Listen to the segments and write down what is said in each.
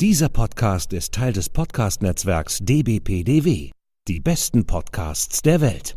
Dieser Podcast ist Teil des Podcast-Netzwerks dbpdw. Die besten Podcasts der Welt.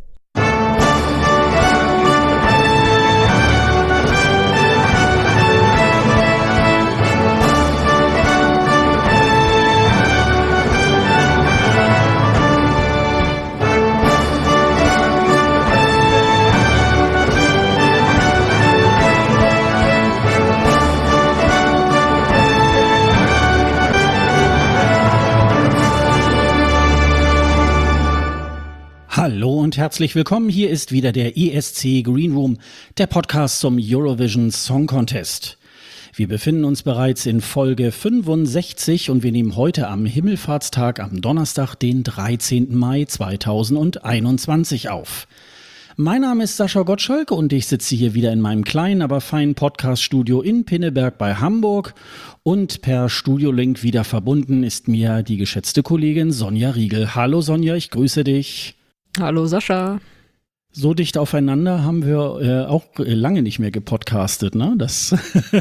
Hallo und herzlich willkommen. Hier ist wieder der ESC Green Room, der Podcast zum Eurovision Song Contest. Wir befinden uns bereits in Folge 65 und wir nehmen heute am Himmelfahrtstag am Donnerstag, den 13. Mai 2021 auf. Mein Name ist Sascha Gottschalk und ich sitze hier wieder in meinem kleinen, aber feinen Podcast-Studio in Pinneberg bei Hamburg. Und per Studiolink wieder verbunden ist mir die geschätzte Kollegin Sonja Riegel. Hallo Sonja, ich grüße dich. Hallo Sascha. So dicht aufeinander haben wir auch lange nicht mehr gepodcastet, ne? Das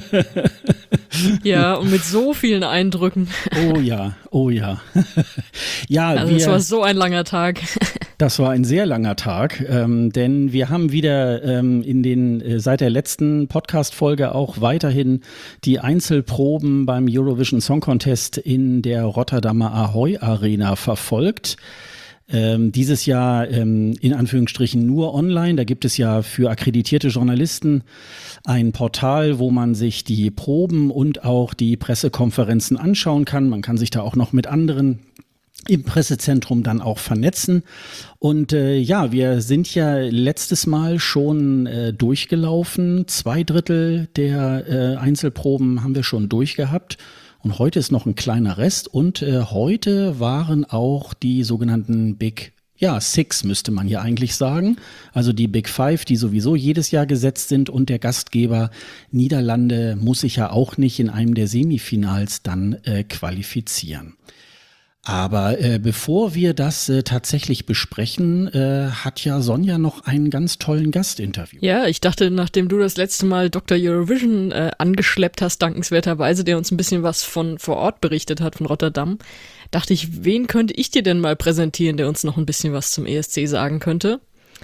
ja, und mit so vielen Eindrücken. Oh ja, oh ja. Ja, also es war so ein langer Tag. Das war ein sehr langer Tag, denn wir haben wieder seit der letzten Podcast-Folge auch weiterhin die Einzelproben beim Eurovision Song Contest in der Rotterdamer Ahoy Arena verfolgt. Dieses Jahr in Anführungsstrichen nur online. Da gibt es ja für akkreditierte Journalisten ein Portal, wo man sich die Proben und auch die Pressekonferenzen anschauen kann. Man kann sich da auch noch mit anderen im Pressezentrum dann auch vernetzen. Und wir sind ja letztes Mal schon durchgelaufen. 2/3 der Einzelproben haben wir schon durchgehabt. Und heute ist noch ein kleiner Rest und heute waren auch die sogenannten Big Six, müsste man hier eigentlich sagen. Also die Big Five, die sowieso jedes Jahr gesetzt sind und der Gastgeber Niederlande muss sich ja auch nicht in einem der Semifinals dann qualifizieren. Aber bevor wir das tatsächlich besprechen, hat ja Sonja noch einen ganz tollen Gastinterview. Ja, ich dachte, nachdem du das letzte Mal Dr. Eurovision angeschleppt hast, dankenswerterweise, der uns ein bisschen was von vor Ort berichtet hat, von Rotterdam, dachte ich, wen könnte ich dir denn mal präsentieren, der uns noch ein bisschen was zum ESC sagen könnte?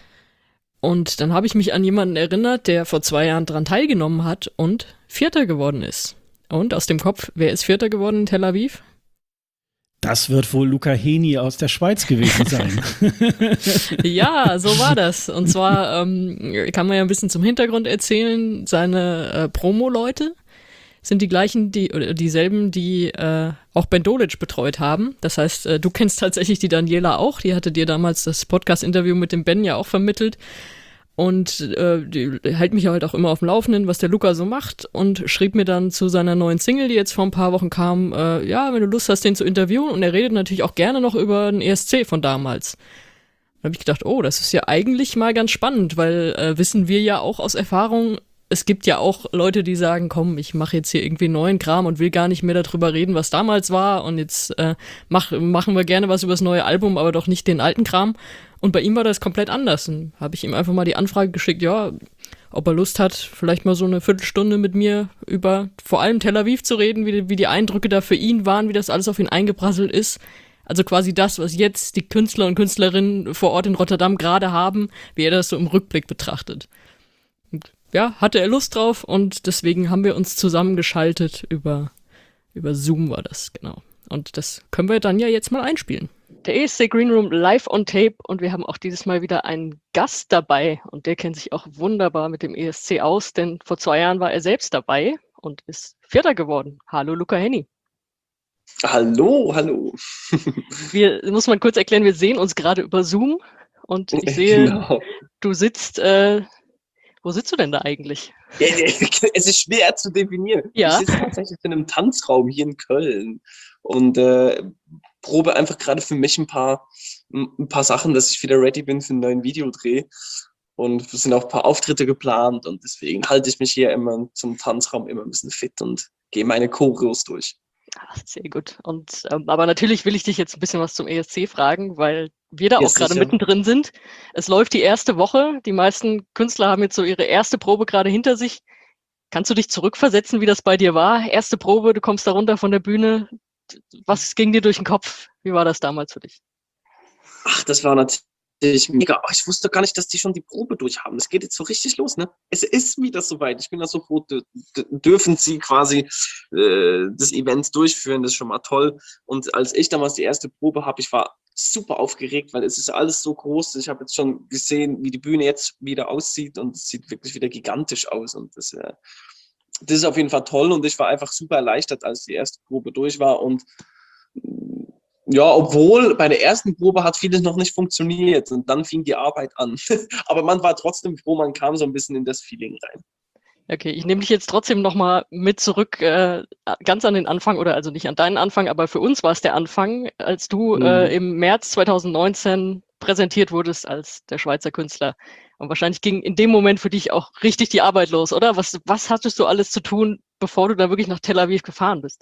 Und dann habe ich mich an jemanden erinnert, der vor 2 Jahren daran teilgenommen hat und Vierter geworden ist. Und aus dem Kopf, wer ist Vierter geworden in Tel Aviv? Das wird wohl Luca Heni aus der Schweiz gewesen sein. Ja, so war das. Und zwar kann man ja ein bisschen zum Hintergrund erzählen, seine Promo-Leute sind die gleichen, dieselben, die auch Ben Dolic betreut haben. Das heißt, du kennst tatsächlich die Daniela auch, die hatte dir damals das Podcast-Interview mit dem Ben ja auch vermittelt. Und die hält mich halt auch immer auf dem Laufenden, was der Luca so macht und schrieb mir dann zu seiner neuen Single, die jetzt vor ein paar Wochen kam, wenn du Lust hast, den zu interviewen. Und er redet natürlich auch gerne noch über den ESC von damals. Da habe ich gedacht, oh, das ist ja eigentlich mal ganz spannend, weil wissen wir ja auch aus Erfahrung, es gibt ja auch Leute, die sagen, komm, ich mache jetzt hier irgendwie neuen Kram und will gar nicht mehr darüber reden, was damals war. Und jetzt machen wir gerne was über das neue Album, aber doch nicht den alten Kram. Und bei ihm war das komplett anders. Dann habe ich ihm einfach mal die Anfrage geschickt, ja, ob er Lust hat, vielleicht mal so eine Viertelstunde mit mir über vor allem Tel Aviv zu reden, wie die Eindrücke da für ihn waren, wie das alles auf ihn eingeprasselt ist. Also quasi das, was jetzt die Künstler und Künstlerinnen vor Ort in Rotterdam gerade haben, wie er das so im Rückblick betrachtet. Und ja, hatte er Lust drauf und deswegen haben wir uns zusammengeschaltet über Zoom war das, genau. Und das können wir dann ja jetzt mal einspielen. Der ESC Green Room live on tape und wir haben auch dieses Mal wieder einen Gast dabei und der kennt sich auch wunderbar mit dem ESC aus, denn vor 2 Jahren war er selbst dabei und ist Vierter geworden. Hallo Luca Heni. Hallo. Muss man kurz erklären, wir sehen uns gerade über Zoom und ich sehe, genau. Du sitzt, wo sitzt du denn da eigentlich? Ja, es ist schwer zu definieren. Ja. Ich sitze tatsächlich in einem Tanzraum hier in Köln und probe einfach gerade für mich ein paar Sachen, dass ich wieder ready bin für einen neuen Videodreh. Und es sind auch ein paar Auftritte geplant und deswegen halte ich mich hier immer zum Tanzraum immer ein bisschen fit und gehe meine Choreos durch. Ach, sehr gut. Und aber natürlich will ich dich jetzt ein bisschen was zum ESC fragen, weil wir da auch gerade mittendrin sind. Es läuft die erste Woche. Die meisten Künstler haben jetzt so ihre erste Probe gerade hinter sich. Kannst du dich zurückversetzen, wie das bei dir war? Erste Probe, du kommst da runter von der Bühne, was ging dir durch den Kopf? Wie war das damals für dich? Ach, das war natürlich mega. Ich wusste gar nicht, dass die schon die Probe durch haben. Das geht jetzt so richtig los, ne? Es ist wieder soweit. Ich bin da so froh, dürfen sie quasi das Event durchführen. Das ist schon mal toll. Und als ich damals die erste Probe habe, ich war super aufgeregt, weil es ist alles so groß. Ich habe jetzt schon gesehen, wie die Bühne jetzt wieder aussieht und es sieht wirklich wieder gigantisch aus. Und das ist auf jeden Fall toll und ich war einfach super erleichtert, als die erste Probe durch war. Und ja, obwohl bei der ersten Probe hat vieles noch nicht funktioniert und dann fing die Arbeit an. Aber man war trotzdem froh, man kam so ein bisschen in das Feeling rein. Okay, ich nehme dich jetzt trotzdem nochmal mit zurück, ganz an den Anfang, oder also nicht an deinen Anfang, aber für uns war es der Anfang, als du im März 2019 präsentiert wurdest als der Schweizer Künstler. Und wahrscheinlich ging in dem Moment für dich auch richtig die Arbeit los, oder? Was hattest du alles zu tun, bevor du da wirklich nach Tel Aviv gefahren bist?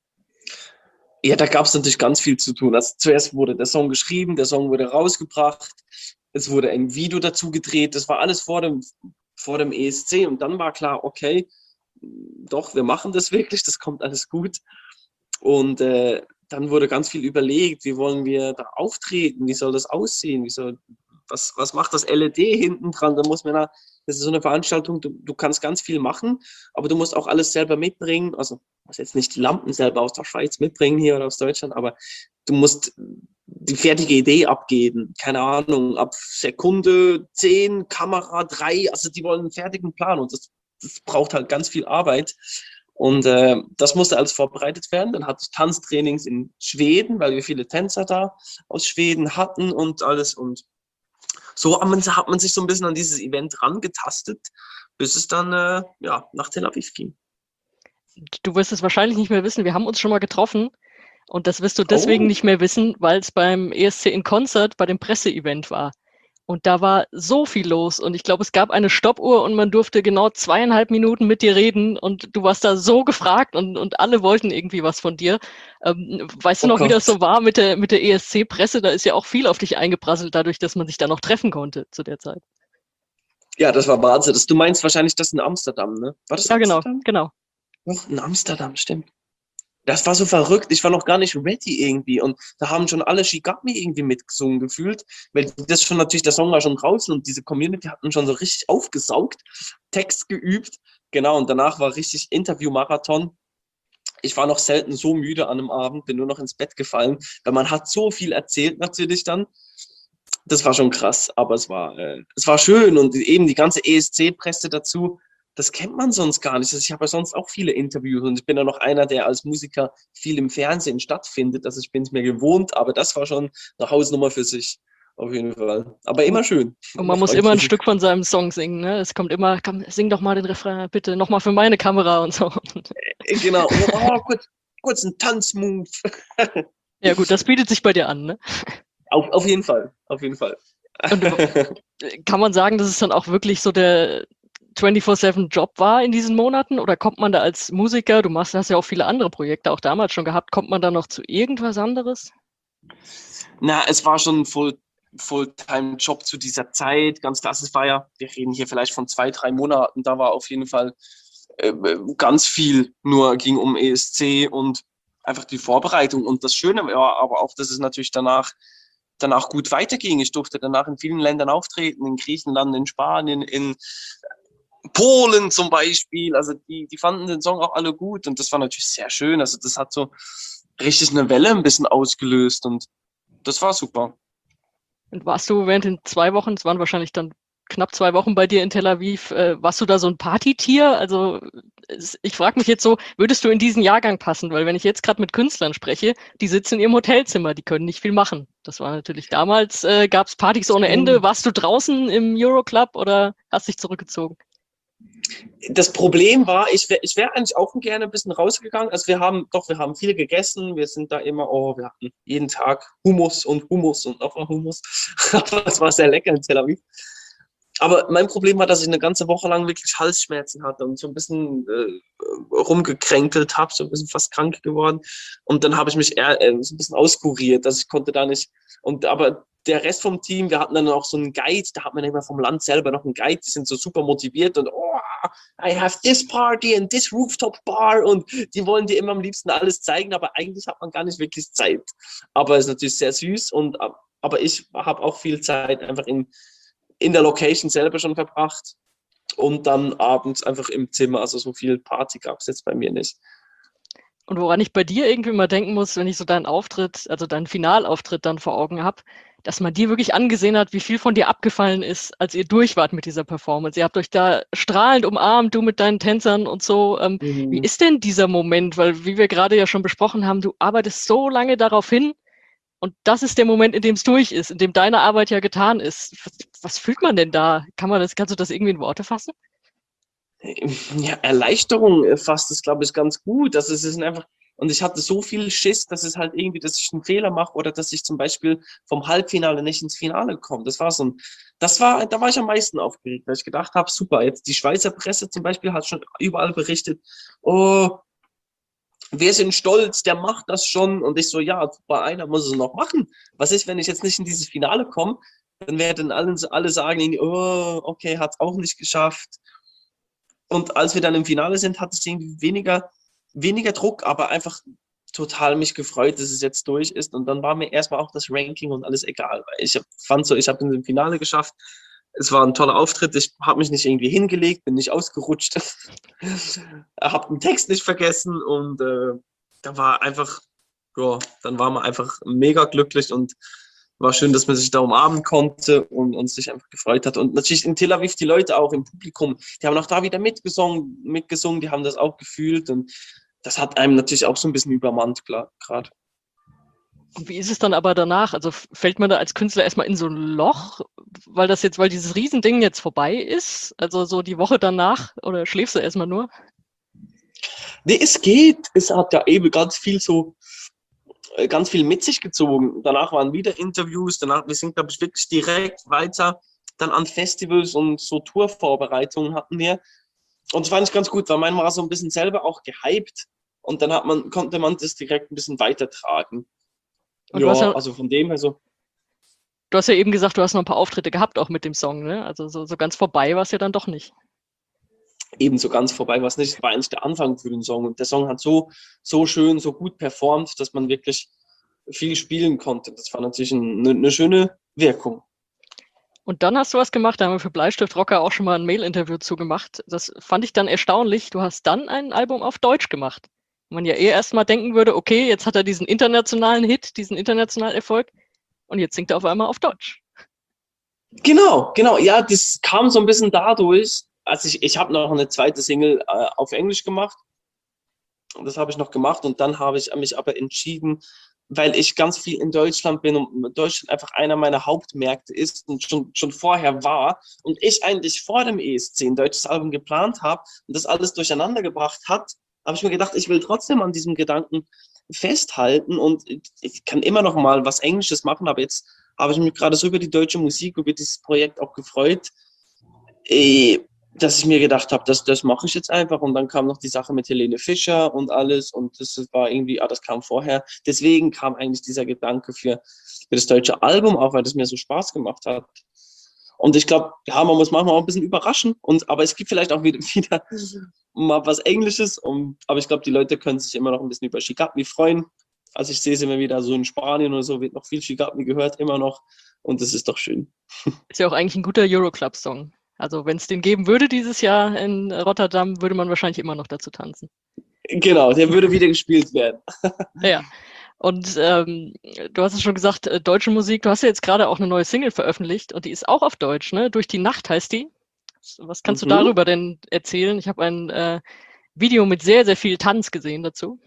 Ja, da gab es natürlich ganz viel zu tun. Also zuerst wurde der Song geschrieben, der Song wurde rausgebracht, es wurde ein Video dazu gedreht, das war alles vor dem ESC und dann war klar, okay, doch, wir machen das wirklich, das kommt alles gut. Und dann wurde ganz viel überlegt, wie wollen wir da auftreten, wie soll das aussehen, was macht das LED hinten dran, das ist so eine Veranstaltung, du kannst ganz viel machen, aber du musst auch alles selber mitbringen, also du musst jetzt nicht die Lampen selber aus der Schweiz mitbringen hier oder aus Deutschland, aber du musst die fertige Idee abgeben, keine Ahnung, ab Sekunde 10, Kamera 3, also die wollen einen fertigen Plan und das braucht halt ganz viel Arbeit. Und das musste alles vorbereitet werden. Dann hatte ich Tanztrainings in Schweden, weil wir viele Tänzer da aus Schweden hatten und alles. Und so hat man sich so ein bisschen an dieses Event rangetastet, bis es dann nach Tel Aviv ging. Du wirst es wahrscheinlich nicht mehr wissen, wir haben uns schon mal getroffen und das wirst du deswegen nicht mehr wissen, weil es beim ESC in Concert bei dem Presseevent war. Und da war so viel los und ich glaube, es gab eine Stoppuhr und man durfte genau 2,5 Minuten mit dir reden und du warst da so gefragt und alle wollten irgendwie was von dir. Weißt du noch, wie das so war mit der ESC-Presse? Da ist ja auch viel auf dich eingeprasselt, dadurch, dass man sich da noch treffen konnte zu der Zeit. Ja, das war Wahnsinn. Du meinst wahrscheinlich das in Amsterdam, ne? War das Amsterdam? Genau. Doch, in Amsterdam, stimmt. Das war so verrückt. Ich war noch gar nicht ready irgendwie. Und da haben schon alle She Got Me irgendwie mitgesungen gefühlt. Weil das schon natürlich, der Song war schon draußen und diese Community hatten schon so richtig aufgesaugt, Text geübt. Genau, und danach war richtig Interview-Marathon. Ich war noch selten so müde an einem Abend, bin nur noch ins Bett gefallen, weil man hat so viel erzählt natürlich dann. Das war schon krass, aber es war schön und eben die ganze ESC-Presse dazu. Das kennt man sonst gar nicht. Ich habe ja sonst auch viele Interviews und ich bin ja noch einer, der als Musiker viel im Fernsehen stattfindet. Also ich bin es mir gewohnt, aber das war schon eine Hausnummer für sich, auf jeden Fall. Aber immer schön. Und man muss immer ein Stück von seinem Song singen, ne? Es kommt immer, komm, sing doch mal den Refrain, bitte, nochmal für meine Kamera und so. Genau, kurz ein Tanzmove. Ja gut, das bietet sich bei dir an, ne? Auf jeden Fall, auf jeden Fall. Und kann man sagen, dass es dann auch wirklich so der 24/7-Job war in diesen Monaten? Oder kommt man da als Musiker, hast ja auch viele andere Projekte auch damals schon gehabt, kommt man da noch zu irgendwas anderes? Na, es war schon ein Fulltime-Job zu dieser Zeit. Ganz klar, es war ja, wir reden hier vielleicht von 2-3 Monaten, da war auf jeden Fall ganz viel, nur ging um ESC und einfach die Vorbereitung. Und das Schöne war aber auch, dass es natürlich danach gut weiterging. Ich durfte danach in vielen Ländern auftreten, in Griechenland, in Spanien, in Polen zum Beispiel, also die fanden den Song auch alle gut und das war natürlich sehr schön, also das hat so richtig eine Welle ein bisschen ausgelöst und das war super. Und warst du während den 2 Wochen, es waren wahrscheinlich dann knapp 2 Wochen bei dir in Tel Aviv, warst du da so ein Partytier? Also ich frage mich jetzt so, würdest du in diesen Jahrgang passen? Weil wenn ich jetzt gerade mit Künstlern spreche, die sitzen in ihrem Hotelzimmer, die können nicht viel machen. Das war natürlich damals, gab es Partys ohne Ende. Warst du draußen im Euroclub oder hast dich zurückgezogen? Das Problem war, ich wär eigentlich auch gerne ein bisschen rausgegangen. Also wir haben viel gegessen. Wir sind da immer, wir hatten jeden Tag Hummus und nochmal Hummus. Aber es war sehr lecker in Tel Aviv. Aber mein Problem war, dass ich eine ganze Woche lang wirklich Halsschmerzen hatte und so ein bisschen rumgekränkelt habe, so ein bisschen fast krank geworden. Und dann habe ich mich eher so ein bisschen auskuriert, dass ich konnte da nicht. Aber der Rest vom Team, wir hatten dann auch so einen Guide, da hat man immer vom Land selber noch einen Guide, die sind so super motiviert und I have this party and this rooftop bar und die wollen dir immer am liebsten alles zeigen, aber eigentlich hat man gar nicht wirklich Zeit. Aber es ist natürlich sehr süß aber ich habe auch viel Zeit einfach in der Location selber schon verbracht und dann abends einfach im Zimmer. Also so viel Party gab es jetzt bei mir nicht. Und woran ich bei dir irgendwie mal denken muss, wenn ich so deinen Auftritt, also deinen Finalauftritt dann vor Augen habe, dass man dir wirklich angesehen hat, wie viel von dir abgefallen ist, als ihr durch wart mit dieser Performance. Ihr habt euch da strahlend umarmt, du mit deinen Tänzern und so. Wie ist denn dieser Moment? Weil, wie wir gerade ja schon besprochen haben, du arbeitest so lange darauf hin und das ist der Moment, in dem es durch ist, in dem deine Arbeit ja getan ist. Was fühlt man denn da? Kannst du das irgendwie in Worte fassen? Ja, Erleichterung fasst es, glaube ich, ganz gut. Das ist einfach, und ich hatte so viel Schiss, dass es halt irgendwie, dass ich einen Fehler mache oder dass ich zum Beispiel vom Halbfinale nicht ins Finale komme. Da war ich am meisten aufgeregt, weil ich gedacht habe, super, jetzt die Schweizer Presse zum Beispiel hat schon überall berichtet, oh, wir sind stolz, der macht das schon. Und ich so, ja, bei einer muss es noch machen. Was ist, wenn ich jetzt nicht in dieses Finale komme? Dann werden alle sagen, oh, okay, hat es auch nicht geschafft. Und als wir dann im Finale sind, hatte ich irgendwie weniger Druck, aber einfach total mich gefreut, dass es jetzt durch ist. Und dann war mir erstmal auch das Ranking und alles egal. Weil ich habe in dem Finale geschafft. Es war ein toller Auftritt. Ich habe mich nicht irgendwie hingelegt, bin nicht ausgerutscht, habe den Text nicht vergessen und dann war man einfach mega glücklich und war schön, dass man sich da umarmen konnte und sich einfach gefreut hat. Und natürlich in Tel Aviv die Leute auch im Publikum, die haben auch da wieder mitgesungen, die haben das auch gefühlt und das hat einem natürlich auch so ein bisschen übermannt, klar, gerade. Und wie ist es dann aber danach? Also fällt man da als Künstler erstmal in so ein Loch, weil dieses Riesending jetzt vorbei ist? Also so die Woche danach oder schläfst du erstmal nur? Nee, es geht. Es hat ja eben ganz viel mit sich gezogen. Danach waren wieder Interviews, wir sind, glaube ich, wirklich direkt weiter dann an Festivals und so Tourvorbereitungen hatten wir. Und das fand ich ganz gut, weil man war so ein bisschen selber auch gehypt und dann konnte man das direkt ein bisschen weitertragen. Und ja, also von dem her so. Du hast ja eben gesagt, du hast noch ein paar Auftritte gehabt auch mit dem Song, ne? Also so ganz vorbei war es ja dann doch nicht. Ebenso ganz vorbei war es nicht. Das war eigentlich der Anfang für den Song. Und der Song hat so schön, so gut performt, dass man wirklich viel spielen konnte. Das war natürlich eine schöne Wirkung. Und dann hast du was gemacht, da haben wir für Bleistift Rocker auch schon mal ein Mail-Interview zugemacht. Das fand ich dann erstaunlich. Du hast dann ein Album auf Deutsch gemacht. Wo man ja erstmal denken würde, okay, jetzt hat er diesen internationalen Hit, diesen internationalen Erfolg und jetzt singt er auf einmal auf Deutsch. Genau. Ja, das kam so ein bisschen dadurch. Also ich habe noch eine zweite Single auf Englisch gemacht. Und das habe ich noch gemacht und dann habe ich mich aber entschieden, weil ich ganz viel in Deutschland bin und Deutschland einfach einer meiner Hauptmärkte ist und schon vorher war und ich eigentlich vor dem ESC ein deutsches Album geplant habe und das alles durcheinander gebracht hat, habe ich mir gedacht, ich will trotzdem an diesem Gedanken festhalten und ich kann immer noch mal was Englisches machen, aber jetzt habe ich mich gerade so über die deutsche Musik, über dieses Projekt auch gefreut, dass ich mir gedacht habe, das mache ich jetzt einfach. Und dann kam noch die Sache mit Helene Fischer und alles und das war irgendwie, das kam vorher. Deswegen kam eigentlich dieser Gedanke für das deutsche Album, auch weil das mir so Spaß gemacht hat. Und ich glaube, ja, man muss manchmal auch ein bisschen überraschen, aber es gibt vielleicht auch wieder mal was Englisches. Aber ich glaube, die Leute können sich immer noch ein bisschen über She Got Me freuen. Also ich sehe sie immer wieder so in Spanien oder so, wird noch viel She Got Me gehört, immer noch. Und das ist doch schön. Ist ja auch eigentlich ein guter Euroclub-Song. Also wenn es den geben würde dieses Jahr in Rotterdam, würde man wahrscheinlich immer noch dazu tanzen. Genau, der würde wieder gespielt werden. Ja. Und du hast es schon gesagt, deutsche Musik, du hast ja jetzt gerade auch eine neue Single veröffentlicht und die ist auch auf Deutsch, ne? Durch die Nacht heißt die. Was kannst du darüber denn erzählen? Ich habe ein Video mit sehr, sehr viel Tanz gesehen dazu.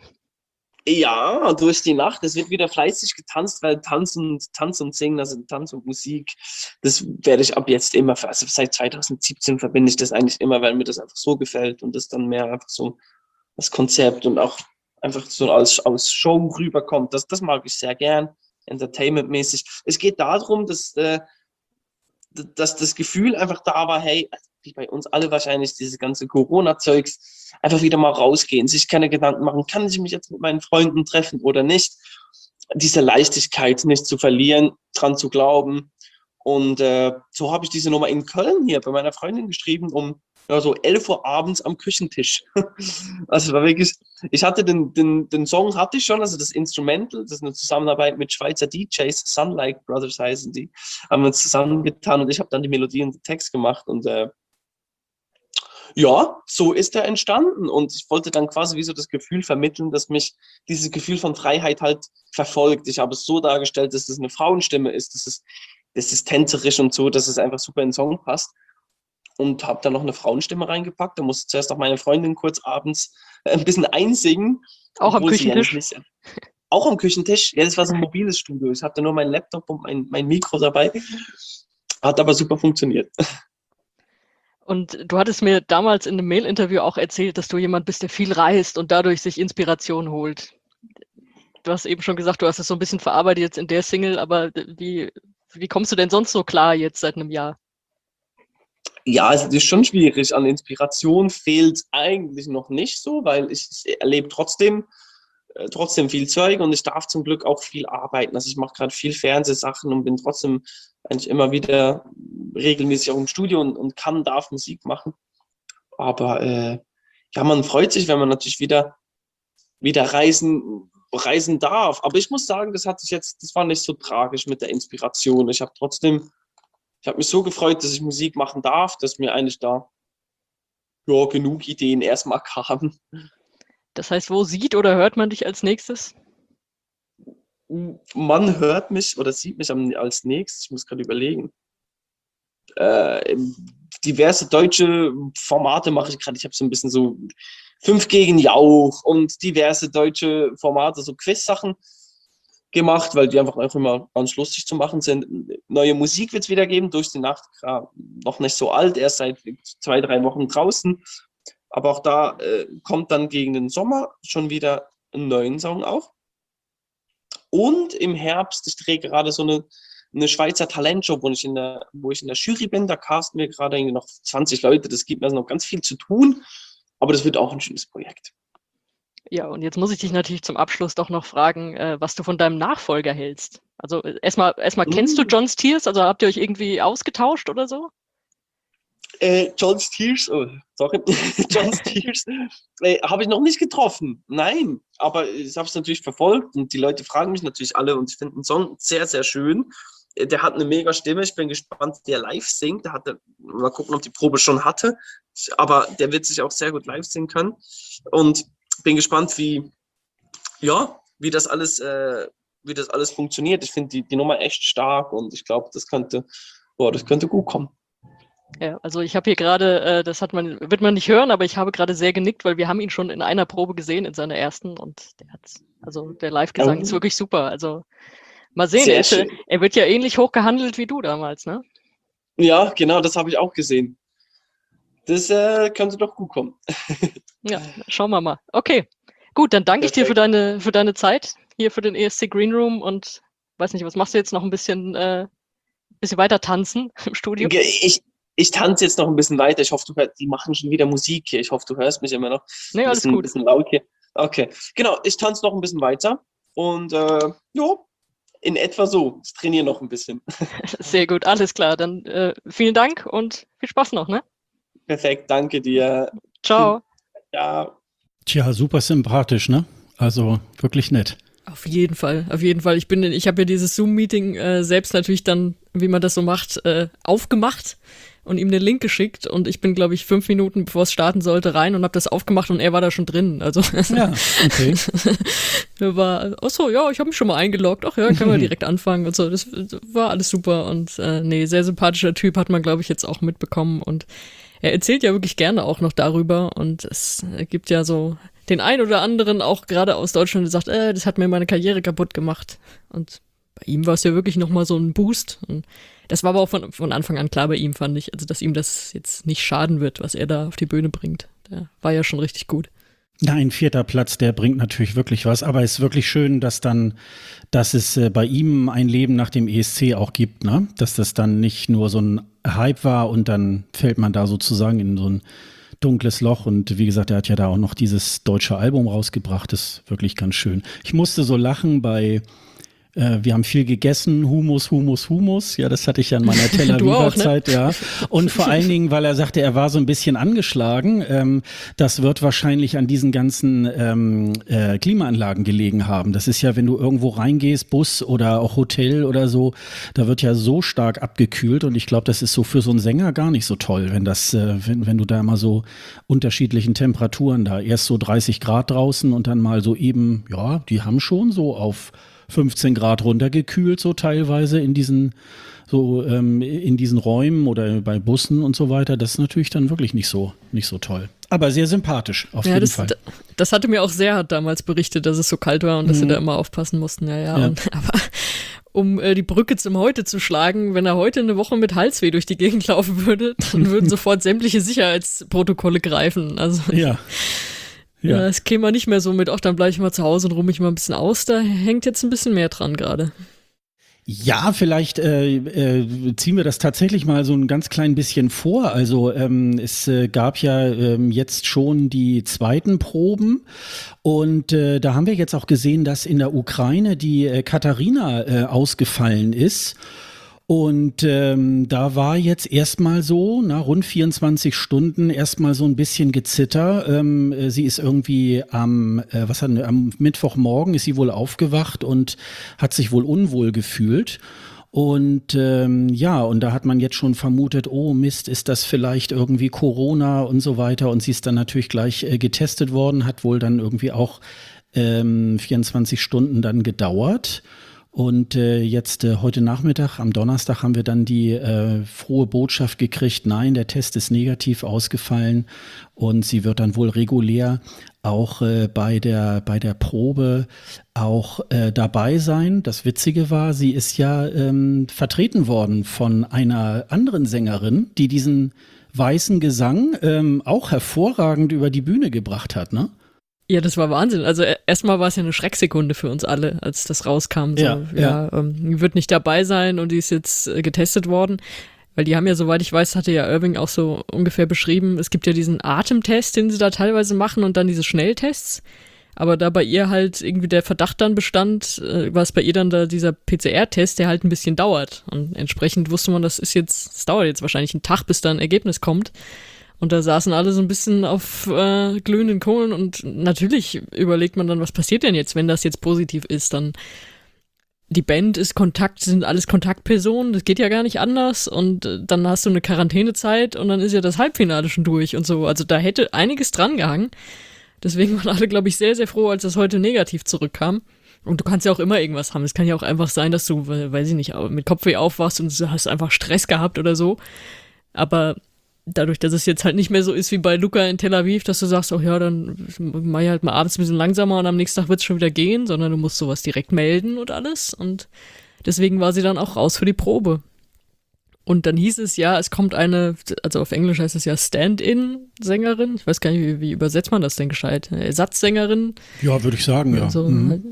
Ja, durch die Nacht. Es wird wieder fleißig getanzt, weil Tanz und Singen, also Tanz und Musik, das werde ich ab jetzt immer, also seit 2017 verbinde ich das eigentlich immer, weil mir das einfach so gefällt und das dann mehr einfach so das Konzept und auch einfach so als Show rüberkommt. Das mag ich sehr gern, entertainmentmäßig. Es geht darum, dass dass das Gefühl einfach da war, hey, wie bei uns alle wahrscheinlich, dieses ganze Corona-Zeugs, einfach wieder mal rausgehen, sich keine Gedanken machen, kann ich mich jetzt mit meinen Freunden treffen oder nicht? Diese Leichtigkeit nicht zu verlieren, dran zu glauben. Und so habe ich diese Nummer in Köln hier bei meiner Freundin geschrieben, um so 11 Uhr abends am Küchentisch. Also war wirklich, ich hatte den Song hatte ich schon, also das Instrumental, das ist eine Zusammenarbeit mit Schweizer DJs, Sunlight Brothers heißen die, haben wir uns zusammengetan und ich habe dann die Melodie und den Text gemacht und ja, so ist er entstanden und ich wollte dann quasi wie so das Gefühl vermitteln, dass mich dieses Gefühl von Freiheit halt verfolgt. Ich habe es so dargestellt, dass das eine Frauenstimme ist, das ist tänzerisch und so, dass es einfach super in den Song passt. Und habe dann noch eine Frauenstimme reingepackt. Da musste zuerst auch meine Freundin kurz abends ein bisschen einsingen. Auch am Küchentisch? Auch am Küchentisch. Ja, das war so ein mobiles Studio. Ich hatte nur meinen Laptop und mein Mikro dabei. Hat aber super funktioniert. Und du hattest mir damals in einem Mail-Interview auch erzählt, dass du jemand bist, der viel reist und dadurch sich Inspiration holt. Du hast eben schon gesagt, du hast es so ein bisschen verarbeitet jetzt in der Single, aber wie kommst du denn sonst so klar jetzt seit einem Jahr? Ja, es ist schon schwierig. An Inspiration fehlt eigentlich noch nicht so, weil ich erlebe trotzdem viel Zeug und ich darf zum Glück auch viel arbeiten. Also ich mache gerade viel Fernsehsachen und bin trotzdem eigentlich immer wieder regelmäßig auch im Studio und darf Musik machen. Aber ja, man freut sich, wenn man natürlich wieder reisen darf. Aber ich muss sagen, das war nicht so tragisch mit der Inspiration. Ich habe mich so gefreut, dass ich Musik machen darf, dass mir eigentlich da genug Ideen erstmal kamen. Das heißt, wo sieht oder hört man dich als nächstes? Man hört mich oder sieht mich als nächstes, ich muss gerade überlegen. Diverse deutsche Formate mache ich gerade. Ich habe so ein bisschen so 5 gegen Jauch und diverse deutsche Formate, so Quiz-Sachen gemacht, weil die einfach auch immer ganz lustig zu machen sind. Neue Musik wird es wieder geben, durch die Nacht, noch nicht so alt, erst seit 2-3 Wochen draußen. Aber auch da kommt dann gegen den Sommer schon wieder einen neuen Song auf. Und im Herbst, ich drehe gerade so eine Schweizer Talentshow, wo ich in der Jury bin. Da casten wir gerade noch 20 Leute. Das gibt mir also noch ganz viel zu tun. Aber das wird auch ein schönes Projekt. Ja, und jetzt muss ich dich natürlich zum Abschluss doch noch fragen, was du von deinem Nachfolger hältst. Also erstmal kennst du John Stiers? Also habt ihr euch irgendwie ausgetauscht oder so? John Stiers, John Stiers habe ich noch nicht getroffen. Nein, aber ich habe es natürlich verfolgt und die Leute fragen mich natürlich alle und ich finde den Song sehr, sehr schön. Der hat eine mega Stimme. Ich bin gespannt, wie er live singt. Mal gucken, ob die Probe schon hatte. Aber der wird sich auch sehr gut live singen können. Und bin gespannt, wie das alles funktioniert. Ich finde die Nummer echt stark und ich glaube, das könnte gut kommen. Ja, also ich habe hier gerade, wird man nicht hören, aber ich habe gerade sehr genickt, weil wir haben ihn schon in einer Probe gesehen, in seiner ersten und der Live-Gesang ist wirklich super. Also mal sehen, er wird ja ähnlich hoch gehandelt wie du damals, ne? Ja, genau, das habe ich auch gesehen. Das könnte doch gut kommen. Ja, schauen wir mal. Okay, gut, dann danke ich dir für deine Zeit hier für den ESC Green Room und weiß nicht, was machst du jetzt noch ein bisschen weiter tanzen im Studio? Ich tanze jetzt noch ein bisschen weiter. Ich hoffe, die machen schon wieder Musik hier. Ich hoffe, du hörst mich immer noch. Nee, alles gut. Ein bisschen laut hier. Okay, genau. Ich tanze noch ein bisschen weiter und in etwa so. Ich trainiere noch ein bisschen. Sehr gut, alles klar. Dann vielen Dank und viel Spaß noch, ne? Perfekt, danke dir. Ciao. Ja. Tja, super sympathisch, ne? Also wirklich nett. Auf jeden Fall, auf jeden Fall. Ich habe ja dieses Zoom-Meeting selbst natürlich dann, wie man das so macht, aufgemacht und ihm den Link geschickt und ich bin, glaube ich, 5 Minuten, bevor es starten sollte, rein und habe das aufgemacht und er war da schon drin. Also ja, okay. Ich habe mich schon mal eingeloggt. Ach ja, können wir direkt anfangen und so. Das war alles super und sehr sympathischer Typ, hat man, glaube ich, jetzt auch mitbekommen und er erzählt ja wirklich gerne auch noch darüber und es gibt ja so den einen oder anderen, auch gerade aus Deutschland, der sagt, das hat mir meine Karriere kaputt gemacht. Und bei ihm war es ja wirklich nochmal so ein Boost. Und das war aber auch von Anfang an klar bei ihm, fand ich. Also, dass ihm das jetzt nicht schaden wird, was er da auf die Bühne bringt. Der war ja schon richtig gut. Nein, 4. Platz, der bringt natürlich wirklich was, aber es ist wirklich schön, dass es bei ihm ein Leben nach dem ESC auch gibt, ne? Dass das dann nicht nur so ein Hype war und dann fällt man da sozusagen in so ein dunkles Loch und wie gesagt, er hat ja da auch noch dieses deutsche Album rausgebracht, das ist wirklich ganz schön. Ich musste so lachen wir haben viel gegessen, Hummus. Ja, das hatte ich ja in meiner Tel Aviver Zeit, ne? Ja. Und vor allen Dingen, weil er sagte, er war so ein bisschen angeschlagen. Das wird wahrscheinlich an diesen ganzen Klimaanlagen gelegen haben. Das ist ja, wenn du irgendwo reingehst, Bus oder auch Hotel oder so, da wird ja so stark abgekühlt. Und ich glaube, das ist so für so einen Sänger gar nicht so toll, wenn du da immer so unterschiedlichen Temperaturen da, erst so 30 Grad draußen und dann mal so eben, ja, die haben schon so auf 15 Grad runtergekühlt, so teilweise in diesen Räumen oder bei Bussen und so weiter. Das ist natürlich dann wirklich nicht so toll. Aber sehr sympathisch, auf jeden Fall. Das hatte mir auch Serhat damals berichtet, dass es so kalt war und dass sie da immer aufpassen mussten. Ja. Aber um die Brücke zum Heute zu schlagen, wenn er heute eine Woche mit Halsweh durch die Gegend laufen würde, dann würden sofort sämtliche Sicherheitsprotokolle greifen. Also ja, es käme nicht mehr so mit, dann bleibe ich mal zu Hause und ruhe mich mal ein bisschen aus. Da hängt jetzt ein bisschen mehr dran gerade. Ja, vielleicht ziehen wir das tatsächlich mal so ein ganz klein bisschen vor. Also es gab ja jetzt schon die zweiten Proben und da haben wir jetzt auch gesehen, dass in der Ukraine die Katharina ausgefallen ist. Und da war jetzt erstmal so, rund 24 Stunden erstmal so ein bisschen Gezitter. Sie ist irgendwie am Mittwochmorgen ist sie wohl aufgewacht und hat sich wohl unwohl gefühlt. Und und da hat man jetzt schon vermutet, oh Mist, ist das vielleicht irgendwie Corona und so weiter. Und sie ist dann natürlich gleich getestet worden, hat wohl dann irgendwie auch 24 Stunden dann gedauert. Und jetzt heute Nachmittag, am Donnerstag, haben wir dann die frohe Botschaft gekriegt, nein, der Test ist negativ ausgefallen und sie wird dann wohl regulär auch bei der Probe auch dabei sein. Das Witzige war, sie ist ja vertreten worden von einer anderen Sängerin, die diesen weißen Gesang auch hervorragend über die Bühne gebracht hat, ne? Ja, das war Wahnsinn. Also erstmal war es ja eine Schrecksekunde für uns alle, als das rauskam. So, die wird nicht dabei sein und die ist jetzt getestet worden. Weil die haben ja, soweit ich weiß, hatte ja Irving auch so ungefähr beschrieben, es gibt ja diesen Atemtest, den sie da teilweise machen und dann diese Schnelltests. Aber da bei ihr halt irgendwie der Verdacht dann bestand, war es bei ihr dann da dieser PCR-Test, der halt ein bisschen dauert. Und entsprechend wusste man, das dauert jetzt wahrscheinlich einen Tag, bis da ein Ergebnis kommt. Und da saßen alle so ein bisschen auf glühenden Kohlen und natürlich überlegt man dann, was passiert denn jetzt, wenn das jetzt positiv ist, dann die Band sind alles Kontaktpersonen, das geht ja gar nicht anders und dann hast du eine Quarantänezeit und dann ist ja das Halbfinale schon durch und so, also da hätte einiges dran gehangen, deswegen waren alle, glaube ich, sehr, sehr froh, als das heute negativ zurückkam. Und du kannst ja auch immer irgendwas haben, es kann ja auch einfach sein, dass du, weiß ich nicht, mit Kopfweh aufwachst und du hast einfach Stress gehabt oder so, aber dadurch, dass es jetzt halt nicht mehr so ist wie bei Luca in Tel Aviv, dass du sagst, oh ja, dann mach ich halt mal abends ein bisschen langsamer und am nächsten Tag wird es schon wieder gehen, sondern du musst sowas direkt melden und alles. Und deswegen war sie dann auch raus für die Probe. Und dann hieß es ja, es kommt also auf Englisch heißt es ja Stand-in-Sängerin. Ich weiß gar nicht, wie übersetzt man das denn gescheit? Ersatzsängerin? Ja, würde ich sagen, ja. So,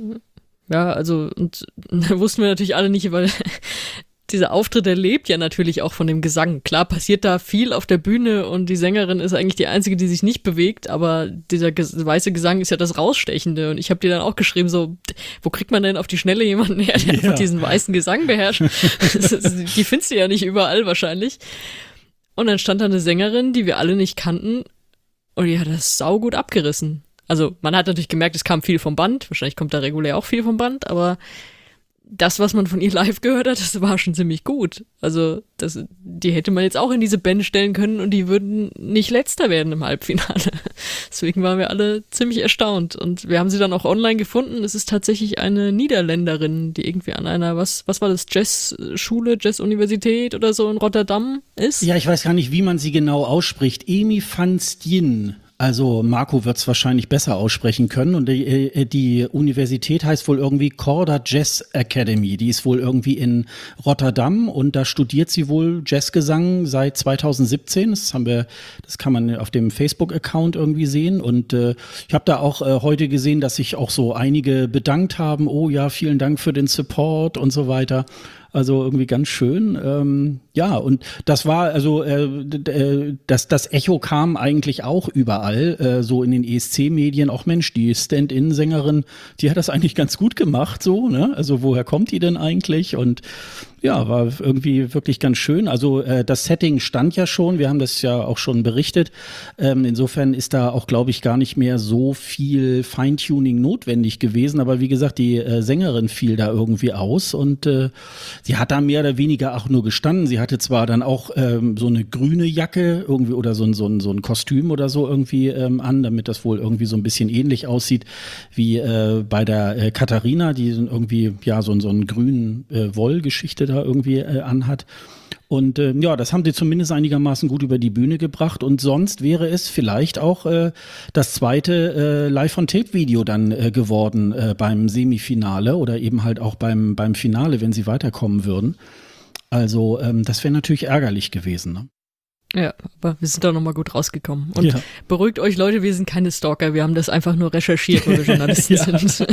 ja, also, und da wussten wir natürlich alle nicht, weil dieser Auftritt, der lebt ja natürlich auch von dem Gesang. Klar passiert da viel auf der Bühne und die Sängerin ist eigentlich die Einzige, die sich nicht bewegt, aber dieser weiße Gesang ist ja das Rausstechende und ich habe dir dann auch geschrieben, so, wo kriegt man denn auf die Schnelle jemanden her, der einfach diesen weißen Gesang beherrscht? Die findest du ja nicht überall wahrscheinlich. Und dann stand da eine Sängerin, die wir alle nicht kannten und die hat das saugut abgerissen. Also man hat natürlich gemerkt, es kam viel vom Band, wahrscheinlich kommt da regulär auch viel vom Band, aber das, was man von ihr live gehört hat, das war schon ziemlich gut. Also die hätte man jetzt auch in diese Band stellen können und die würden nicht Letzter werden im Halbfinale. Deswegen waren wir alle ziemlich erstaunt. Und wir haben sie dann auch online gefunden. Es ist tatsächlich eine Niederländerin, die irgendwie an einer, was war das, Jazzschule, Jazzuniversität oder so in Rotterdam ist. Ja, ich weiß gar nicht, wie man sie genau ausspricht. Emi van Stien. Also Marco wird es wahrscheinlich besser aussprechen können und die Universität heißt wohl irgendwie Korda Jazz Academy. Die ist wohl irgendwie in Rotterdam und da studiert sie wohl Jazzgesang seit 2017. Das kann man auf dem Facebook-Account irgendwie sehen und ich habe da auch heute gesehen, dass sich auch so einige bedankt haben. Oh ja, vielen Dank für den Support und so weiter. Also irgendwie ganz schön. Ja, und das war, also das Echo kam eigentlich auch überall, so in den ESC-Medien. Auch Mensch, die Stand-in-Sängerin, die hat das eigentlich ganz gut gemacht, so, ne? Also woher kommt die denn eigentlich? Und ja, war irgendwie wirklich ganz schön. Also das Setting stand ja schon, wir haben das ja auch schon berichtet. Insofern ist da auch, glaube ich, gar nicht mehr so viel Feintuning notwendig gewesen. Aber wie gesagt, die Sängerin fiel da irgendwie aus und sie hat da mehr oder weniger auch nur gestanden. Sie hatte zwar dann auch so eine grüne Jacke irgendwie oder so ein Kostüm oder so irgendwie an, damit das wohl irgendwie so ein bisschen ähnlich aussieht wie bei der Katharina, die irgendwie ja so einen grünen Wollgeschichte da irgendwie anhat. Und ja, das haben sie zumindest einigermaßen gut über die Bühne gebracht. Und sonst wäre es vielleicht auch das zweite Live-on-Tape-Video dann geworden beim Semifinale oder eben halt auch beim Finale, wenn sie weiterkommen würden. Also das wäre natürlich ärgerlich gewesen, ne? Ja, aber wir sind da nochmal gut rausgekommen. Und Ja. beruhigt euch, Leute, wir sind keine Stalker, wir haben das einfach nur recherchiert, weil wir Journalisten sind.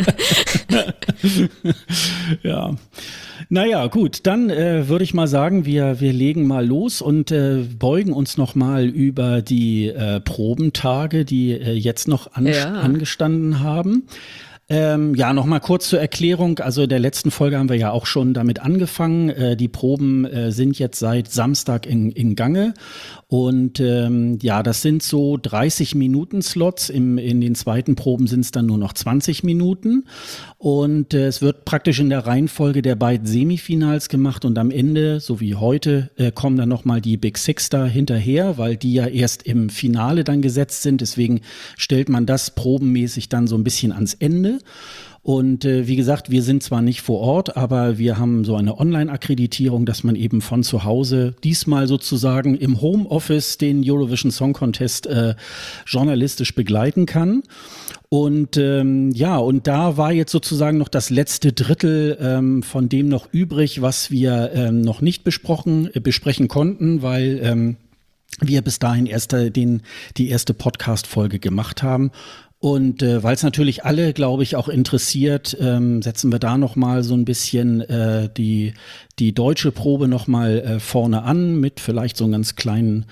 Ja. Naja, gut, dann würde ich mal sagen, wir legen mal los und beugen uns nochmal über die Probentage, die jetzt noch angestanden haben. Ja, nochmal kurz zur Erklärung. Also in der letzten Folge haben wir ja auch schon damit angefangen. Die Proben sind jetzt seit Samstag in Gange. Und ja, das sind so 30-Minuten-Slots. In den zweiten Proben sind es dann nur noch 20 Minuten. Und es wird praktisch in der Reihenfolge der beiden Semifinals gemacht. Und am Ende, so wie heute, kommen dann nochmal die Big Six da hinterher, weil die ja erst im Finale dann gesetzt sind. Deswegen stellt man das probenmäßig dann so ein bisschen ans Ende. Und wie gesagt, wir sind zwar nicht vor Ort, aber wir haben so eine Online-Akkreditierung, dass man eben von zu Hause diesmal sozusagen im Homeoffice den Eurovision Song Contest journalistisch begleiten kann. Und ja, und da war jetzt sozusagen noch das letzte Drittel von dem noch übrig, was wir noch nicht besprechen konnten, weil wir bis dahin die erste Podcast-Folge gemacht haben. Und weil es natürlich alle, glaube ich, auch interessiert, setzen wir da noch mal so ein bisschen die deutsche Probe noch mal vorne an mit vielleicht so einem ganz kleinen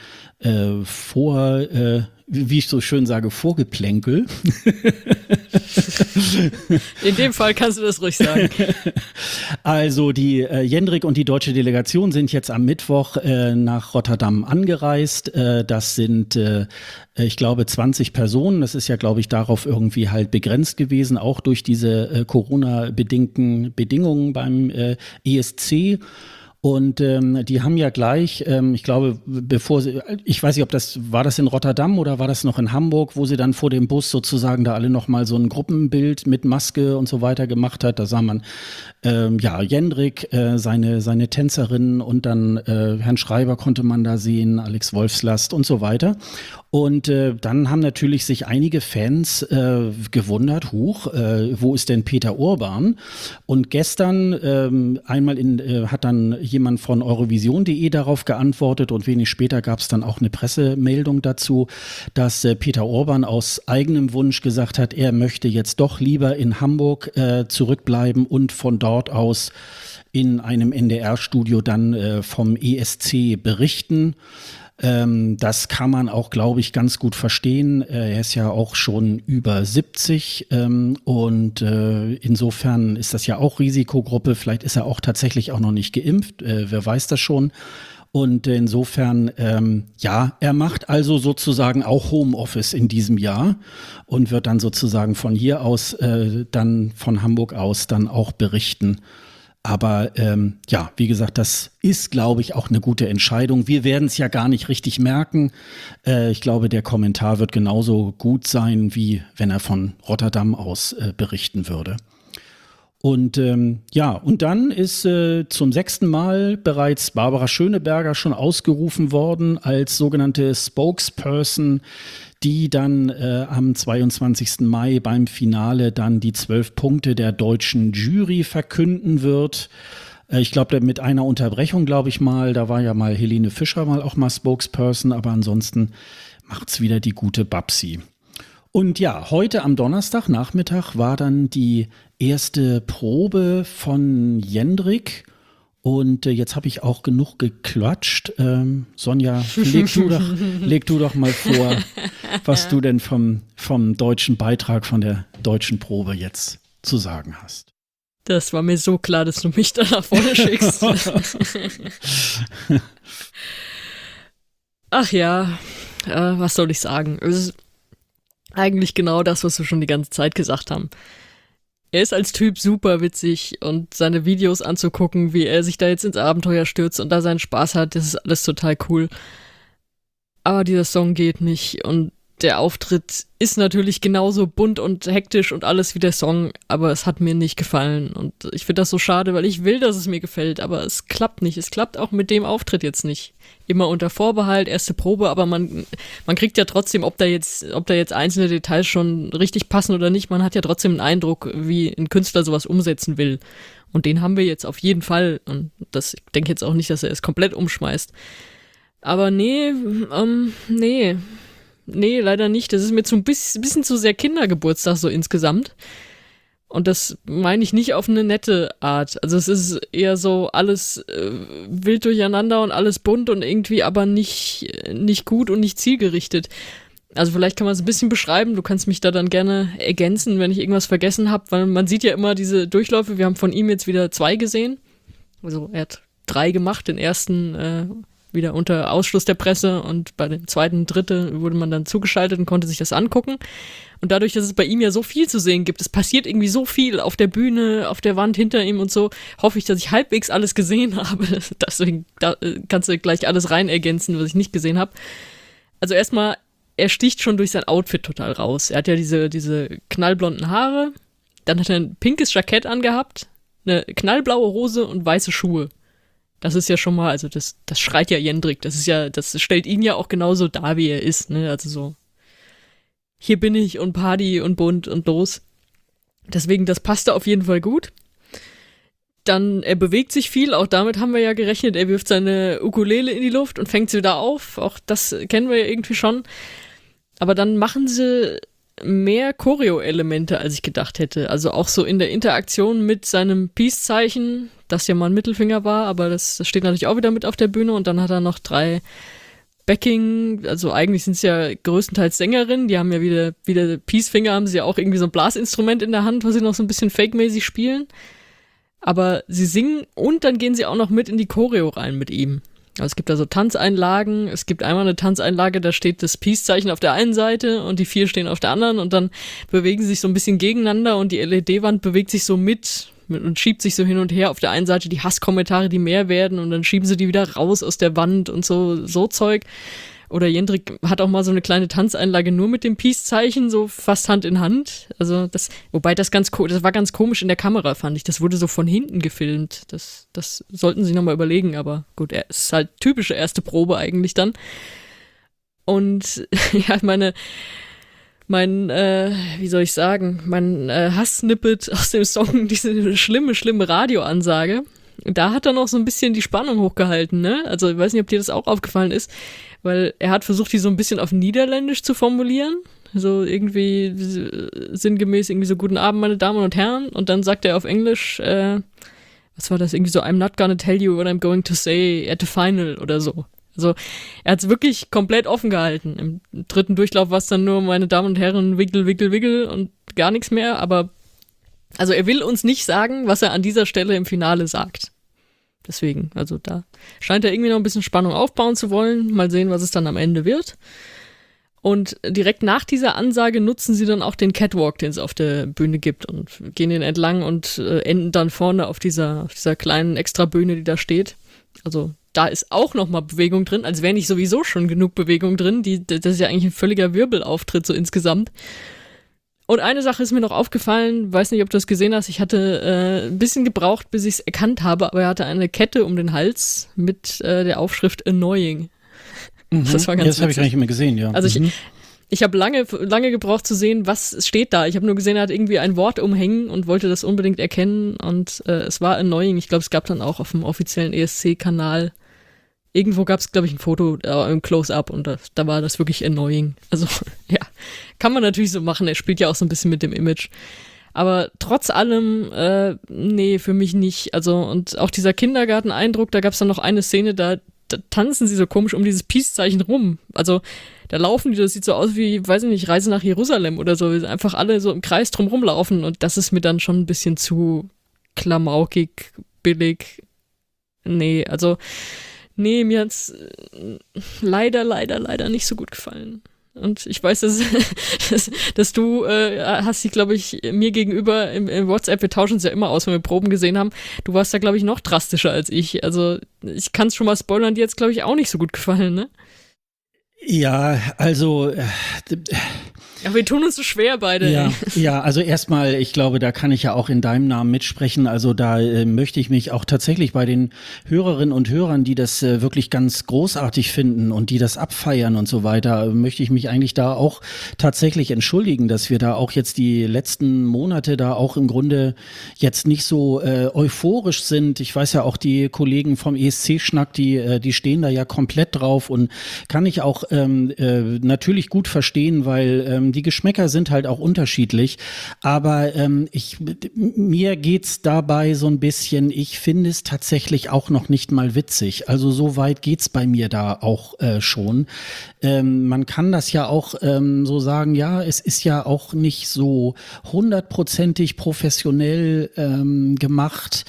wie ich so schön sage, Vorgeplänkel. In dem Fall kannst du das ruhig sagen. Also die Jendrik und die deutsche Delegation sind jetzt am Mittwoch nach Rotterdam angereist. Das sind, ich glaube, 20 Personen. Das ist ja, glaube ich, darauf irgendwie halt begrenzt gewesen, auch durch diese Corona-bedingten Bedingungen beim ESC. Und die haben ja gleich, ich glaube, ich weiß nicht, war das in Rotterdam oder war das noch in Hamburg, wo sie dann vor dem Bus sozusagen da alle nochmal so ein Gruppenbild mit Maske und so weiter gemacht hat. Da sah man, ja, Jendrik, seine Tänzerin und dann Herrn Schreiber konnte man da sehen, Alex Wolfslast und so weiter. Und dann haben natürlich sich einige Fans gewundert, wo ist denn Peter Urban? Und gestern hat dann jemand von Eurovision.de darauf geantwortet und wenig später gab es dann auch eine Pressemeldung dazu, dass Peter Urban aus eigenem Wunsch gesagt hat, er möchte jetzt doch lieber in Hamburg zurückbleiben und von dort aus in einem NDR-Studio dann vom ESC berichten. Das kann man auch, glaube ich, ganz gut verstehen. Er ist ja auch schon über 70 und insofern ist das ja auch Risikogruppe. Vielleicht ist er auch tatsächlich auch noch nicht geimpft. Wer weiß das schon. Und insofern, ja, er macht also sozusagen auch Homeoffice in diesem Jahr und wird dann sozusagen von hier aus, dann von Hamburg aus dann auch berichten. Aber ja, wie gesagt, das ist, glaube ich, auch eine gute Entscheidung. Wir werden es ja gar nicht richtig merken. Ich glaube, der Kommentar wird genauso gut sein, wie wenn er von Rotterdam aus berichten würde. Und und dann ist zum 6. Mal bereits Barbara Schöneberger schon ausgerufen worden als sogenannte Spokesperson, die dann am 22. Mai beim Finale dann die 12 Punkte der deutschen Jury verkünden wird. Ich glaube, mit einer Unterbrechung, glaube ich mal, da war ja mal Helene Fischer auch mal Spokesperson, aber ansonsten macht's wieder die gute Babsi. Und ja, heute am Donnerstagnachmittag war dann die erste Probe von Jendrik. Und jetzt habe ich auch genug geklatscht. Sonja, leg du doch mal vor, was du denn vom deutschen Beitrag, von der deutschen Probe jetzt zu sagen hast. Das war mir so klar, dass du mich da nach vorne schickst. Ach ja, was soll ich sagen? Es ist eigentlich genau das, was wir schon die ganze Zeit gesagt haben. Er ist als Typ super witzig und seine Videos anzugucken, wie er sich da jetzt ins Abenteuer stürzt und da seinen Spaß hat, das ist alles total cool. Aber dieser Song geht nicht und der Auftritt ist natürlich genauso bunt und hektisch und alles wie der Song, aber es hat mir nicht gefallen und ich finde das so schade, weil ich will, dass es mir gefällt, aber es klappt nicht. Es klappt auch mit dem Auftritt jetzt nicht. Immer unter Vorbehalt, erste Probe, aber man kriegt ja trotzdem, ob da jetzt einzelne Details schon richtig passen oder nicht, man hat ja trotzdem einen Eindruck, wie ein Künstler sowas umsetzen will. Und den haben wir jetzt auf jeden Fall und ich denke jetzt auch nicht, dass er es komplett umschmeißt. Aber nee, leider nicht. Das ist mir ein bisschen zu sehr Kindergeburtstag so insgesamt. Und das meine ich nicht auf eine nette Art. Also es ist eher so alles wild durcheinander und alles bunt und irgendwie aber nicht gut und nicht zielgerichtet. Also vielleicht kann man es ein bisschen beschreiben. Du kannst mich da dann gerne ergänzen, wenn ich irgendwas vergessen habe, weil man sieht ja immer diese Durchläufe. Wir haben von ihm jetzt wieder 2 gesehen. Also er hat 3 gemacht, den ersten wieder unter Ausschluss der Presse und bei dem zweiten, dritten wurde man dann zugeschaltet und konnte sich das angucken. Und dadurch, dass es bei ihm ja so viel zu sehen gibt, es passiert irgendwie so viel auf der Bühne, auf der Wand hinter ihm und so, hoffe ich, dass ich halbwegs alles gesehen habe. Deswegen kannst du gleich alles rein ergänzen, was ich nicht gesehen habe. Also erstmal, er sticht schon durch sein Outfit total raus. Er hat ja diese knallblonden Haare, dann hat er ein pinkes Jackett angehabt, eine knallblaue Hose und weiße Schuhe. Das ist ja schon mal, also das schreit ja Jendrik, das stellt ihn ja auch genauso dar, wie er ist, ne, also so, hier bin ich und Party und bunt und los. Deswegen, das passte auf jeden Fall gut. Dann, er bewegt sich viel, auch damit haben wir ja gerechnet, er wirft seine Ukulele in die Luft und fängt sie wieder auf, auch das kennen wir ja irgendwie schon. Aber dann machen sie mehr Choreo-Elemente, als ich gedacht hätte. Also auch so in der Interaktion mit seinem Peace-Zeichen, das ja mal ein Mittelfinger war, aber das steht natürlich auch wieder mit auf der Bühne und dann hat er noch 3 Backing, also eigentlich sind es ja größtenteils Sängerinnen, die haben ja wieder Peace-Finger, haben sie ja auch irgendwie so ein Blasinstrument in der Hand, was sie noch so ein bisschen fake-mäßig spielen. Aber sie singen und dann gehen sie auch noch mit in die Choreo rein mit ihm. Also es gibt da so Tanzeinlagen, es gibt einmal eine Tanzeinlage, da steht das Peace-Zeichen auf der einen Seite und die 4 stehen auf der anderen und dann bewegen sie sich so ein bisschen gegeneinander und die LED-Wand bewegt sich so mit und schiebt sich so hin und her. Auf der einen Seite die Hasskommentare, die mehr werden und dann schieben sie die wieder raus aus der Wand und so Zeug. Oder Jendrik hat auch mal so eine kleine Tanzeinlage nur mit dem Peace-Zeichen, so fast Hand in Hand. Also das war ganz komisch in der Kamera, fand ich. Das wurde so von hinten gefilmt. Das sollten sie nochmal überlegen, aber gut, es ist halt typische erste Probe eigentlich dann. Und ja, mein Hass-Snippet aus dem Song, diese schlimme Radioansage, da hat er noch so ein bisschen die Spannung hochgehalten, ne? Also ich weiß nicht, ob dir das auch aufgefallen ist, weil er hat versucht, die so ein bisschen auf Niederländisch zu formulieren, so irgendwie sinngemäß irgendwie so guten Abend, meine Damen und Herren, und dann sagt er auf Englisch, was war das, irgendwie so, I'm not gonna tell you what I'm going to say at the final oder so. Also er hat es wirklich komplett offen gehalten. Im 3. Durchlauf war es dann nur, meine Damen und Herren, wickel, wickel, wickel und gar nichts mehr, aber also er will uns nicht sagen, was er an dieser Stelle im Finale sagt. Deswegen, also da scheint er irgendwie noch ein bisschen Spannung aufbauen zu wollen. Mal sehen, was es dann am Ende wird. Und direkt nach dieser Ansage nutzen sie dann auch den Catwalk, den es auf der Bühne gibt und gehen den entlang und enden dann vorne auf dieser kleinen Extrabühne, die da steht. Also da ist auch nochmal Bewegung drin, als wäre nicht sowieso schon genug Bewegung drin. Das ist ja eigentlich ein völliger Wirbelauftritt so insgesamt. Und eine Sache ist mir noch aufgefallen, weiß nicht, ob du das gesehen hast, ich hatte ein bisschen gebraucht, bis ich es erkannt habe, aber er hatte eine Kette um den Hals mit der Aufschrift Annoying. Das war ganz das habe ich gar nicht mehr gesehen, ja. Also ich habe lange gebraucht zu sehen, was steht da. Ich habe nur gesehen, er hat irgendwie ein Wort umhängen und wollte das unbedingt erkennen und es war Annoying. Ich glaube, es gab dann auch auf dem offiziellen ESC-Kanal irgendwo gab es, glaube ich, ein Foto im Close-Up und da war das wirklich Annoying. Also, ja, kann man natürlich so machen. Er spielt ja auch so ein bisschen mit dem Image. Aber trotz allem, nee, für mich nicht. Also, und auch dieser Kindergarten-Eindruck, da gab es dann noch eine Szene, da tanzen sie so komisch um dieses Peace-Zeichen rum. Also, da laufen die, das sieht so aus wie, weiß ich nicht, Reise nach Jerusalem oder so. Einfach alle so im Kreis drum rumlaufen und das ist mir dann schon ein bisschen zu klamaukig, billig. Nee, also nee, mir hat's leider nicht so gut gefallen. Und ich weiß, dass du hast dich, glaube ich, mir gegenüber im WhatsApp, wir tauschen es ja immer aus, wenn wir Proben gesehen haben, du warst da, glaube ich, noch drastischer als ich. Also ich kann es schon mal spoilern, dir hat's, glaube ich, auch nicht so gut gefallen, ne? Ja, also Ja, wir tun uns so schwer beide. Ja, also erstmal, ich glaube, da kann ich ja auch in deinem Namen mitsprechen. Also da möchte ich mich auch tatsächlich bei den Hörerinnen und Hörern, die das wirklich ganz großartig finden und die das abfeiern und so weiter, möchte ich mich eigentlich da auch tatsächlich entschuldigen, dass wir da auch jetzt die letzten Monate da auch im Grunde jetzt nicht so euphorisch sind. Ich weiß ja auch, die Kollegen vom ESC-Schnack, die stehen da ja komplett drauf und kann ich auch natürlich gut verstehen, weil die Geschmäcker sind halt auch unterschiedlich, aber mir geht's dabei so ein bisschen, ich finde es tatsächlich auch noch nicht mal witzig, also so weit geht's bei mir da auch schon. Man kann das ja auch so sagen, ja, es ist ja auch nicht so 100%ig professionell gemacht,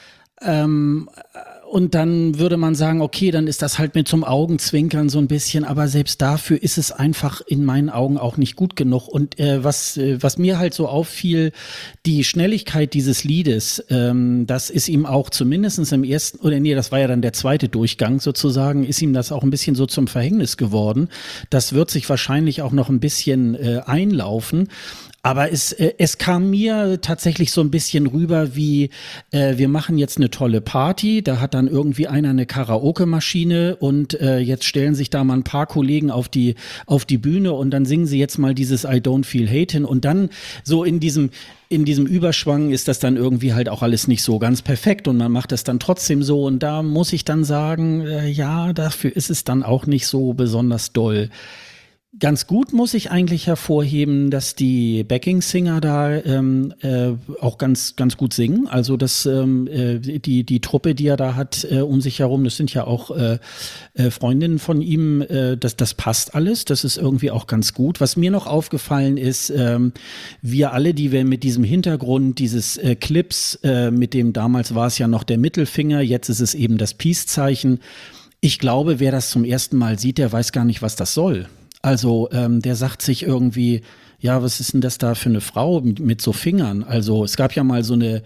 und dann würde man sagen, okay, dann ist das halt mit zum Augenzwinkern so ein bisschen, aber selbst dafür ist es einfach in meinen Augen auch nicht gut genug. Und was mir halt so auffiel, die Schnelligkeit dieses Liedes, das ist ihm auch zumindest im ersten, oder nee, das war ja dann der zweite Durchgang sozusagen, ist ihm das auch ein bisschen so zum Verhängnis geworden. Das wird sich wahrscheinlich auch noch ein bisschen einlaufen. Aber es kam mir tatsächlich so ein bisschen rüber wie, wir machen jetzt eine tolle Party, da hat dann irgendwie einer eine Karaoke-Maschine und jetzt stellen sich da mal ein paar Kollegen auf die Bühne und dann singen sie jetzt mal dieses I Don't Feel Hate hin und dann so in diesem Überschwang ist das dann irgendwie halt auch alles nicht so ganz perfekt und man macht das dann trotzdem so und da muss ich dann sagen, ja, dafür ist es dann auch nicht so besonders doll. Ganz gut muss ich eigentlich hervorheben, dass die Backing-Singer da auch ganz gut singen. Also dass die Truppe, die er da hat um sich herum, das sind ja auch Freundinnen von ihm, das passt alles. Das ist irgendwie auch ganz gut. Was mir noch aufgefallen ist, wir alle, die wir mit diesem Hintergrund dieses Clips, mit dem damals war es ja noch der Mittelfinger, jetzt ist es eben das Peace-Zeichen. Ich glaube, wer das zum ersten Mal sieht, der weiß gar nicht, was das soll. Also der sagt sich irgendwie, ja, was ist denn das da für eine Frau mit so Fingern? Also es gab ja mal so eine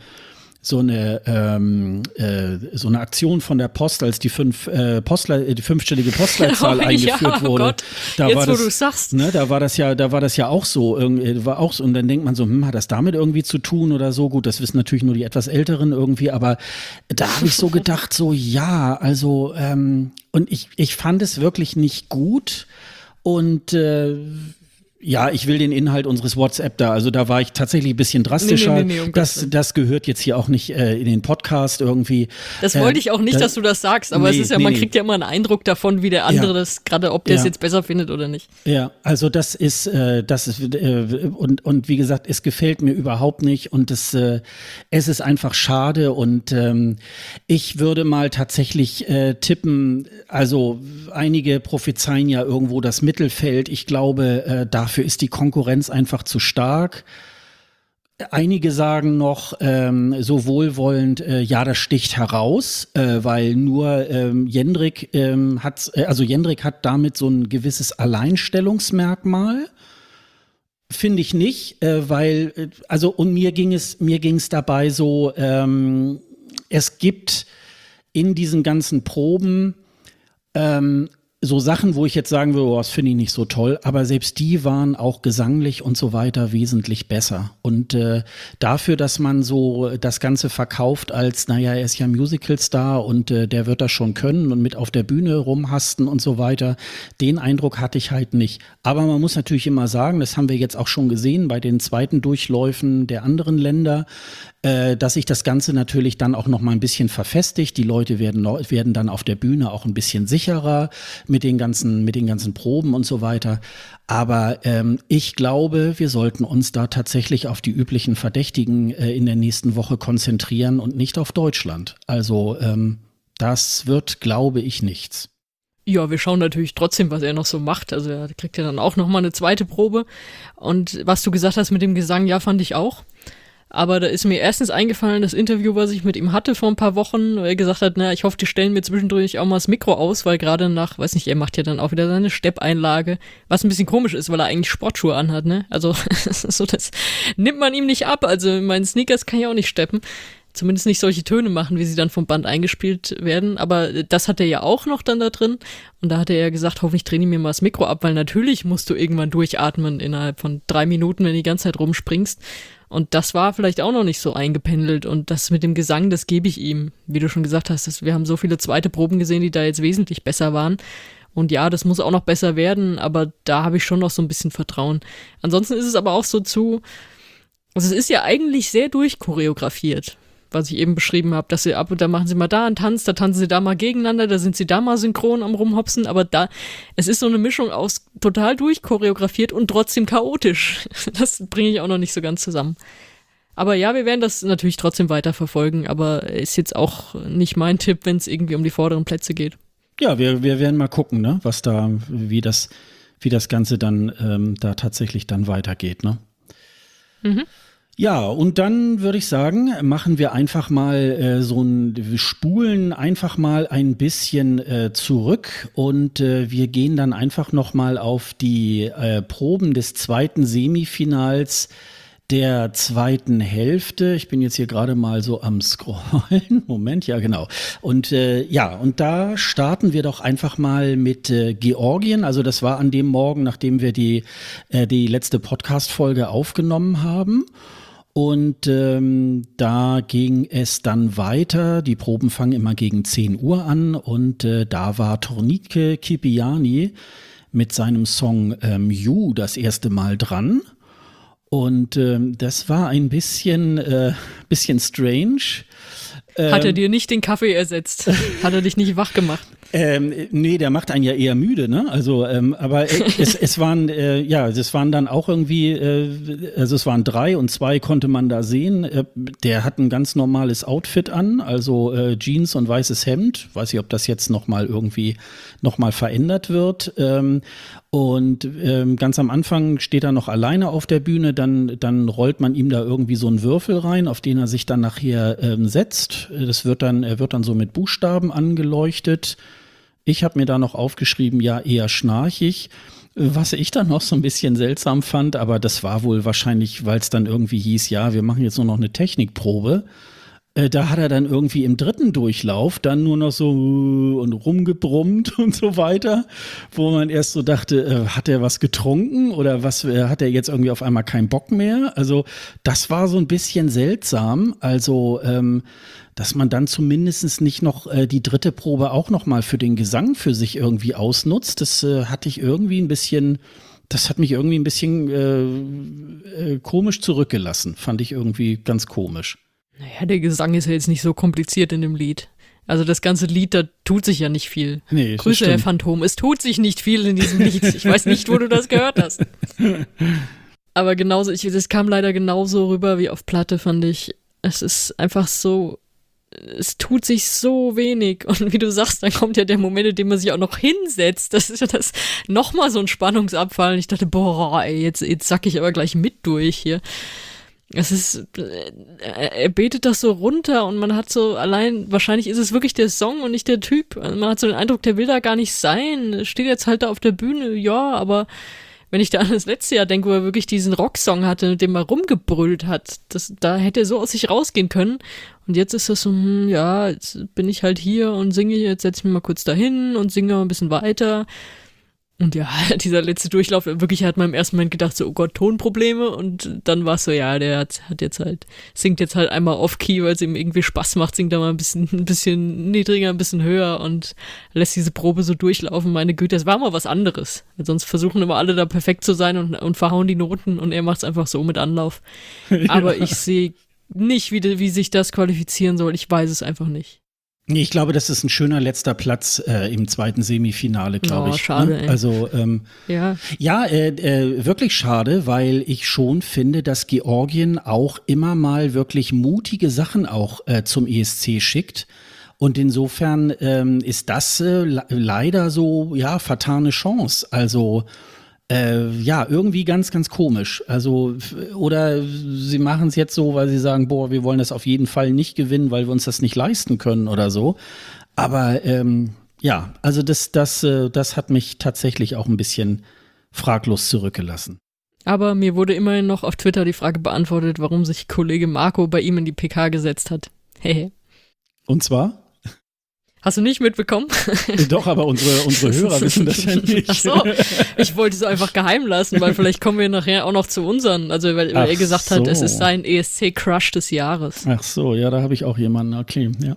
Aktion von der Post, als die fünfstellige Postleitzahl eingeführt wurde. Gott. Da Jetzt, war wo das, du sagst. ne, da war das ja auch so, war auch so. Und dann denkt man so, hat das damit irgendwie zu tun oder so? Gut, das wissen natürlich nur die etwas Älteren irgendwie, aber da habe ich so gedacht, so ja, also und ich fand es wirklich nicht gut. Und ja, ich will den Inhalt unseres WhatsApp da, also da war ich tatsächlich ein bisschen drastischer. Nee, das gehört jetzt hier auch nicht in den Podcast irgendwie. Das wollte ich auch nicht, dass du das sagst, aber es ist ja, man kriegt ja immer einen Eindruck davon, wie der andere das, gerade ob der es jetzt besser findet oder nicht. Ja, also das ist und wie gesagt, es gefällt mir überhaupt nicht und es ist einfach schade und ich würde mal tatsächlich tippen, also einige prophezeien ja irgendwo das Mittelfeld. Ich glaube, dafür ist die Konkurrenz einfach zu stark. Einige sagen noch so wohlwollend, ja, das sticht heraus, weil nur Jendrik hat damit so ein gewisses Alleinstellungsmerkmal. Finde ich nicht, weil, also und mir ging's dabei so, es gibt in diesen ganzen Proben so Sachen, wo ich jetzt sagen würde, das finde ich nicht so toll, aber selbst die waren auch gesanglich und so weiter wesentlich besser. Und dafür, dass man so das Ganze verkauft als, naja, er ist ja Musicalstar und der wird das schon können und mit auf der Bühne rumhasten und so weiter, den Eindruck hatte ich halt nicht. Aber man muss natürlich immer sagen, das haben wir jetzt auch schon gesehen bei den zweiten Durchläufen der anderen Länder, dass sich das Ganze natürlich dann auch noch mal ein bisschen verfestigt. Die Leute werden dann auf der Bühne auch ein bisschen sicherer mit den ganzen Proben und so weiter. Aber ich glaube, wir sollten uns da tatsächlich auf die üblichen Verdächtigen in der nächsten Woche konzentrieren und nicht auf Deutschland. Also das wird, glaube ich, nichts. Ja, wir schauen natürlich trotzdem, was er noch so macht. Also er kriegt ja dann auch noch mal eine zweite Probe. Und was du gesagt hast mit dem Gesang, ja, fand ich auch. Aber da ist mir erstens eingefallen, das Interview, was ich mit ihm hatte vor ein paar Wochen, wo er gesagt hat, na, ich hoffe, die stellen mir zwischendurch auch mal das Mikro aus, weil gerade nach, weiß nicht, er macht ja dann auch wieder seine Steppeinlage, was ein bisschen komisch ist, weil er eigentlich Sportschuhe anhat, ne? Also, so, das nimmt man ihm nicht ab. Also, in meinen Sneakers kann ich auch nicht steppen. Zumindest nicht solche Töne machen, wie sie dann vom Band eingespielt werden. Aber das hat er ja auch noch dann da drin. Und da hat er ja gesagt, hoffentlich trainiere ich mir mal das Mikro ab, weil natürlich musst du irgendwann durchatmen innerhalb von 3 Minuten, wenn du die ganze Zeit rumspringst. Und das war vielleicht auch noch nicht so eingependelt. Und das mit dem Gesang, das gebe ich ihm. Wie du schon gesagt hast, wir haben so viele zweite Proben gesehen, die da jetzt wesentlich besser waren. Und ja, das muss auch noch besser werden, aber da habe ich schon noch so ein bisschen Vertrauen. Ansonsten ist es aber auch so also es ist ja eigentlich sehr durchchoreografiert, was ich eben beschrieben habe, dass sie da machen sie mal da einen Tanz, da tanzen sie da mal gegeneinander, da sind sie da mal synchron am Rumhopsen, aber es ist so eine Mischung aus total durchchoreografiert und trotzdem chaotisch. Das bringe ich auch noch nicht so ganz zusammen. Aber ja, wir werden das natürlich trotzdem weiter verfolgen, aber ist jetzt auch nicht mein Tipp, wenn es irgendwie um die vorderen Plätze geht. Ja, wir werden mal gucken, ne, wie das Ganze dann da tatsächlich dann weitergeht, ne? Mhm. Ja, und dann würde ich sagen, machen wir einfach mal wir spulen einfach mal ein bisschen zurück und wir gehen dann einfach noch mal auf die Proben des zweiten Semifinals der zweiten Hälfte. Ich bin jetzt hier gerade mal so am Scrollen. Moment, ja genau. Und und da starten wir doch einfach mal mit Georgien. Also das war an dem Morgen, nachdem wir die letzte Podcast-Folge aufgenommen haben. Und da ging es dann weiter. Die Proben fangen immer gegen 10 Uhr an. Und da war Tornike Kipiani mit seinem Song You das erste Mal dran. Und das war ein bisschen strange. Hat er dir nicht den Kaffee ersetzt? Hat er dich nicht wach gemacht? Nee, der macht einen ja eher müde, ne? Also, aber es waren dann auch irgendwie, also es waren 3 und 2 konnte man da sehen. Der hat ein ganz normales Outfit an, also Jeans und weißes Hemd. Weiß ich, ob das jetzt noch mal verändert wird. Und ganz am Anfang steht er noch alleine auf der Bühne, dann rollt man ihm da irgendwie so einen Würfel rein, auf den er sich dann nachher setzt. Er wird dann so mit Buchstaben angeleuchtet. Ich habe mir da noch aufgeschrieben, ja, eher schnarchig. Was ich dann noch so ein bisschen seltsam fand, aber das war wohl wahrscheinlich, weil es dann irgendwie hieß, ja, wir machen jetzt nur noch eine Technikprobe. Da hat er dann irgendwie im 3. Durchlauf dann nur noch so und rumgebrummt und so weiter, wo man erst so dachte, hat er was getrunken oder was, hat er jetzt irgendwie auf einmal keinen Bock mehr? Also das war so ein bisschen seltsam, also dass man dann zumindest nicht noch die 3. Probe auch noch mal für den Gesang für sich irgendwie ausnutzt, das hat mich irgendwie ein bisschen komisch zurückgelassen, fand ich irgendwie ganz komisch. Naja, der Gesang ist ja jetzt nicht so kompliziert in dem Lied. Also das ganze Lied, da tut sich ja nicht viel. Nee, Grüße, Herr Phantom. Es tut sich nicht viel in diesem Lied. Ich weiß nicht, wo du das gehört hast. Aber genauso, das kam leider genauso rüber wie auf Platte, fand ich. Es ist einfach so, es tut sich so wenig. Und wie du sagst, dann kommt ja der Moment, in dem man sich auch noch hinsetzt. Das ist ja das nochmal so ein Spannungsabfall. Und ich dachte, boah, ey, jetzt sack ich aber gleich mit durch hier. Es ist, er betet das so runter und man hat so wahrscheinlich ist es wirklich der Song und nicht der Typ. Also man hat so den Eindruck, der will da gar nicht sein. Steht jetzt halt da auf der Bühne, ja, aber wenn ich da an das letzte Jahr denke, wo er wirklich diesen Rocksong hatte, mit dem er rumgebrüllt hat, da hätte er so aus sich rausgehen können. Und jetzt ist das so, ja, jetzt bin ich halt hier und singe, jetzt setze ich mich mal kurz dahin und singe mal ein bisschen weiter. Und ja, dieser letzte Durchlauf, wirklich hat man im ersten Moment gedacht, so, oh Gott, Tonprobleme. Und dann war es so, ja, der singt jetzt halt einmal off-key, weil es ihm irgendwie Spaß macht, singt da mal ein bisschen niedriger, ein bisschen höher und lässt diese Probe so durchlaufen. Meine Güte, das war mal was anderes. Weil sonst versuchen immer alle da perfekt zu sein und verhauen die Noten und er macht es einfach so mit Anlauf. Aber ich sehe nicht, wie sich das qualifizieren soll. Ich weiß es einfach nicht. Nee, ich glaube, das ist ein schöner letzter Platz im zweiten Semifinale, glaube ich. Schade, ne? ey. Also Ja. wirklich schade, weil ich schon finde, dass Georgien auch immer mal wirklich mutige Sachen auch zum ESC schickt. Und insofern ist das leider so, ja, vertane Chance. Also irgendwie ganz, ganz komisch. Also, oder sie machen es jetzt so, weil sie sagen, boah, wir wollen das auf jeden Fall nicht gewinnen, weil wir uns das nicht leisten können oder so. Aber also das hat mich tatsächlich auch ein bisschen fraglos zurückgelassen. Aber mir wurde immerhin noch auf Twitter die Frage beantwortet, warum sich Kollege Marco bei ihm in die PK gesetzt hat. Hehe. Und zwar? Hast du nicht mitbekommen? Doch, aber unsere Hörer wissen das ja nicht. Ach so, ich wollte es einfach geheim lassen, weil vielleicht kommen wir nachher auch noch zu unseren. Also, weil er gesagt hat, es ist sein ESC-Crush des Jahres. Ach so, ja, da habe ich auch jemanden. Okay, ja.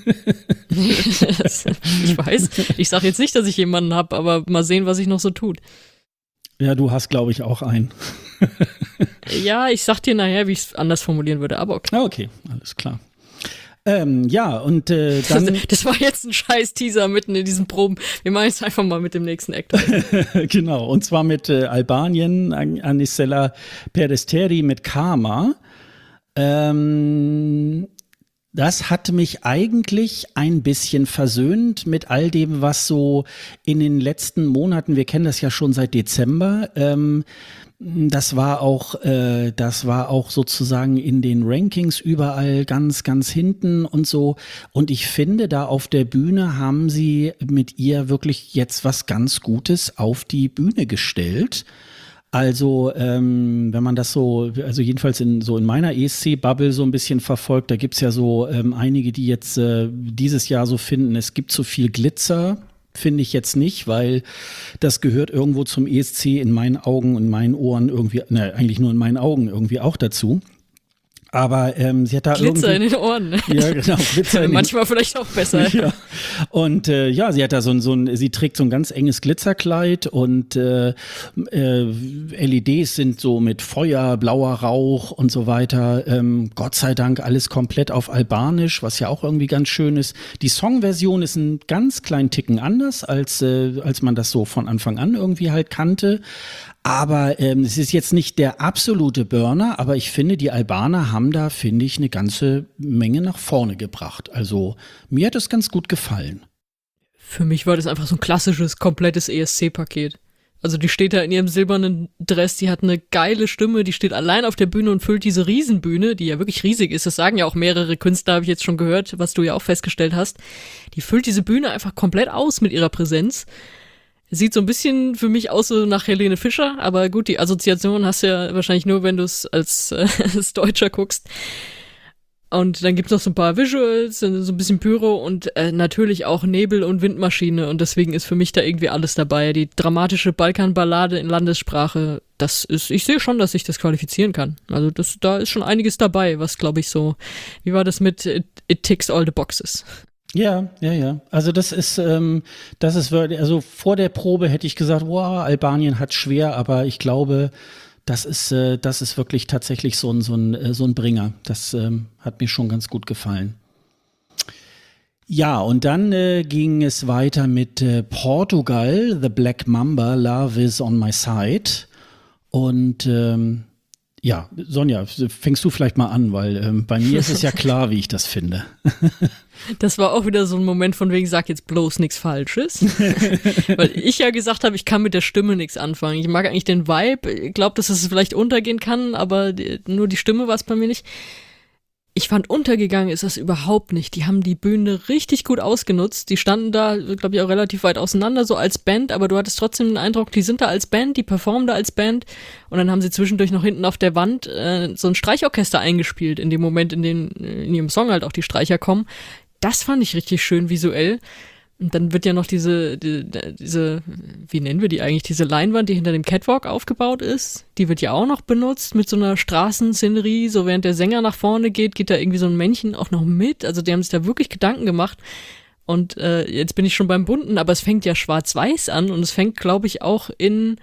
Ich weiß, ich sage jetzt nicht, dass ich jemanden habe, aber mal sehen, was sich noch so tut. Ja, du hast, glaube ich, auch einen. Ja, ich sag dir nachher, wie ich es anders formulieren würde, aber okay. Okay, alles klar. Ja, und dann... Das war jetzt ein scheiß Teaser mitten in diesen Proben. Wir machen es einfach mal mit dem nächsten Act. Genau, und zwar mit Albanien, Anisella Peresteri mit Karma. Das hat mich eigentlich ein bisschen versöhnt mit all dem, was so in den letzten Monaten, wir kennen das ja schon seit Dezember, das war auch sozusagen in den Rankings überall ganz, ganz hinten und so. Und ich finde, da auf der Bühne haben sie mit ihr wirklich jetzt was ganz Gutes auf die Bühne gestellt. Also, wenn man das so, also jedenfalls in meiner ESC-Bubble so ein bisschen verfolgt, da gibt's ja so einige, die jetzt dieses Jahr so finden, es gibt zu viel Glitzer. Finde ich jetzt nicht, weil das gehört irgendwo zum ESC in meinen Augen und meinen Ohren irgendwie, eigentlich nur in meinen Augen irgendwie auch dazu. Aber sie hat da Glitzer in den Ohren. Ne? Ja, genau. Glitzer in manchmal vielleicht auch besser. Ja. Und sie hat da sie trägt so ein ganz enges Glitzerkleid und LEDs sind so mit Feuer, blauer Rauch und so weiter. Gott sei Dank alles komplett auf Albanisch, was ja auch irgendwie ganz schön ist. Die Songversion ist ein ganz kleinen Ticken anders, als man das so von Anfang an irgendwie halt kannte. Aber es ist jetzt nicht der absolute Burner, aber ich finde, die Albaner haben da, finde ich, eine ganze Menge nach vorne gebracht. Also mir hat das ganz gut gefallen. Für mich war das einfach so ein klassisches, komplettes ESC-Paket. Also die steht da in ihrem silbernen Dress, die hat eine geile Stimme, die steht allein auf der Bühne und füllt diese Riesenbühne, die ja wirklich riesig ist. Das sagen ja auch mehrere Künstler, habe ich jetzt schon gehört, was du ja auch festgestellt hast. Die füllt diese Bühne einfach komplett aus mit ihrer Präsenz. Sieht so ein bisschen für mich aus so nach Helene Fischer, aber gut, die Assoziation hast du ja wahrscheinlich nur, wenn du es als Deutscher guckst. Und dann gibt's noch so ein paar Visuals, so ein bisschen Pyro und natürlich auch Nebel und Windmaschine und deswegen ist für mich da irgendwie alles dabei. Die dramatische Balkanballade in Landessprache, ich sehe schon, dass ich das qualifizieren kann. Also da ist schon einiges dabei, was glaube ich so, wie war das mit It ticks all the boxes? Ja. Also das ist wirklich, also vor der Probe hätte ich gesagt, wow, Albanien hat schwer, aber ich glaube, das ist wirklich tatsächlich so ein Bringer. Das hat mir schon ganz gut gefallen. Ja, und dann ging es weiter mit Portugal, The Black Mamba, Love is on my side. Und ja, Sonja, fängst du vielleicht mal an, weil bei mir ist es ja klar, wie ich das finde. Das war auch wieder so ein Moment von wegen, sag jetzt bloß nichts Falsches. Weil ich ja gesagt habe, ich kann mit der Stimme nichts anfangen. Ich mag eigentlich den Vibe, ich glaube, dass es vielleicht untergehen kann, aber nur die Stimme war es bei mir nicht. Ich fand, untergegangen ist das überhaupt nicht. Die haben die Bühne richtig gut ausgenutzt. Die standen da, glaube ich, auch relativ weit auseinander, so als Band, aber du hattest trotzdem den Eindruck, die sind da als Band, die performen da als Band. Und dann haben sie zwischendurch noch hinten auf der Wand so ein Streichorchester eingespielt, in dem Moment, in ihrem Song halt auch die Streicher kommen. Das fand ich richtig schön visuell. Und dann wird ja noch diese, wie nennen wir die eigentlich, diese Leinwand, die hinter dem Catwalk aufgebaut ist, die wird ja auch noch benutzt mit so einer Straßenszenerie, so während der Sänger nach vorne geht da irgendwie so ein Männchen auch noch mit, also die haben sich da wirklich Gedanken gemacht. Und jetzt bin ich schon beim Bunten, aber es fängt ja schwarz-weiß an und es fängt, glaube ich, auch im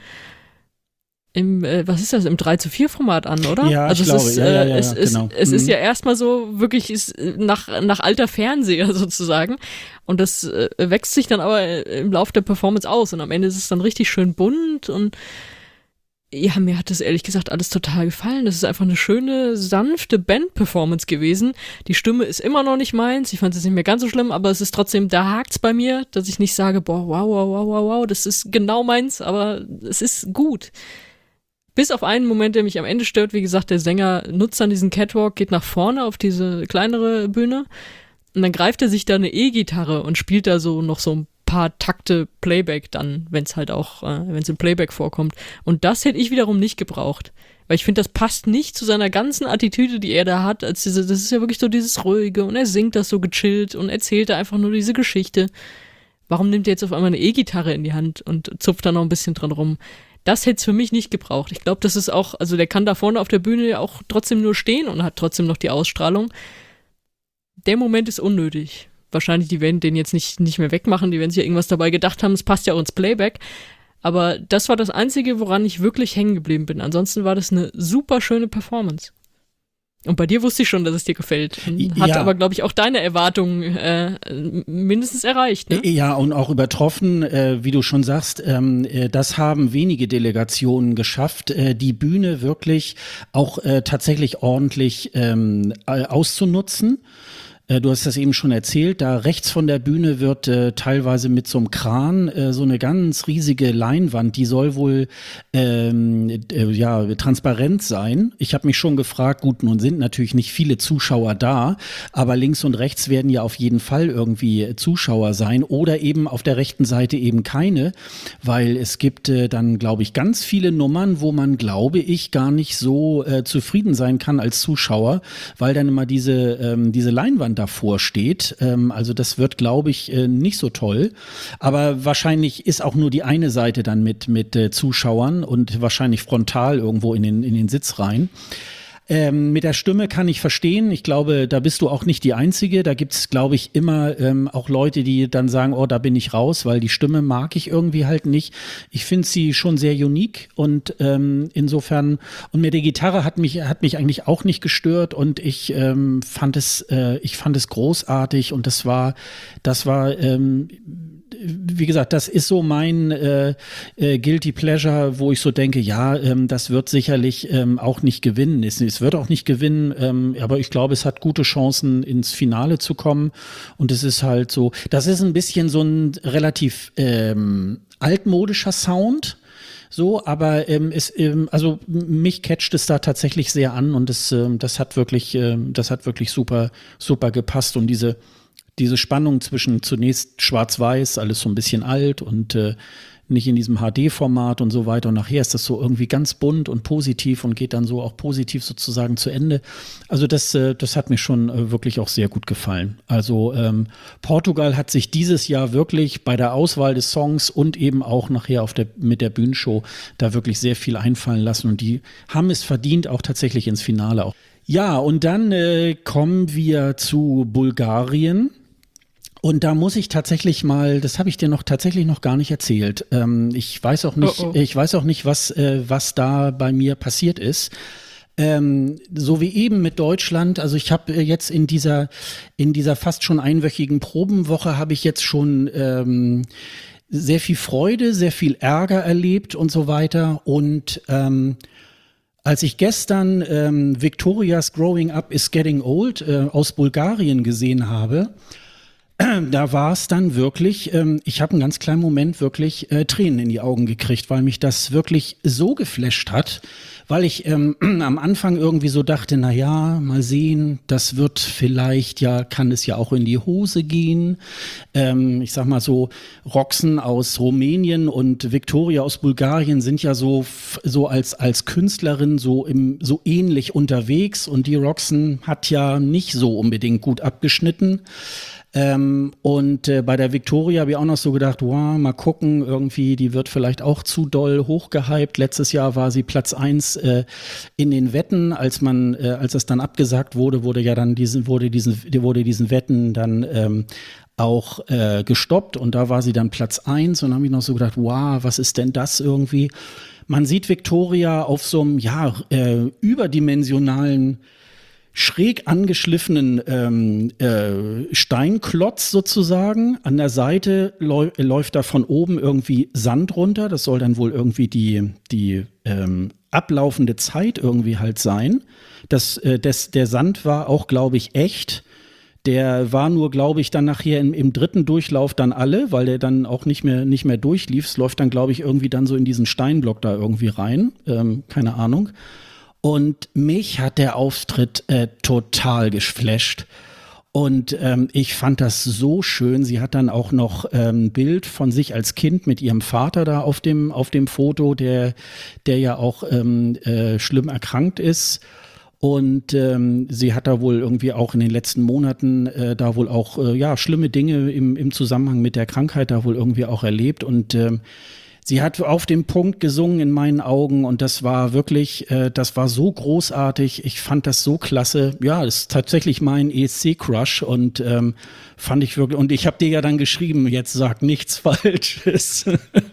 was ist das, im 3:4 Format an, oder? Ja, also ich glaube, genau. Es ist ja erstmal so wirklich nach alter Fernseher sozusagen und das wächst sich dann aber im Laufe der Performance aus und am Ende ist es dann richtig schön bunt und ja, mir hat das ehrlich gesagt alles total gefallen. Das ist einfach eine schöne, sanfte Band-Performance gewesen. Die Stimme ist immer noch nicht meins. Ich fand es nicht mehr ganz so schlimm, aber es ist trotzdem, da hakt's bei mir, dass ich nicht sage, boah, wow, das ist genau meins, aber es ist gut. Bis auf einen Moment, der mich am Ende stört, wie gesagt, der Sänger nutzt dann diesen Catwalk, geht nach vorne auf diese kleinere Bühne und dann greift er sich da eine E-Gitarre und spielt da so noch so ein paar Takte Playback dann, wenn es halt auch, wenn es im Playback vorkommt. Und das hätte ich wiederum nicht gebraucht. Weil ich finde, das passt nicht zu seiner ganzen Attitüde, die er da hat. Das ist ja wirklich so dieses Ruhige und er singt das so gechillt und erzählt da einfach nur diese Geschichte. Warum nimmt er jetzt auf einmal eine E-Gitarre in die Hand und zupft da noch ein bisschen dran rum? Das hätte es für mich nicht gebraucht. Ich glaube, das ist auch, also der kann da vorne auf der Bühne ja auch trotzdem nur stehen und hat trotzdem noch die Ausstrahlung. Der Moment ist unnötig. Wahrscheinlich, die werden den jetzt nicht mehr wegmachen, die werden sich ja irgendwas dabei gedacht haben, es passt ja auch ins Playback. Aber das war das Einzige, woran ich wirklich hängen geblieben bin. Ansonsten war das eine super schöne Performance. Und bei dir wusste ich schon, dass es dir gefällt. Hat aber, glaube ich, auch deine Erwartungen mindestens erreicht. Ne? Ja, und auch übertroffen, wie du schon sagst, das haben wenige Delegationen geschafft, die Bühne wirklich auch tatsächlich ordentlich auszunutzen. Du hast das eben schon erzählt, da rechts von der Bühne wird teilweise mit so einem Kran so eine ganz riesige Leinwand, die soll wohl transparent sein. Ich habe mich schon gefragt, gut, nun sind natürlich nicht viele Zuschauer da, aber links und rechts werden ja auf jeden Fall irgendwie Zuschauer sein oder eben auf der rechten Seite eben keine, weil es gibt dann, glaube ich, ganz viele Nummern, wo man, glaube ich, gar nicht so zufrieden sein kann als Zuschauer, weil dann immer diese Leinwand davor steht. Also das wird, glaube ich, nicht so toll. Aber wahrscheinlich ist auch nur die eine Seite dann mit Zuschauern und wahrscheinlich frontal irgendwo in den Sitz rein. Mit der Stimme kann ich verstehen. Ich glaube, da bist du auch nicht die Einzige. Da gibt's, glaube ich, immer auch Leute, die dann sagen, oh, da bin ich raus, weil die Stimme mag ich irgendwie halt nicht. Ich finde sie schon sehr unique und insofern, und mit der Gitarre hat mich eigentlich auch nicht gestört und ich fand es großartig und das war wie gesagt, das ist so mein Guilty Pleasure, wo ich so denke, ja, das wird sicherlich auch nicht gewinnen. Es wird auch nicht gewinnen, aber ich glaube, es hat gute Chancen, ins Finale zu kommen. Und es ist halt so, das ist ein bisschen so ein relativ altmodischer Sound. So, aber also mich catcht es da tatsächlich sehr an und das hat wirklich super gepasst und diese Spannung zwischen zunächst schwarz-weiß, alles so ein bisschen alt und nicht in diesem HD-Format und so weiter. Und nachher ist das so irgendwie ganz bunt und positiv und geht dann so auch positiv sozusagen zu Ende. Also das hat mir schon wirklich auch sehr gut gefallen. Also Portugal hat sich dieses Jahr wirklich bei der Auswahl des Songs und eben auch nachher mit der Bühnenshow da wirklich sehr viel einfallen lassen. Und die haben es verdient, auch tatsächlich ins Finale auch. Ja, und dann kommen wir zu Bulgarien. Und da muss ich tatsächlich mal, das habe ich dir tatsächlich noch gar nicht erzählt. Ich weiß auch nicht, was da bei mir passiert ist. So wie eben mit Deutschland, also ich habe jetzt in dieser fast schon einwöchigen Probenwoche habe ich jetzt schon sehr viel Freude, sehr viel Ärger erlebt und so weiter. Und als ich gestern Victoria's Growing Up is Getting Old aus Bulgarien gesehen habe, Da war es dann wirklich, ich habe einen ganz kleinen Moment wirklich Tränen in die Augen gekriegt, weil mich das wirklich so geflasht hat, weil ich am Anfang irgendwie so dachte, na ja, mal sehen, das wird vielleicht, ja, kann es ja auch in die Hose gehen. Ich sag mal so, Roxen aus Rumänien und Victoria aus Bulgarien sind ja so als Künstlerin so ähnlich unterwegs, und die Roxen hat ja nicht so unbedingt gut abgeschnitten. Bei der Victoria habe ich auch noch so gedacht, wow, mal gucken, irgendwie, die wird vielleicht auch zu doll hochgehypt. Letztes Jahr war sie Platz 1 in den Wetten, als es dann abgesagt wurde, wurde diesen Wetten dann auch gestoppt, und da war sie dann Platz 1, und dann habe ich noch so gedacht, wow, was ist denn das irgendwie? Man sieht Victoria auf so einem, überdimensionalen, schräg angeschliffenen Steinklotz sozusagen. An der Seite läuft da von oben irgendwie Sand runter. Das soll dann wohl irgendwie die ablaufende Zeit irgendwie halt sein. Der Sand war auch, glaube ich, echt. Der war nur, glaube ich, dann nachher im dritten Durchlauf dann alle, weil der dann auch nicht mehr durchlief. Es läuft dann, glaube ich, irgendwie dann so in diesen Steinblock da irgendwie rein. Keine Ahnung. Und mich hat der Auftritt total geflasht. Und ich fand das so schön. Sie hat dann auch noch ein Bild von sich als Kind mit ihrem Vater da auf dem Foto, der ja auch schlimm erkrankt ist. Und sie hat da wohl irgendwie auch in den letzten Monaten da wohl auch schlimme Dinge im Zusammenhang mit der Krankheit da wohl irgendwie auch erlebt. Und sie hat auf dem Punkt gesungen in meinen Augen, und das war wirklich, das war so großartig. Ich fand das so klasse. Ja, das ist tatsächlich mein ESC-Crush, und fand ich wirklich, und ich habe dir ja dann geschrieben, jetzt sag nichts Falsches.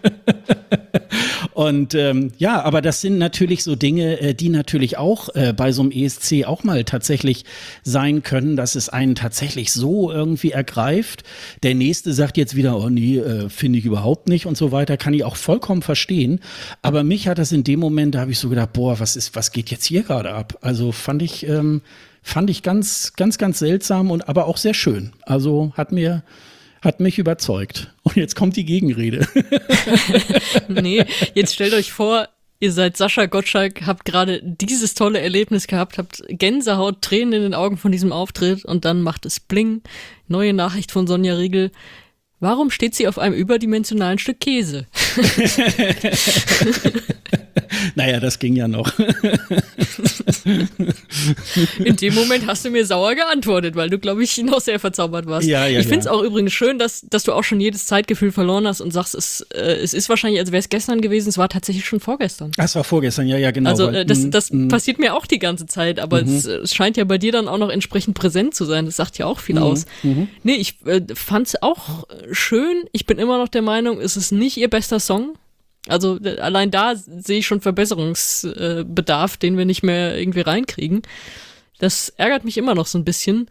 Und aber das sind natürlich so Dinge, die natürlich auch bei so einem ESC auch mal tatsächlich sein können, dass es einen tatsächlich so irgendwie ergreift. Der Nächste sagt jetzt wieder, oh nee, finde ich überhaupt nicht und so weiter, kann ich auch vollkommen verstehen. Aber mich hat das in dem Moment, da habe ich so gedacht, boah, was geht jetzt hier gerade ab? Also fand ich ganz, ganz, ganz seltsam, und aber auch sehr schön. Also hat mich überzeugt. Und jetzt kommt die Gegenrede. Nee, jetzt stellt euch vor, ihr seid Sascha Gottschalk, habt gerade dieses tolle Erlebnis gehabt, habt Gänsehaut, Tränen in den Augen von diesem Auftritt, und dann macht es Bling. Neue Nachricht von Sonja Riegel. Warum steht sie auf einem überdimensionalen Stück Käse? Naja, das ging ja noch. In dem Moment hast du mir sauer geantwortet, weil du, glaube ich, noch sehr verzaubert warst. Ja, ich finde es auch übrigens schön, dass du auch schon jedes Zeitgefühl verloren hast und sagst, es ist wahrscheinlich, als wäre es gestern gewesen, es war tatsächlich schon vorgestern. Das war vorgestern, ja, genau. Also das passiert mir auch die ganze Zeit, aber es scheint ja bei dir dann auch noch entsprechend präsent zu sein. Das sagt ja auch viel aus. Nee, ich fand es auch schön. Ich bin immer noch der Meinung, es ist nicht ihr bester Song. Also allein da sehe ich schon Verbesserungsbedarf, den wir nicht mehr irgendwie reinkriegen. Das ärgert mich immer noch so ein bisschen.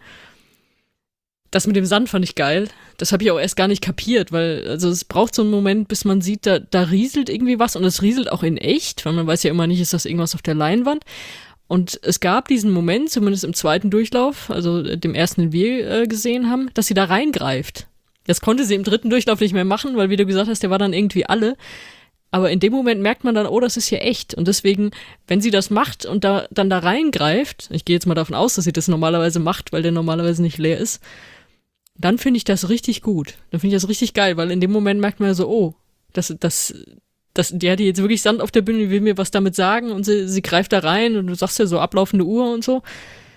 Das mit dem Sand fand ich geil. Das habe ich auch erst gar nicht kapiert, weil also es braucht so einen Moment, bis man sieht, da rieselt irgendwie was, und es rieselt auch in echt, weil man weiß ja immer nicht, ist das irgendwas auf der Leinwand. Und es gab diesen Moment, zumindest im zweiten Durchlauf, also dem ersten, den wir gesehen haben, dass sie da reingreift. Das konnte sie im dritten Durchlauf nicht mehr machen, weil, wie du gesagt hast, der war dann irgendwie alle. Aber in dem Moment merkt man dann, oh, das ist hier echt. Und deswegen, wenn sie das macht und dann da reingreift, ich gehe jetzt mal davon aus, dass sie das normalerweise macht, weil der normalerweise nicht leer ist, dann finde ich das richtig gut. Dann finde ich das richtig geil, weil in dem Moment merkt man ja so, oh, die hat jetzt wirklich Sand auf der Bühne, die will mir was damit sagen, und sie greift da rein, und du sagst ja so ablaufende Uhr und so.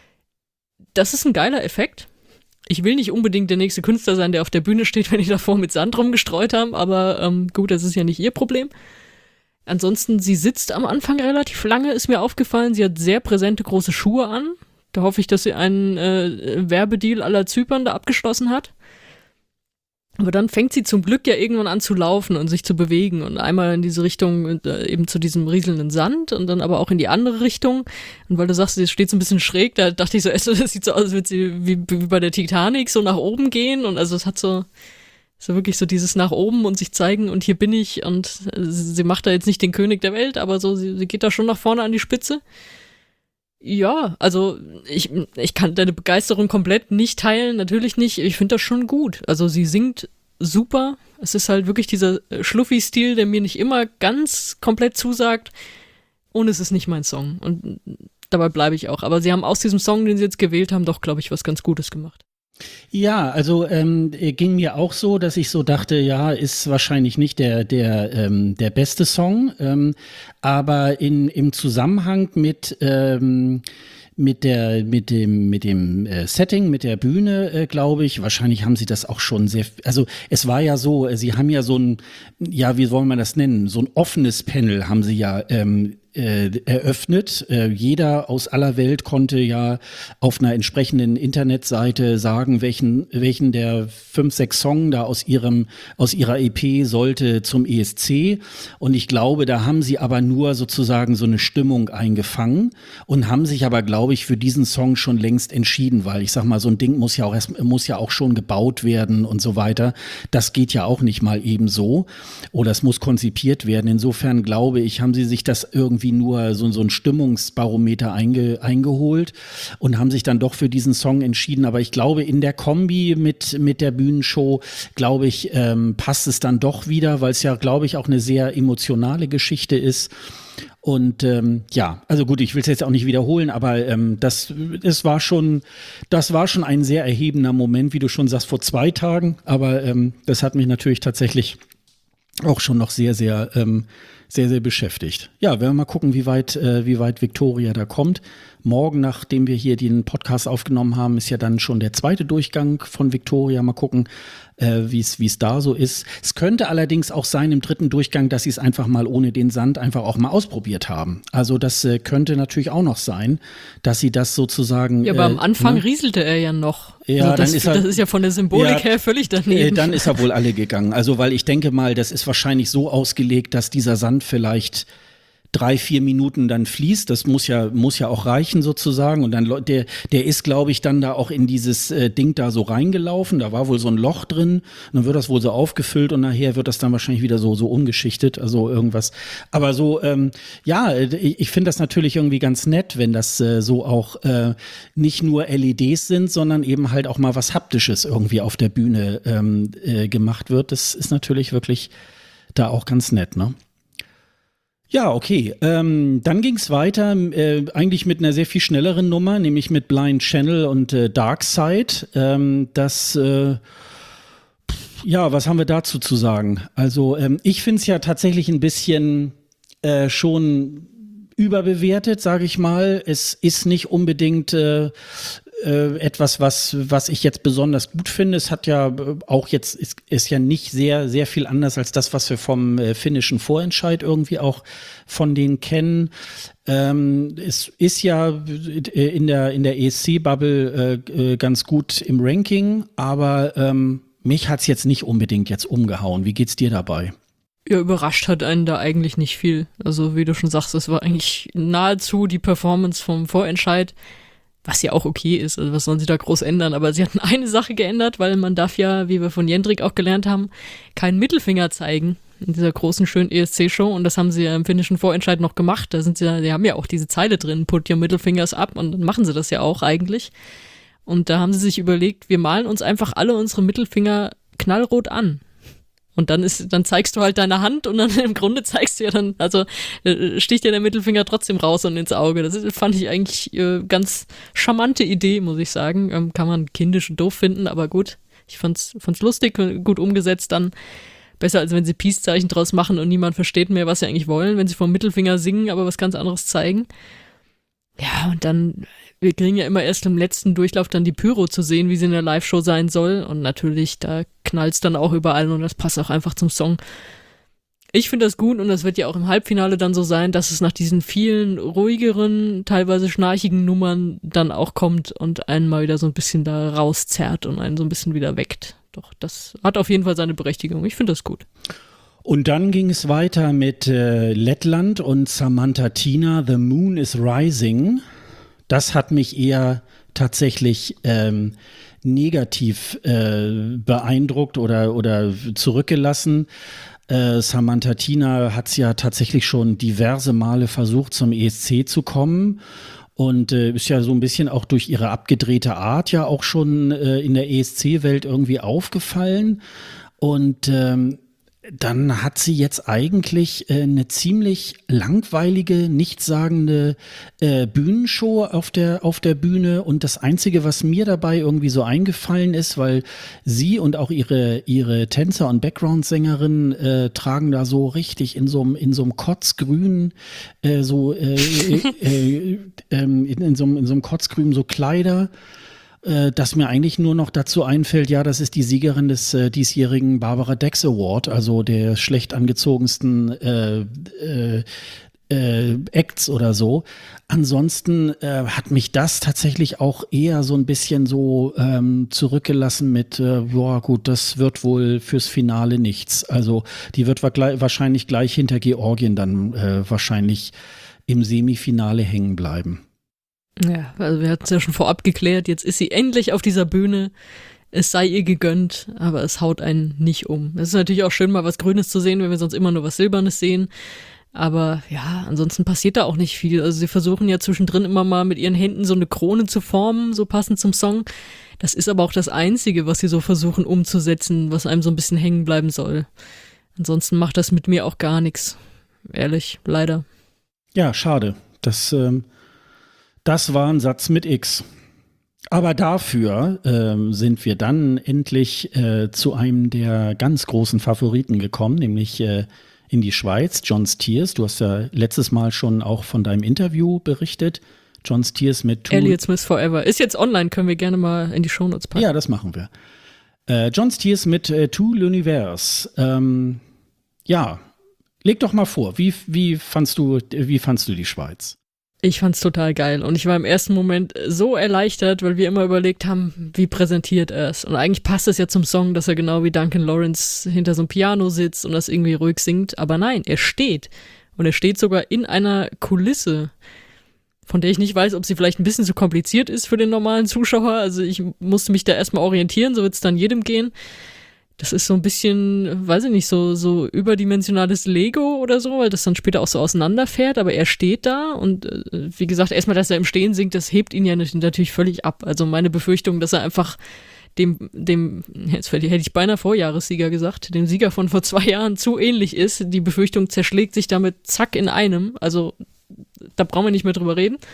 Das ist ein geiler Effekt. Ich will nicht unbedingt der nächste Künstler sein, der auf der Bühne steht, wenn die davor mit Sand rumgestreut haben, aber gut, das ist ja nicht ihr Problem. Ansonsten, sie sitzt am Anfang relativ lange, ist mir aufgefallen. Sie hat sehr präsente große Schuhe an. Da hoffe ich, dass sie einen Werbedeal à la Zypern da abgeschlossen hat. Aber dann fängt sie zum Glück ja irgendwann an zu laufen und sich zu bewegen, und einmal in diese Richtung, eben zu diesem rieselnden Sand, und dann aber auch in die andere Richtung. Und weil du sagst, sie steht so ein bisschen schräg, da dachte ich so, das sieht so aus, als würde sie wie bei der Titanic so nach oben gehen, und also es hat so wirklich so dieses nach oben und sich zeigen, und hier bin ich, und sie macht da jetzt nicht den König der Welt, aber so, sie geht da schon nach vorne an die Spitze. Ja, also ich kann deine Begeisterung komplett nicht teilen, natürlich nicht. Ich finde das schon gut. Also sie singt super. Es ist halt wirklich dieser Schluffi-Stil, der mir nicht immer ganz komplett zusagt. Und es ist nicht mein Song. Und dabei bleibe ich auch. Aber sie haben aus diesem Song, den sie jetzt gewählt haben, doch, glaube ich, was ganz Gutes gemacht. Ja, also ging mir auch so, dass ich so dachte, ja, ist wahrscheinlich nicht der beste Song, aber im Zusammenhang mit dem Setting, mit der Bühne, glaube ich, wahrscheinlich haben sie das auch schon sehr, also es war ja so, sie haben ja so ein, ja, wie soll man das nennen, so ein offenes Panel haben sie ja eröffnet. Jeder aus aller Welt konnte ja auf einer entsprechenden Internetseite sagen, welchen der 5, 6 Songs da aus ihrer EP sollte zum ESC. Und ich glaube, da haben sie aber nur sozusagen so eine Stimmung eingefangen und haben sich aber, glaube ich, für diesen Song schon längst entschieden, weil ich sag mal, so ein Ding muss ja auch schon gebaut werden und so weiter. Das geht ja auch nicht mal eben so. Oder es muss konzipiert werden. Insofern glaube ich, haben sie sich das irgendwie nur so ein Stimmungsbarometer eingeholt und haben sich dann doch für diesen Song entschieden. Aber ich glaube, in der Kombi mit der Bühnenshow, glaube ich, passt es dann doch wieder, weil es ja, glaube ich, auch eine sehr emotionale Geschichte ist. Und ja, also gut, ich will es jetzt auch nicht wiederholen, aber das war schon ein sehr erhebender Moment, wie du schon sagst, vor 2 Tagen. Aber das hat mich natürlich tatsächlich auch schon noch sehr, sehr beschäftigt. Ja, werden wir mal gucken, wie weit Victoria da kommt. Morgen, nachdem wir hier den Podcast aufgenommen haben, ist ja dann schon der 2. Durchgang von Victoria. Mal gucken, wie es da so ist. Es könnte allerdings auch sein im 3. Durchgang, dass sie es einfach mal ohne den Sand einfach auch mal ausprobiert haben. Also das könnte natürlich auch noch sein, dass sie das sozusagen. Ja, aber am Anfang rieselte er ja noch. Ja, also das ist ja von der Symbolik her völlig daneben. Dann ist er wohl alle gegangen. Also weil ich denke mal, das ist wahrscheinlich so ausgelegt, dass dieser Sand vielleicht 3-4 Minuten dann fließt, das muss ja auch reichen sozusagen und dann der ist, glaube ich, dann da auch in dieses Ding da so reingelaufen, da war wohl so ein Loch drin, und dann wird das wohl so aufgefüllt und nachher wird das dann wahrscheinlich wieder so umgeschichtet, also irgendwas, aber so, ja, ich finde das natürlich irgendwie ganz nett, wenn das so auch nicht nur LEDs sind, sondern eben halt auch mal was Haptisches irgendwie auf der Bühne gemacht wird, das ist natürlich wirklich da auch ganz nett, ne? Ja, okay. Dann ging es weiter, eigentlich mit einer sehr viel schnelleren Nummer, nämlich mit Blind Channel und Dark Side. Ja, was haben wir dazu zu sagen? Also ich finde es ja tatsächlich ein bisschen schon überbewertet, sage ich mal. Es ist nicht unbedingt etwas, was ich jetzt besonders gut finde. Es hat ja auch jetzt, ist ja nicht sehr, sehr viel anders als das, was wir vom finnischen Vorentscheid irgendwie auch von denen kennen. Es ist ja in der ESC-Bubble ganz gut im Ranking, aber mich hat's jetzt nicht unbedingt jetzt umgehauen. Wie geht's dir dabei? Ja, überrascht hat einen da eigentlich nicht viel. Also wie du schon sagst, es war eigentlich nahezu die Performance vom Vorentscheid, was ja auch okay ist, also was sollen sie da groß ändern, aber sie hatten eine Sache geändert, weil man darf ja, wie wir von Jendrik auch gelernt haben, keinen Mittelfinger zeigen in dieser großen, schönen ESC-Show und das haben sie ja im finnischen Vorentscheid noch gemacht, da sind sie ja, die haben ja auch diese Zeile drin, put your middle fingers up und dann machen sie das ja auch eigentlich und da haben sie sich überlegt, wir malen uns einfach alle unsere Mittelfinger knallrot an. Und dann zeigst du halt deine Hand und dann im Grunde zeigst du ja dann, also sticht dir der Mittelfinger trotzdem raus und ins Auge. Das fand ich eigentlich ganz charmante Idee, muss ich sagen. Kann man kindisch und doof finden, aber gut. Ich fand's lustig, gut umgesetzt dann. Besser, als wenn sie Peace-Zeichen draus machen und niemand versteht mehr, was sie eigentlich wollen, wenn sie vom Mittelfinger singen, aber was ganz anderes zeigen. Ja, und dann, wir kriegen ja immer erst im letzten Durchlauf dann die Pyro zu sehen, wie sie in der Live-Show sein soll. Und natürlich, da knallt's dann auch überall und das passt auch einfach zum Song. Ich finde das gut und das wird ja auch im Halbfinale dann so sein, dass es nach diesen vielen ruhigeren, teilweise schnarchigen Nummern dann auch kommt und einen mal wieder so ein bisschen da rauszerrt und einen so ein bisschen wieder weckt. Doch, das hat auf jeden Fall seine Berechtigung. Ich finde das gut. Und dann ging es weiter mit Lettland und Samantha Tina, The Moon is Rising. Das hat mich eher tatsächlich negativ beeindruckt oder zurückgelassen. Samantha Tina hat es ja tatsächlich schon diverse Male versucht, zum ESC zu kommen. Und ist ja so ein bisschen auch durch ihre abgedrehte Art ja auch schon in der ESC-Welt irgendwie aufgefallen. Und dann hat sie jetzt eigentlich eine ziemlich langweilige, nichtssagende Bühnenshow auf der Bühne. Und das Einzige, was mir dabei irgendwie so eingefallen ist, weil sie und auch ihre Tänzer und Background-Sängerinnen tragen da so richtig in so einem kotzgrün, in so einem kotzgrün so Kleider. Dass mir eigentlich nur noch dazu einfällt, ja, das ist die Siegerin des diesjährigen Barbara Dex Award, also der schlecht angezogensten Acts oder so. Ansonsten hat mich das tatsächlich auch eher so ein bisschen so zurückgelassen mit, boah gut, das wird wohl fürs Finale nichts. Also die wird wahrscheinlich gleich hinter Georgien dann wahrscheinlich im Semifinale hängen bleiben. Ja, also wir hatten es ja schon vorab geklärt, jetzt ist sie endlich auf dieser Bühne, es sei ihr gegönnt, aber es haut einen nicht um. Es ist natürlich auch schön, mal was Grünes zu sehen, wenn wir sonst immer nur was Silbernes sehen, aber ja, ansonsten passiert da auch nicht viel. Also sie versuchen ja zwischendrin immer mal mit ihren Händen so eine Krone zu formen, so passend zum Song. Das ist aber auch das Einzige, was sie so versuchen umzusetzen, was einem so ein bisschen hängen bleiben soll. Ansonsten macht das mit mir auch gar nichts, ehrlich, leider. Ja, schade. Das war ein Satz mit X. Aber dafür sind wir dann endlich zu einem der ganz großen Favoriten gekommen, nämlich in die Schweiz, John Stiers. Du hast ja letztes Mal schon auch von deinem Interview berichtet. John Stiers mit Elliott Smith Forever. Ist jetzt online, können wir gerne mal in die Shownotes packen. Ja, das machen wir. John Stiers mit Tout l'Univers. Ja, leg doch mal vor, wie fandst du die Schweiz? Ich fand's total geil und ich war im ersten Moment so erleichtert, weil wir immer überlegt haben, wie präsentiert er es. Und eigentlich passt es ja zum Song, dass er genau wie Duncan Lawrence hinter so einem Piano sitzt und das irgendwie ruhig singt. Aber nein, er steht. Und er steht sogar in einer Kulisse, von der ich nicht weiß, ob sie vielleicht ein bisschen zu kompliziert ist für den normalen Zuschauer. Also ich musste mich da erstmal orientieren, so wird's dann jedem gehen. Das ist so ein bisschen, weiß ich nicht, so überdimensionales Lego oder so, weil das dann später auch so auseinanderfährt, aber er steht da und wie gesagt, erstmal, dass er im Stehen singt, das hebt ihn ja natürlich völlig ab. Also meine Befürchtung, dass er einfach dem jetzt hätte ich beinahe Vorjahressieger gesagt, dem Sieger von vor 2 Jahren zu ähnlich ist. Die Befürchtung zerschlägt sich damit zack in einem, also da brauchen wir nicht mehr drüber reden.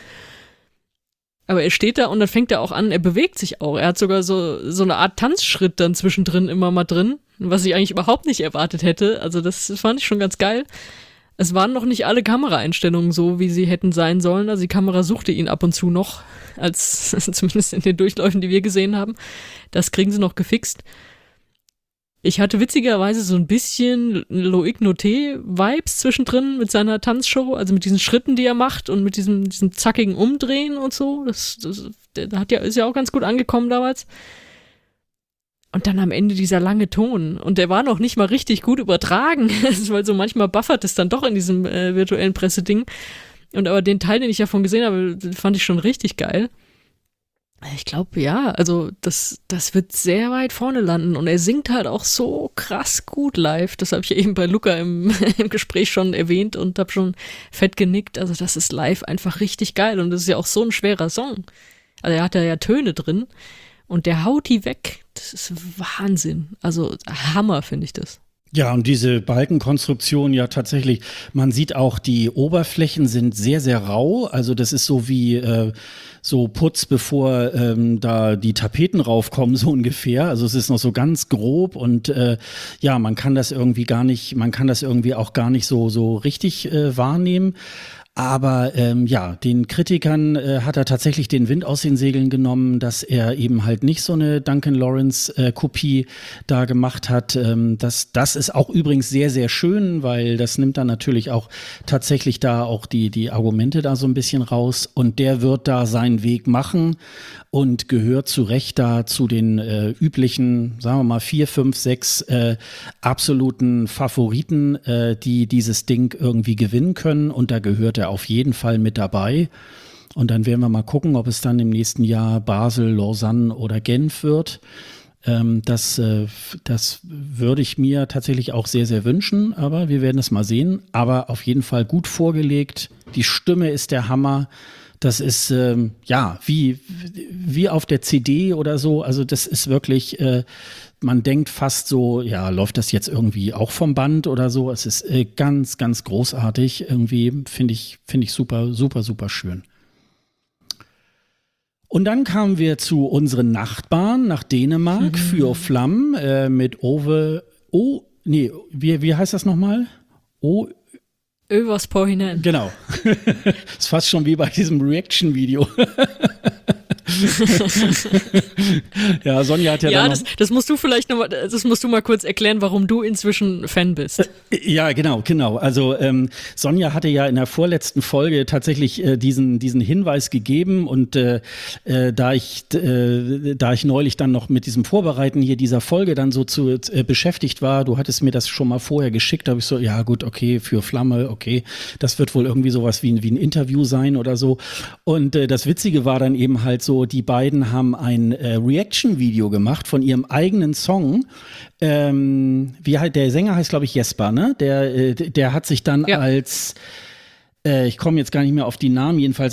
Aber er steht da und dann fängt er auch an, er bewegt sich auch. Er hat sogar so eine Art Tanzschritt dann zwischendrin immer mal drin, was ich eigentlich überhaupt nicht erwartet hätte. Also das fand ich schon ganz geil. Es waren noch nicht alle Kameraeinstellungen so, wie sie hätten sein sollen. Also die Kamera suchte ihn ab und zu noch, als zumindest in den Durchläufen, die wir gesehen haben. Das kriegen sie noch gefixt. Ich hatte witzigerweise so ein bisschen Loic Noté-Vibes zwischendrin mit seiner Tanzshow, also mit diesen Schritten, die er macht und mit diesem zackigen Umdrehen und so. Das ist ja auch ganz gut angekommen damals. Und dann am Ende dieser lange Ton. Und der war noch nicht mal richtig gut übertragen, weil so manchmal buffert es dann doch in diesem virtuellen Presseding. Und aber den Teil, den ich davon gesehen habe, fand ich schon richtig geil. Ich glaube, ja, also das wird sehr weit vorne landen und er singt halt auch so krass gut live. Das habe ich ja eben bei Luca im Gespräch schon erwähnt und habe schon fett genickt. Also das ist live einfach richtig geil und das ist ja auch so ein schwerer Song. Also er hat da ja Töne drin und der haut die weg. Das ist Wahnsinn. Also Hammer finde ich das. Ja, und diese Balkenkonstruktion, ja tatsächlich, man sieht auch, die Oberflächen sind sehr, sehr rau. Also das ist so wie so Putz, bevor da die Tapeten raufkommen, so ungefähr. Also es ist noch so ganz grob und ja, man kann das irgendwie auch gar nicht so richtig wahrnehmen. Aber ja, den Kritikern hat er tatsächlich den Wind aus den Segeln genommen, dass er eben halt nicht so eine Duncan Lawrence-Kopie da gemacht hat. Das ist auch übrigens sehr, sehr schön, weil das nimmt dann natürlich auch tatsächlich da auch die Argumente da so ein bisschen raus. Und der wird da seinen Weg machen und gehört zu Recht da zu den üblichen, sagen wir mal 4, 5, 6 absoluten Favoriten, die dieses Ding irgendwie gewinnen können. Und da gehört er auf jeden Fall mit dabei. Und dann werden wir mal gucken, ob es dann im nächsten Jahr Basel, Lausanne oder Genf wird. Das würde ich mir tatsächlich auch sehr, sehr wünschen, aber wir werden es mal sehen. Aber auf jeden Fall gut vorgelegt. Die Stimme ist der Hammer. Das ist wie auf der CD oder so. Also das ist wirklich, man denkt fast so, ja, läuft das jetzt irgendwie auch vom Band oder so. Es ist ganz, ganz großartig. Irgendwie finde ich super, super, super schön. Und dann kamen wir zu unseren Nachbarn nach Dänemark für Flamm mit wie heißt das nochmal? Övers på hinanden. Genau. Ist fast schon wie bei diesem Reaction-Video. Ja, Sonja hat ja das musst du vielleicht nochmal, das musst du mal kurz erklären, warum du inzwischen Fan bist. Ja, genau. Also Sonja hatte ja in der vorletzten Folge tatsächlich diesen Hinweis gegeben und da ich neulich dann noch mit diesem Vorbereiten hier dieser Folge dann so beschäftigt war, du hattest mir das schon mal vorher geschickt, da habe ich so, ja gut, okay, für Flamme, okay, das wird wohl irgendwie sowas wie ein Interview sein oder so. Und das Witzige war dann eben halt so, die beiden haben ein Reaction-Video gemacht von ihrem eigenen Song. Der Sänger heißt, glaube ich, Jesper, ne? Der hat sich dann als ich komme jetzt gar nicht mehr auf die Namen, jedenfalls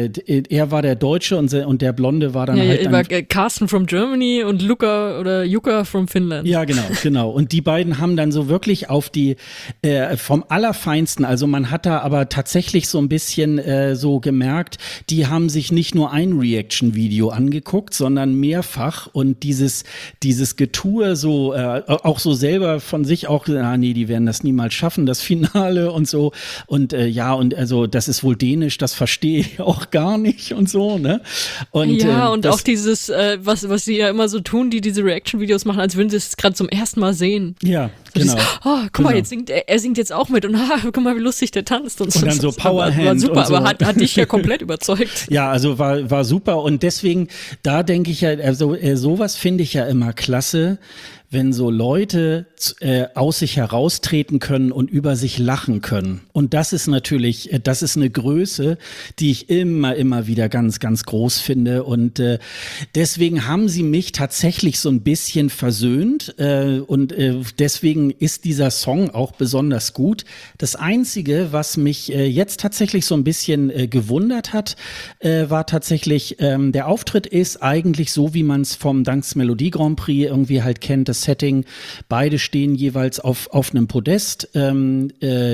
er war der Deutsche und der Blonde war dann war Carsten from Germany und Jukka from Finland. Ja, genau. Und die beiden haben dann so wirklich auf die vom Allerfeinsten, also man hat da aber tatsächlich so ein bisschen so gemerkt, die haben sich nicht nur ein Reaction-Video angeguckt, sondern mehrfach und dieses Getue so, auch so selber von sich auch, nee, die werden das niemals schaffen, das Finale und so und also das ist wohl Dänisch, das verstehe ich auch gar nicht und so, ne? Und auch dieses, was sie ja immer so tun, die diese Reaction-Videos machen, als würden sie es gerade zum ersten Mal sehen. Ja, so genau. Guck mal, jetzt er singt jetzt auch mit und guck mal, wie lustig der tanzt und so. Und dann so Powerhand war super, und so. Aber hat dich ja komplett überzeugt. Ja, also war super und deswegen, da denke ich ja, also sowas finde ich ja immer klasse, wenn so Leute aus sich heraustreten können und über sich lachen können. Und das ist natürlich, das ist eine Größe, die ich immer wieder ganz, ganz groß finde. Und deswegen haben sie mich tatsächlich so ein bisschen versöhnt. Und deswegen ist dieser Song auch besonders gut. Das Einzige, was mich jetzt tatsächlich so ein bisschen gewundert hat, war tatsächlich, der Auftritt ist eigentlich so, wie man es vom Danks Melodie Grand Prix irgendwie halt kennt. Das Setting, beide stehen jeweils auf einem Podest, sein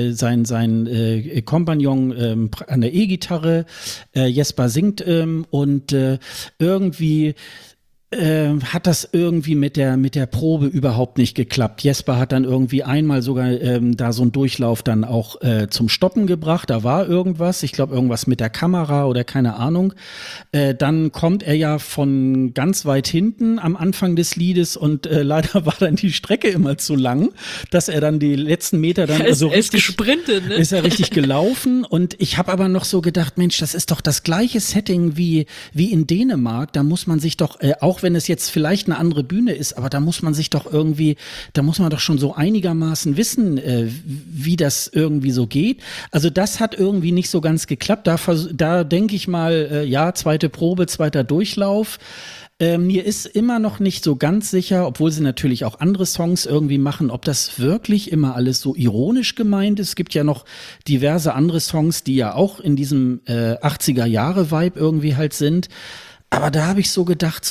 Kompagnon an der E-Gitarre, Jesper singt und irgendwie hat das irgendwie mit der Probe überhaupt nicht geklappt. Jesper hat dann irgendwie einmal sogar da so einen Durchlauf dann auch zum Stoppen gebracht. Da war irgendwas, ich glaube irgendwas mit der Kamera oder keine Ahnung. Dann kommt er ja von ganz weit hinten am Anfang des Liedes und leider war dann die Strecke immer zu lang, dass er dann die letzten Meter dann so richtig gesprintet, ne? Ist er richtig gelaufen und ich habe aber noch so gedacht, Mensch, das ist doch das gleiche Setting wie in Dänemark. Da muss man sich doch auch wenn es jetzt vielleicht eine andere Bühne ist, aber da muss man doch schon so einigermaßen wissen, wie das irgendwie so geht. Also das hat irgendwie nicht so ganz geklappt. Da denke ich mal, zweite Probe, zweiter Durchlauf. Mir ist immer noch nicht so ganz sicher, obwohl sie natürlich auch andere Songs irgendwie machen, ob das wirklich immer alles so ironisch gemeint ist. Es gibt ja noch diverse andere Songs, die ja auch in diesem 80er-Jahre-Vibe irgendwie halt sind. Aber da habe ich so gedacht,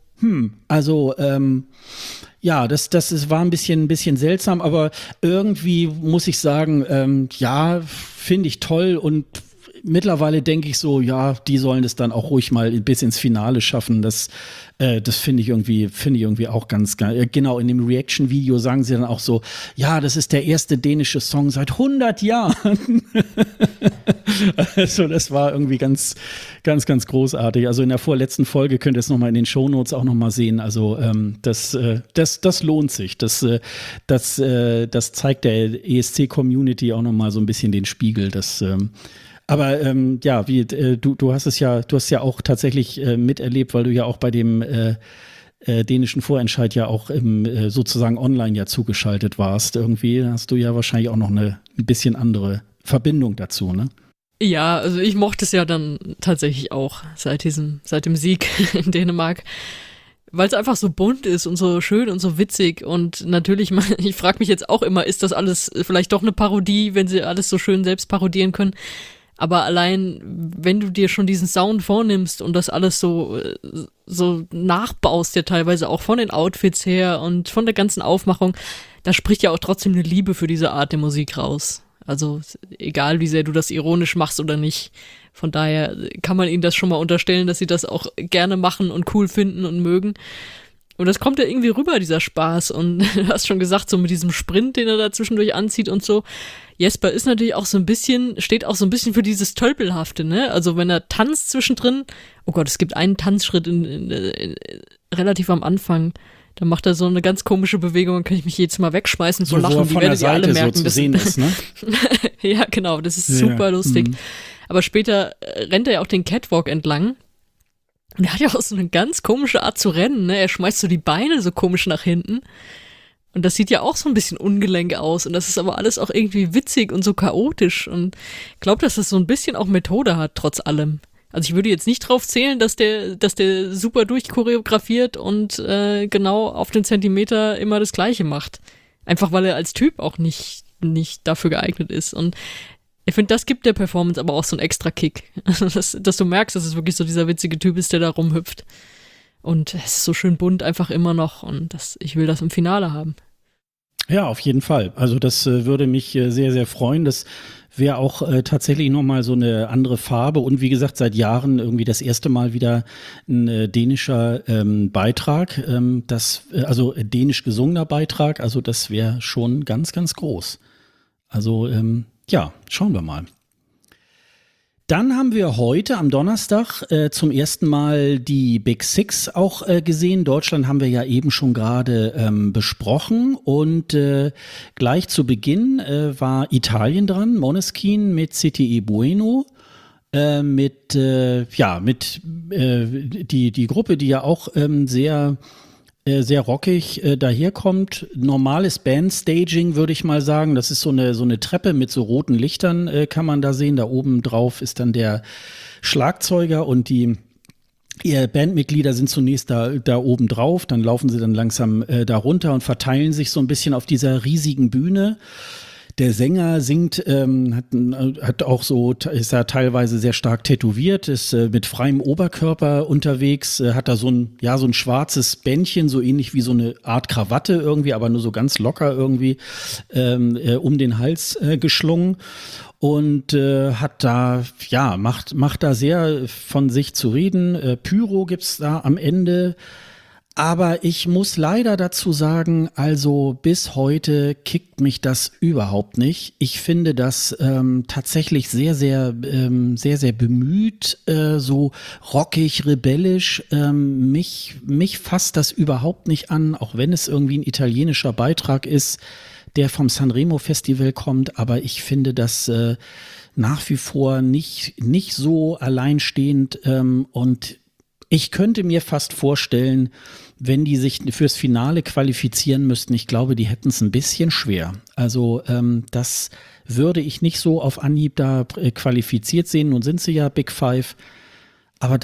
war ein bisschen seltsam, aber irgendwie muss ich sagen, finde ich toll und mittlerweile denke ich so, ja, die sollen es dann auch ruhig mal bis ins Finale schaffen. Das finde ich irgendwie auch ganz geil. Genau, in dem Reaction-Video sagen sie dann auch so, ja, das ist der erste dänische Song seit 100 Jahren. Also das war irgendwie ganz, ganz, ganz großartig. Also in der vorletzten Folge könnt ihr es nochmal in den Shownotes auch nochmal sehen. Also das lohnt sich. Das zeigt der ESC-Community auch nochmal so ein bisschen den Spiegel. Du hast ja auch tatsächlich miterlebt, weil du ja auch bei dem dänischen Vorentscheid ja auch sozusagen online ja zugeschaltet warst. Irgendwie hast du ja wahrscheinlich auch noch eine ein bisschen andere Verbindung dazu, ne? Ja, also ich mochte es ja dann tatsächlich auch seit dem Sieg in Dänemark. weil es einfach so bunt ist und so schön und so witzig. Und natürlich, ich frage mich jetzt auch immer, ist das alles vielleicht doch eine Parodie, wenn sie alles so schön selbst parodieren können? Aber allein, wenn du dir schon diesen Sound vornimmst und das alles so nachbaust, ja teilweise auch von den Outfits her und von der ganzen Aufmachung, da spricht ja auch trotzdem eine Liebe für diese Art der Musik raus. Also egal, wie sehr du das ironisch machst oder nicht. Von daher kann man ihnen das schon mal unterstellen, dass sie das auch gerne machen und cool finden und mögen. Und das kommt ja irgendwie rüber, dieser Spaß. Und du hast schon gesagt, so mit diesem Sprint, den er da zwischendurch anzieht und so. Jesper ist natürlich auch so ein bisschen, steht auch so ein bisschen für dieses Tölpelhafte, ne? Also wenn er tanzt zwischendrin, oh Gott, es gibt einen Tanzschritt relativ am Anfang. Da macht er so eine ganz komische Bewegung und kann ich mich jedes Mal wegschmeißen, so lachen, die werdet ihr alle merken. So zu sehen ist, ne? Ja, genau, das ist super lustig. Aber später rennt er ja auch den Catwalk entlang. Und er hat ja auch so eine ganz komische Art zu rennen, ne? Er schmeißt so die Beine so komisch nach hinten. Und das sieht ja auch so ein bisschen ungelenk aus. Und das ist aber alles auch irgendwie witzig und so chaotisch. Und ich glaube, dass das so ein bisschen auch Methode hat, trotz allem. Also ich würde jetzt nicht drauf zählen, dass der super durchchoreografiert und genau auf den Zentimeter immer das Gleiche macht. Einfach weil er als Typ auch nicht dafür geeignet ist. Und ich finde, das gibt der Performance aber auch so einen extra Kick. dass du merkst, dass es wirklich so dieser witzige Typ ist, der da rumhüpft. Und es ist so schön bunt einfach immer noch. Und ich will das im Finale haben. Ja, auf jeden Fall. Also das würde mich sehr, sehr freuen. Das wäre auch tatsächlich nochmal so eine andere Farbe. Und wie gesagt, seit Jahren irgendwie das erste Mal wieder ein dänischer Beitrag. Also dänisch gesungener Beitrag. Also das wäre schon ganz, ganz groß. Also ja, schauen wir mal. Dann haben wir heute am Donnerstag zum ersten Mal die Big Six auch gesehen. Deutschland haben wir ja eben schon gerade besprochen. Und gleich zu Beginn war Italien dran, Måneskin mit CTE Bueno. Die Gruppe, die ja auch sehr rockig daherkommt. Normales Bandstaging, würde ich mal sagen. Das ist so eine Treppe mit so roten Lichtern, kann man da sehen. Da oben drauf ist dann der Schlagzeuger und die Bandmitglieder sind zunächst da oben drauf. Dann laufen sie dann langsam da runter und verteilen sich so ein bisschen auf dieser riesigen Bühne. Der Sänger singt, hat auch so, ist da teilweise sehr stark tätowiert, ist mit freiem Oberkörper unterwegs, hat da so ein schwarzes Bändchen, so ähnlich wie so eine Art Krawatte irgendwie, aber nur so ganz locker irgendwie um den Hals geschlungen. Und hat da, ja, macht da sehr von sich zu reden. Pyro gibt's da am Ende. Aber ich muss leider dazu sagen, also bis heute kickt mich das überhaupt nicht. Ich finde das tatsächlich sehr, sehr bemüht, so rockig, rebellisch. Mich fasst das überhaupt nicht an, auch wenn es irgendwie ein italienischer Beitrag ist, der vom Sanremo Festival kommt. Aber ich finde das nach wie vor nicht so alleinstehend und ich könnte mir fast vorstellen, wenn die sich fürs Finale qualifizieren müssten, ich glaube, die hätten es ein bisschen schwer. Also das würde ich nicht so auf Anhieb da qualifiziert sehen. Nun sind sie ja Big Five. Aber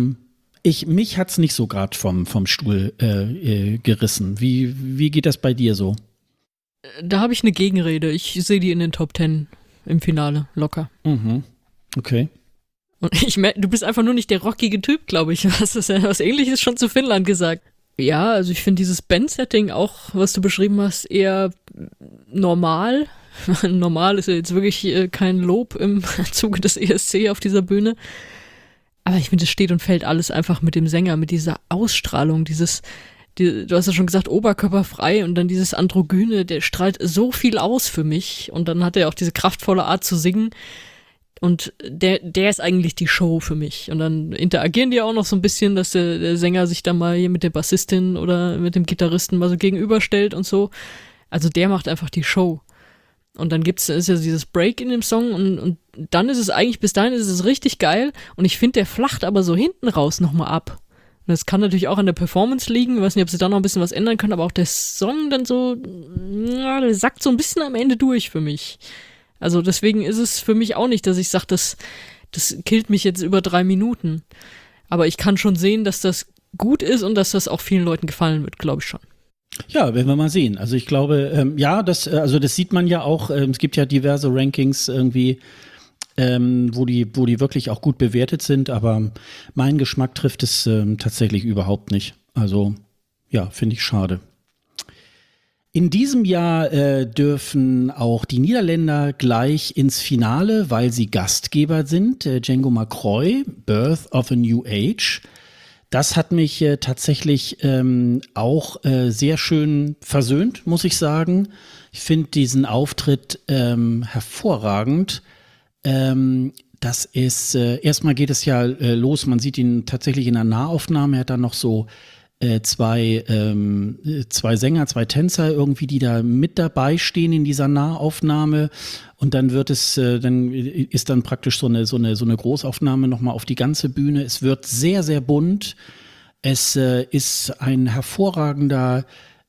mich hat's nicht so gerade vom Stuhl gerissen. Wie geht das bei dir so? Da habe ich eine Gegenrede. Ich sehe die in den Top 10 im Finale, locker. Mhm. Okay. Und du bist einfach nur nicht der rockige Typ, glaube ich. Du hast was Ähnliches schon zu Finnland gesagt. Ja, also ich finde dieses Band-Setting auch, was du beschrieben hast, eher normal. Normal ist ja jetzt wirklich kein Lob im Zuge des ESC auf dieser Bühne. Aber ich finde, es steht und fällt alles einfach mit dem Sänger, mit dieser Ausstrahlung, du hast ja schon gesagt, oberkörperfrei und dann dieses Androgyne, der strahlt so viel aus für mich. Und dann hat er auch diese kraftvolle Art zu singen. Und der ist eigentlich die Show für mich. Und dann interagieren die auch noch so ein bisschen, dass der Sänger sich dann mal hier mit der Bassistin oder mit dem Gitarristen mal so gegenüberstellt und so. Also der macht einfach die Show. Und dann ist ja dieses Break in dem Song und dann ist es eigentlich, bis dahin ist es richtig geil. Und ich finde, der flacht aber so hinten raus nochmal ab. Und das kann natürlich auch an der Performance liegen. Ich weiß nicht, ob sie da noch ein bisschen was ändern können, aber auch der Song dann so, der sackt so ein bisschen am Ende durch für mich. Also deswegen ist es für mich auch nicht, dass ich sage, das killt mich jetzt über 3 Minuten. Aber ich kann schon sehen, dass das gut ist und dass das auch vielen Leuten gefallen wird, glaube ich schon. Ja, werden wir mal sehen. Also ich glaube, das sieht man ja auch. Es gibt ja diverse Rankings irgendwie, wo die wirklich auch gut bewertet sind, aber mein Geschmack trifft es tatsächlich überhaupt nicht. Also ja, finde ich schade. In diesem Jahr dürfen auch die Niederländer gleich ins Finale, weil sie Gastgeber sind. Django McCroy, Birth of a New Age. Das hat mich tatsächlich auch sehr schön versöhnt, muss ich sagen. Ich finde diesen Auftritt hervorragend. Das ist, erstmal geht es ja los, man sieht ihn tatsächlich in einer Nahaufnahme, er hat dann noch so zwei Sänger, zwei Tänzer irgendwie, die da mit dabei stehen in dieser Nahaufnahme, und dann wird es, dann ist dann praktisch so eine Großaufnahme nochmal auf die ganze Bühne. Es wird sehr, sehr bunt. Es ist ein hervorragender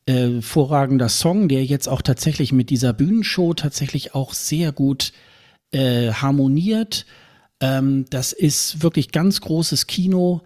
Song, der jetzt auch tatsächlich mit dieser Bühnenshow tatsächlich auch sehr gut harmoniert. Das ist wirklich ganz großes Kino.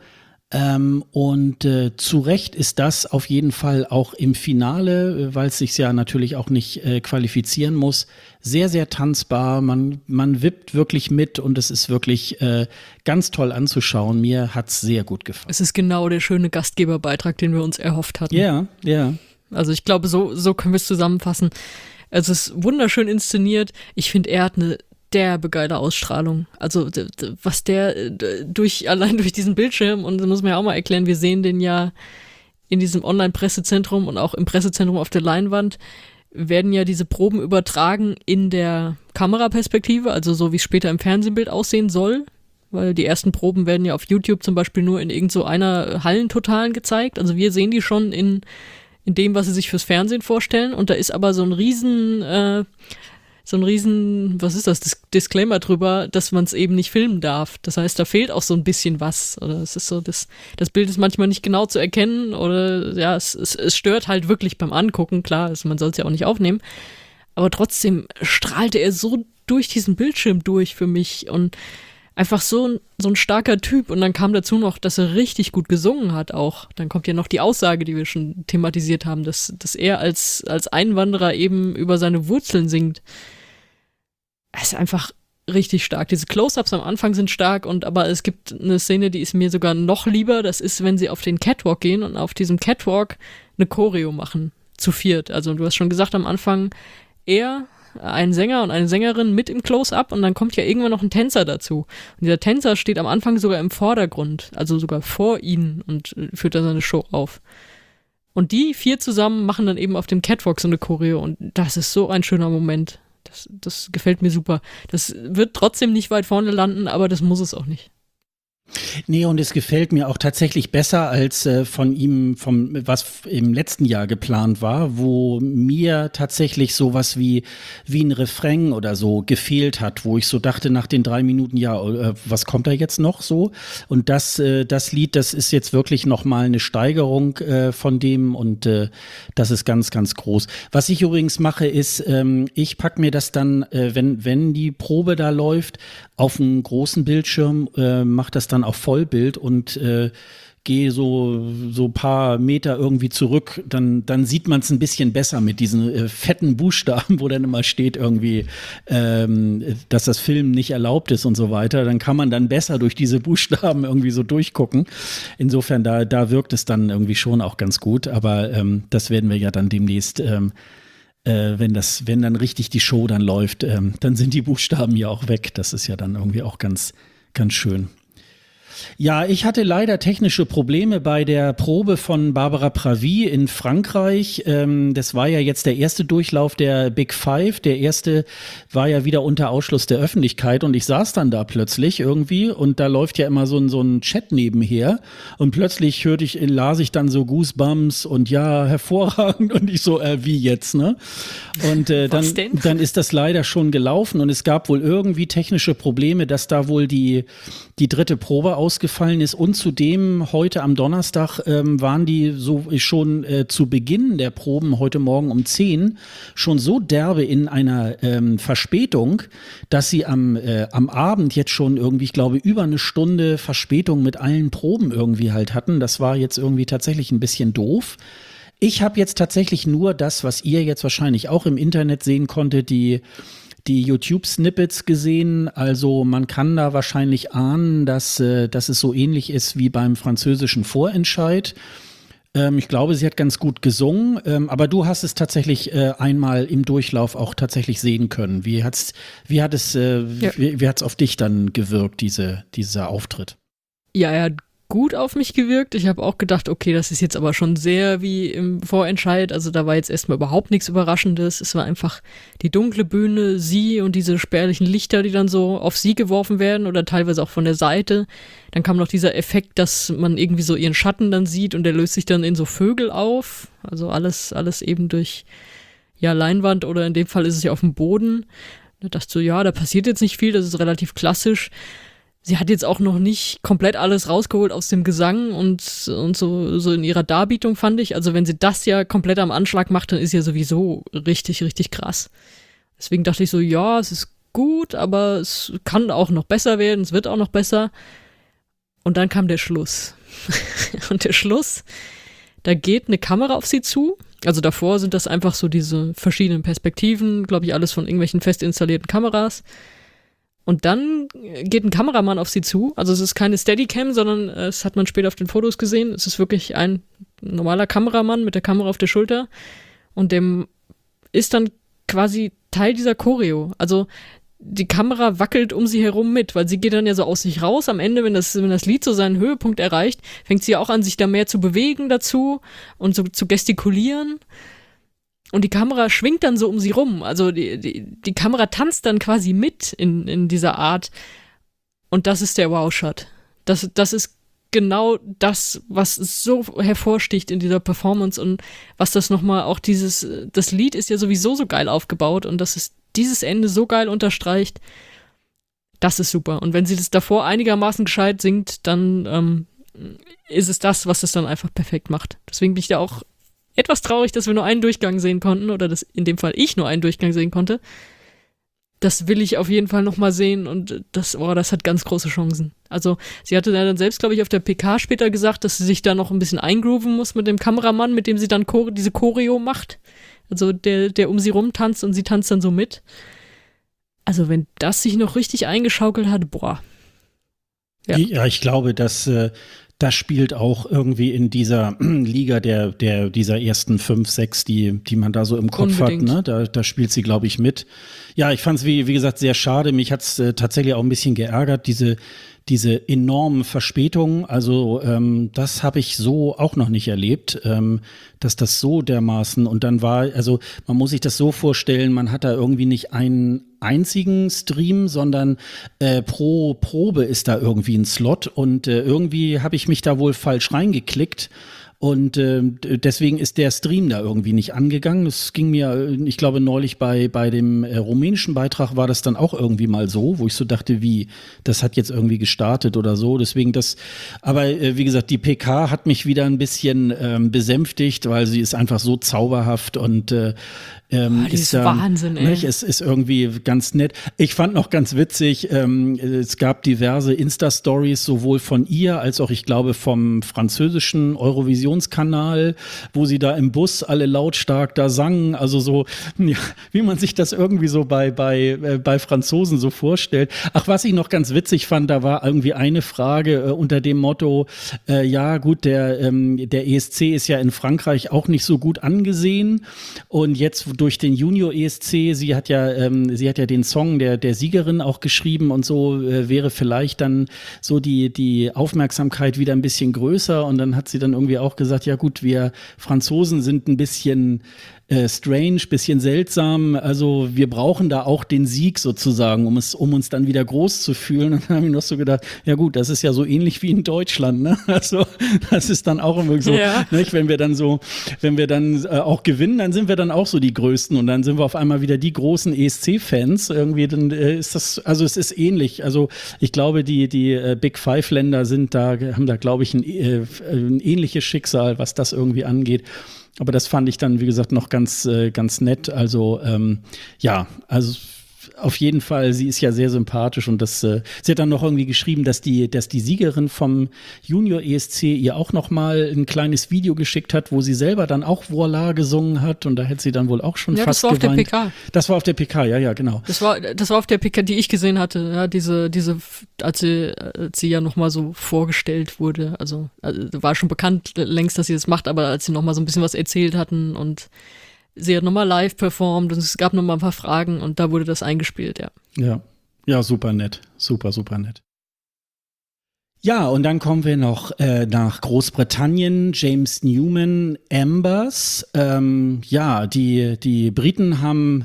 Und zu Recht ist das auf jeden Fall auch im Finale, weil es sich ja natürlich auch nicht qualifizieren muss, sehr, sehr tanzbar. Man wippt wirklich mit und es ist wirklich ganz toll anzuschauen. Mir hat's sehr gut gefallen. Es ist genau der schöne Gastgeberbeitrag, den wir uns erhofft hatten. Ja, ja. Also ich glaube, so können wir es zusammenfassen. Es ist wunderschön inszeniert. Ich finde, er hat eine derbe geile Ausstrahlung. Also was der allein durch diesen Bildschirm, und das muss man ja auch mal erklären, wir sehen den ja in diesem Online-Pressezentrum und auch im Pressezentrum auf der Leinwand, werden ja diese Proben übertragen in der Kameraperspektive, also so wie es später im Fernsehbild aussehen soll, weil die ersten Proben werden ja auf YouTube zum Beispiel nur in irgend so einer Hallentotalen gezeigt. Also wir sehen die schon in dem, was sie sich fürs Fernsehen vorstellen, und da ist aber so ein riesen, was ist das, Disclaimer drüber, dass man es eben nicht filmen darf. Das heißt, da fehlt auch so ein bisschen was. Oder es ist so, das Bild ist manchmal nicht genau zu erkennen, oder ja, es stört halt wirklich beim Angucken, klar, also man soll es ja auch nicht aufnehmen. Aber trotzdem strahlte er so durch diesen Bildschirm durch für mich und einfach so ein starker Typ. Und dann kam dazu noch, dass er richtig gut gesungen hat auch. Dann kommt ja noch die Aussage, die wir schon thematisiert haben, dass er als Einwanderer eben über seine Wurzeln singt. Es ist einfach richtig stark. Diese Close-Ups am Anfang sind stark, aber es gibt eine Szene, die ist mir sogar noch lieber. Das ist, wenn sie auf den Catwalk gehen und auf diesem Catwalk eine Choreo machen. Zu viert. Also du hast schon gesagt am Anfang, er, ein Sänger und eine Sängerin mit im Close-Up, und dann kommt ja irgendwann noch ein Tänzer dazu. Und dieser Tänzer steht am Anfang sogar im Vordergrund, also sogar vor ihnen, und führt dann seine Show auf. Und die vier zusammen machen dann eben auf dem Catwalk so eine Choreo, und das ist so ein schöner Moment. Das gefällt mir super. Das wird trotzdem nicht weit vorne landen, aber das muss es auch nicht. Nee, und es gefällt mir auch tatsächlich besser als von ihm, was im letzten Jahr geplant war, wo mir tatsächlich sowas wie ein Refrain oder so gefehlt hat, wo ich so dachte nach den 3 Minuten, ja, was kommt da jetzt noch so? Und das Lied, das ist jetzt wirklich nochmal eine Steigerung von dem, und das ist ganz, ganz groß. Was ich übrigens mache, ist, ich packe mir das dann, wenn die Probe da läuft, auf einen großen Bildschirm, mache das dann auf Vollbild und gehe so ein paar Meter irgendwie zurück, dann sieht man es ein bisschen besser mit diesen fetten Buchstaben, wo dann immer steht irgendwie, dass das Filmen nicht erlaubt ist und so weiter. Dann kann man dann besser durch diese Buchstaben irgendwie so durchgucken. Insofern, da wirkt es dann irgendwie schon auch ganz gut, aber das werden wir ja dann demnächst wenn dann richtig die Show dann läuft, dann sind die Buchstaben ja auch weg. Das ist ja dann irgendwie auch ganz, ganz schön. Ja, ich hatte leider technische Probleme bei der Probe von Barbara Pravi in Frankreich. Das war ja jetzt der erste Durchlauf der Big Five. Der erste war ja wieder unter Ausschluss der Öffentlichkeit, und ich saß dann da plötzlich irgendwie, und da läuft ja immer so ein Chat nebenher, und plötzlich las ich dann so Goosebumps und ja, hervorragend, und ich so, wie jetzt, ne? Und dann ist das leider schon gelaufen, und es gab wohl irgendwie technische Probleme, dass da wohl die dritte Probe ausgefallen ist und zudem heute am Donnerstag waren die so schon zu Beginn der Proben heute Morgen um 10 schon so derbe in einer Verspätung, dass sie am Abend jetzt schon irgendwie, ich glaube, über eine Stunde Verspätung mit allen Proben irgendwie halt hatten. Das war jetzt irgendwie tatsächlich ein bisschen doof. Ich habe jetzt tatsächlich nur das, was ihr jetzt wahrscheinlich auch im Internet sehen konntet, die YouTube-Snippets gesehen. Also man kann da wahrscheinlich ahnen, dass es so ähnlich ist wie beim französischen Vorentscheid. Ich glaube, sie hat ganz gut gesungen, aber du hast es tatsächlich einmal im Durchlauf auch tatsächlich sehen können. Wie hat es auf dich dann gewirkt, dieser Auftritt? Ja, er hat gut auf mich gewirkt. Ich habe auch gedacht, okay, das ist jetzt aber schon sehr wie im Vorentscheid. Also da war jetzt erstmal überhaupt nichts Überraschendes. Es war einfach die dunkle Bühne, sie und diese spärlichen Lichter, die dann so auf sie geworfen werden oder teilweise auch von der Seite. Dann kam noch dieser Effekt, dass man irgendwie so ihren Schatten dann sieht und der löst sich dann in so Vögel auf. Also alles eben durch Leinwand oder in dem Fall ist es ja auf dem Boden. Da dachte ich so, ja, da passiert jetzt nicht viel, das ist relativ klassisch. Sie hat jetzt auch noch nicht komplett alles rausgeholt aus dem Gesang und so in ihrer Darbietung, fand ich. Also wenn sie das ja komplett am Anschlag macht, dann ist ja sowieso richtig, richtig krass. Deswegen dachte ich so, ja, es ist gut, aber es kann auch noch besser werden, es wird auch noch besser. Und dann kam der Schluss. Und der Schluss, da geht eine Kamera auf sie zu. Also davor sind das einfach so diese verschiedenen Perspektiven, glaube ich, alles von irgendwelchen fest installierten Kameras. Und dann geht ein Kameramann auf sie zu. Also es ist keine Steadicam, sondern das hat man später auf den Fotos gesehen. Es ist wirklich ein normaler Kameramann mit der Kamera auf der Schulter. Und dem ist dann quasi Teil dieser Choreo. Also die Kamera wackelt um sie herum mit, weil sie geht dann ja so aus sich raus. Am Ende, wenn das Lied so seinen Höhepunkt erreicht, fängt sie auch an, sich da mehr zu bewegen dazu und so zu gestikulieren. Und die Kamera schwingt dann so um sie rum. Also die Kamera tanzt dann quasi mit in dieser Art. Und das ist der Wow-Shot. Das ist genau das, was so hervorsticht in dieser Performance und was das nochmal auch das Lied ist ja sowieso so geil aufgebaut und dass es dieses Ende so geil unterstreicht. Das ist super. Und wenn sie das davor einigermaßen gescheit singt, dann ist es das, was es dann einfach perfekt macht. Deswegen bin ich da auch etwas traurig, dass wir nur einen Durchgang sehen konnten oder dass in dem Fall ich nur einen Durchgang sehen konnte. Das will ich auf jeden Fall nochmal sehen und das hat ganz große Chancen. Also sie hatte dann selbst, glaube ich, auf der PK später gesagt, dass sie sich da noch ein bisschen eingrooven muss mit dem Kameramann, mit dem sie dann diese Choreo macht. Also der um sie rumtanzt und sie tanzt dann so mit. Also wenn das sich noch richtig eingeschaukelt hat, boah. Ja, ich glaube, dass das spielt auch irgendwie in dieser Liga dieser ersten 5, 6, die man da so im Kopf Unbedingt. Hat. Ne? Da spielt sie, glaube ich, mit. Ja, ich fand es, wie gesagt, sehr schade. Mich hat es tatsächlich auch ein bisschen geärgert, diese enormen Verspätungen. Also das habe ich so auch noch nicht erlebt, dass das so dermaßen und dann also man muss sich das so vorstellen, man hat da irgendwie nicht einen einzigen Stream, sondern pro Probe ist da irgendwie ein Slot und irgendwie habe ich mich da wohl falsch reingeklickt. Und deswegen ist der Stream da irgendwie nicht angegangen. Das ging mir, ich glaube, neulich bei dem rumänischen Beitrag war das dann auch irgendwie mal so, wo ich so dachte, das hat jetzt irgendwie gestartet oder so. Deswegen aber wie gesagt, die PK hat mich wieder ein bisschen besänftigt, weil sie ist einfach so zauberhaft und die ist Wahnsinn, ey. Es ist irgendwie ganz nett. Ich fand noch ganz witzig, es gab diverse Insta-Stories, sowohl von ihr als auch, ich glaube, vom französischen Eurovisionskanal, wo sie da im Bus alle lautstark da sangen. Also so, ja, wie man sich das irgendwie so bei Franzosen so vorstellt. Ach, was ich noch ganz witzig fand, da war irgendwie eine Frage unter dem Motto, ja gut, der ESC ist ja in Frankreich auch nicht so gut angesehen und jetzt durch den Junior ESC, sie hat ja den Song der Siegerin auch geschrieben und so wäre vielleicht dann so die Aufmerksamkeit wieder ein bisschen größer und dann hat sie dann irgendwie auch gesagt, ja gut, wir Franzosen sind ein bisschen strange, bisschen seltsam, also wir brauchen da auch den Sieg sozusagen, um uns dann wieder groß zu fühlen. Und dann habe ich noch so gedacht, ja gut, das ist ja so ähnlich wie in Deutschland, ne? Also das ist dann auch immer so, ja. Nicht? Wenn wir dann auch gewinnen, dann sind wir dann auch so die Größten. größten und dann sind wir auf einmal wieder die großen ESC-Fans. Irgendwie, dann ist das, also es ist ähnlich. Also ich glaube, die Big Five-Länder haben da, glaube ich, ein ähnliches Schicksal, was das irgendwie angeht. Aber das fand ich dann, wie gesagt, noch ganz nett. Also also auf jeden Fall, sie ist ja sehr sympathisch und sie hat dann noch irgendwie geschrieben, dass die Siegerin vom Junior ESC ihr auch noch mal ein kleines Video geschickt hat, wo sie selber dann auch Voila gesungen hat und da hätte sie dann wohl auch schon fast geweint. Das war auf der PK. Das war auf der PK, ja, genau. Das war auf der PK, die ich gesehen hatte, ja, als sie ja noch mal so vorgestellt wurde, also war schon bekannt längst, dass sie das macht, aber als sie noch mal so ein bisschen was erzählt hatten und sie hat nochmal live performt und es gab nochmal ein paar Fragen und da wurde das eingespielt, ja. Ja, super nett. Super nett. Ja, und dann kommen wir noch nach Großbritannien. James Newman, Ambers. Die Briten haben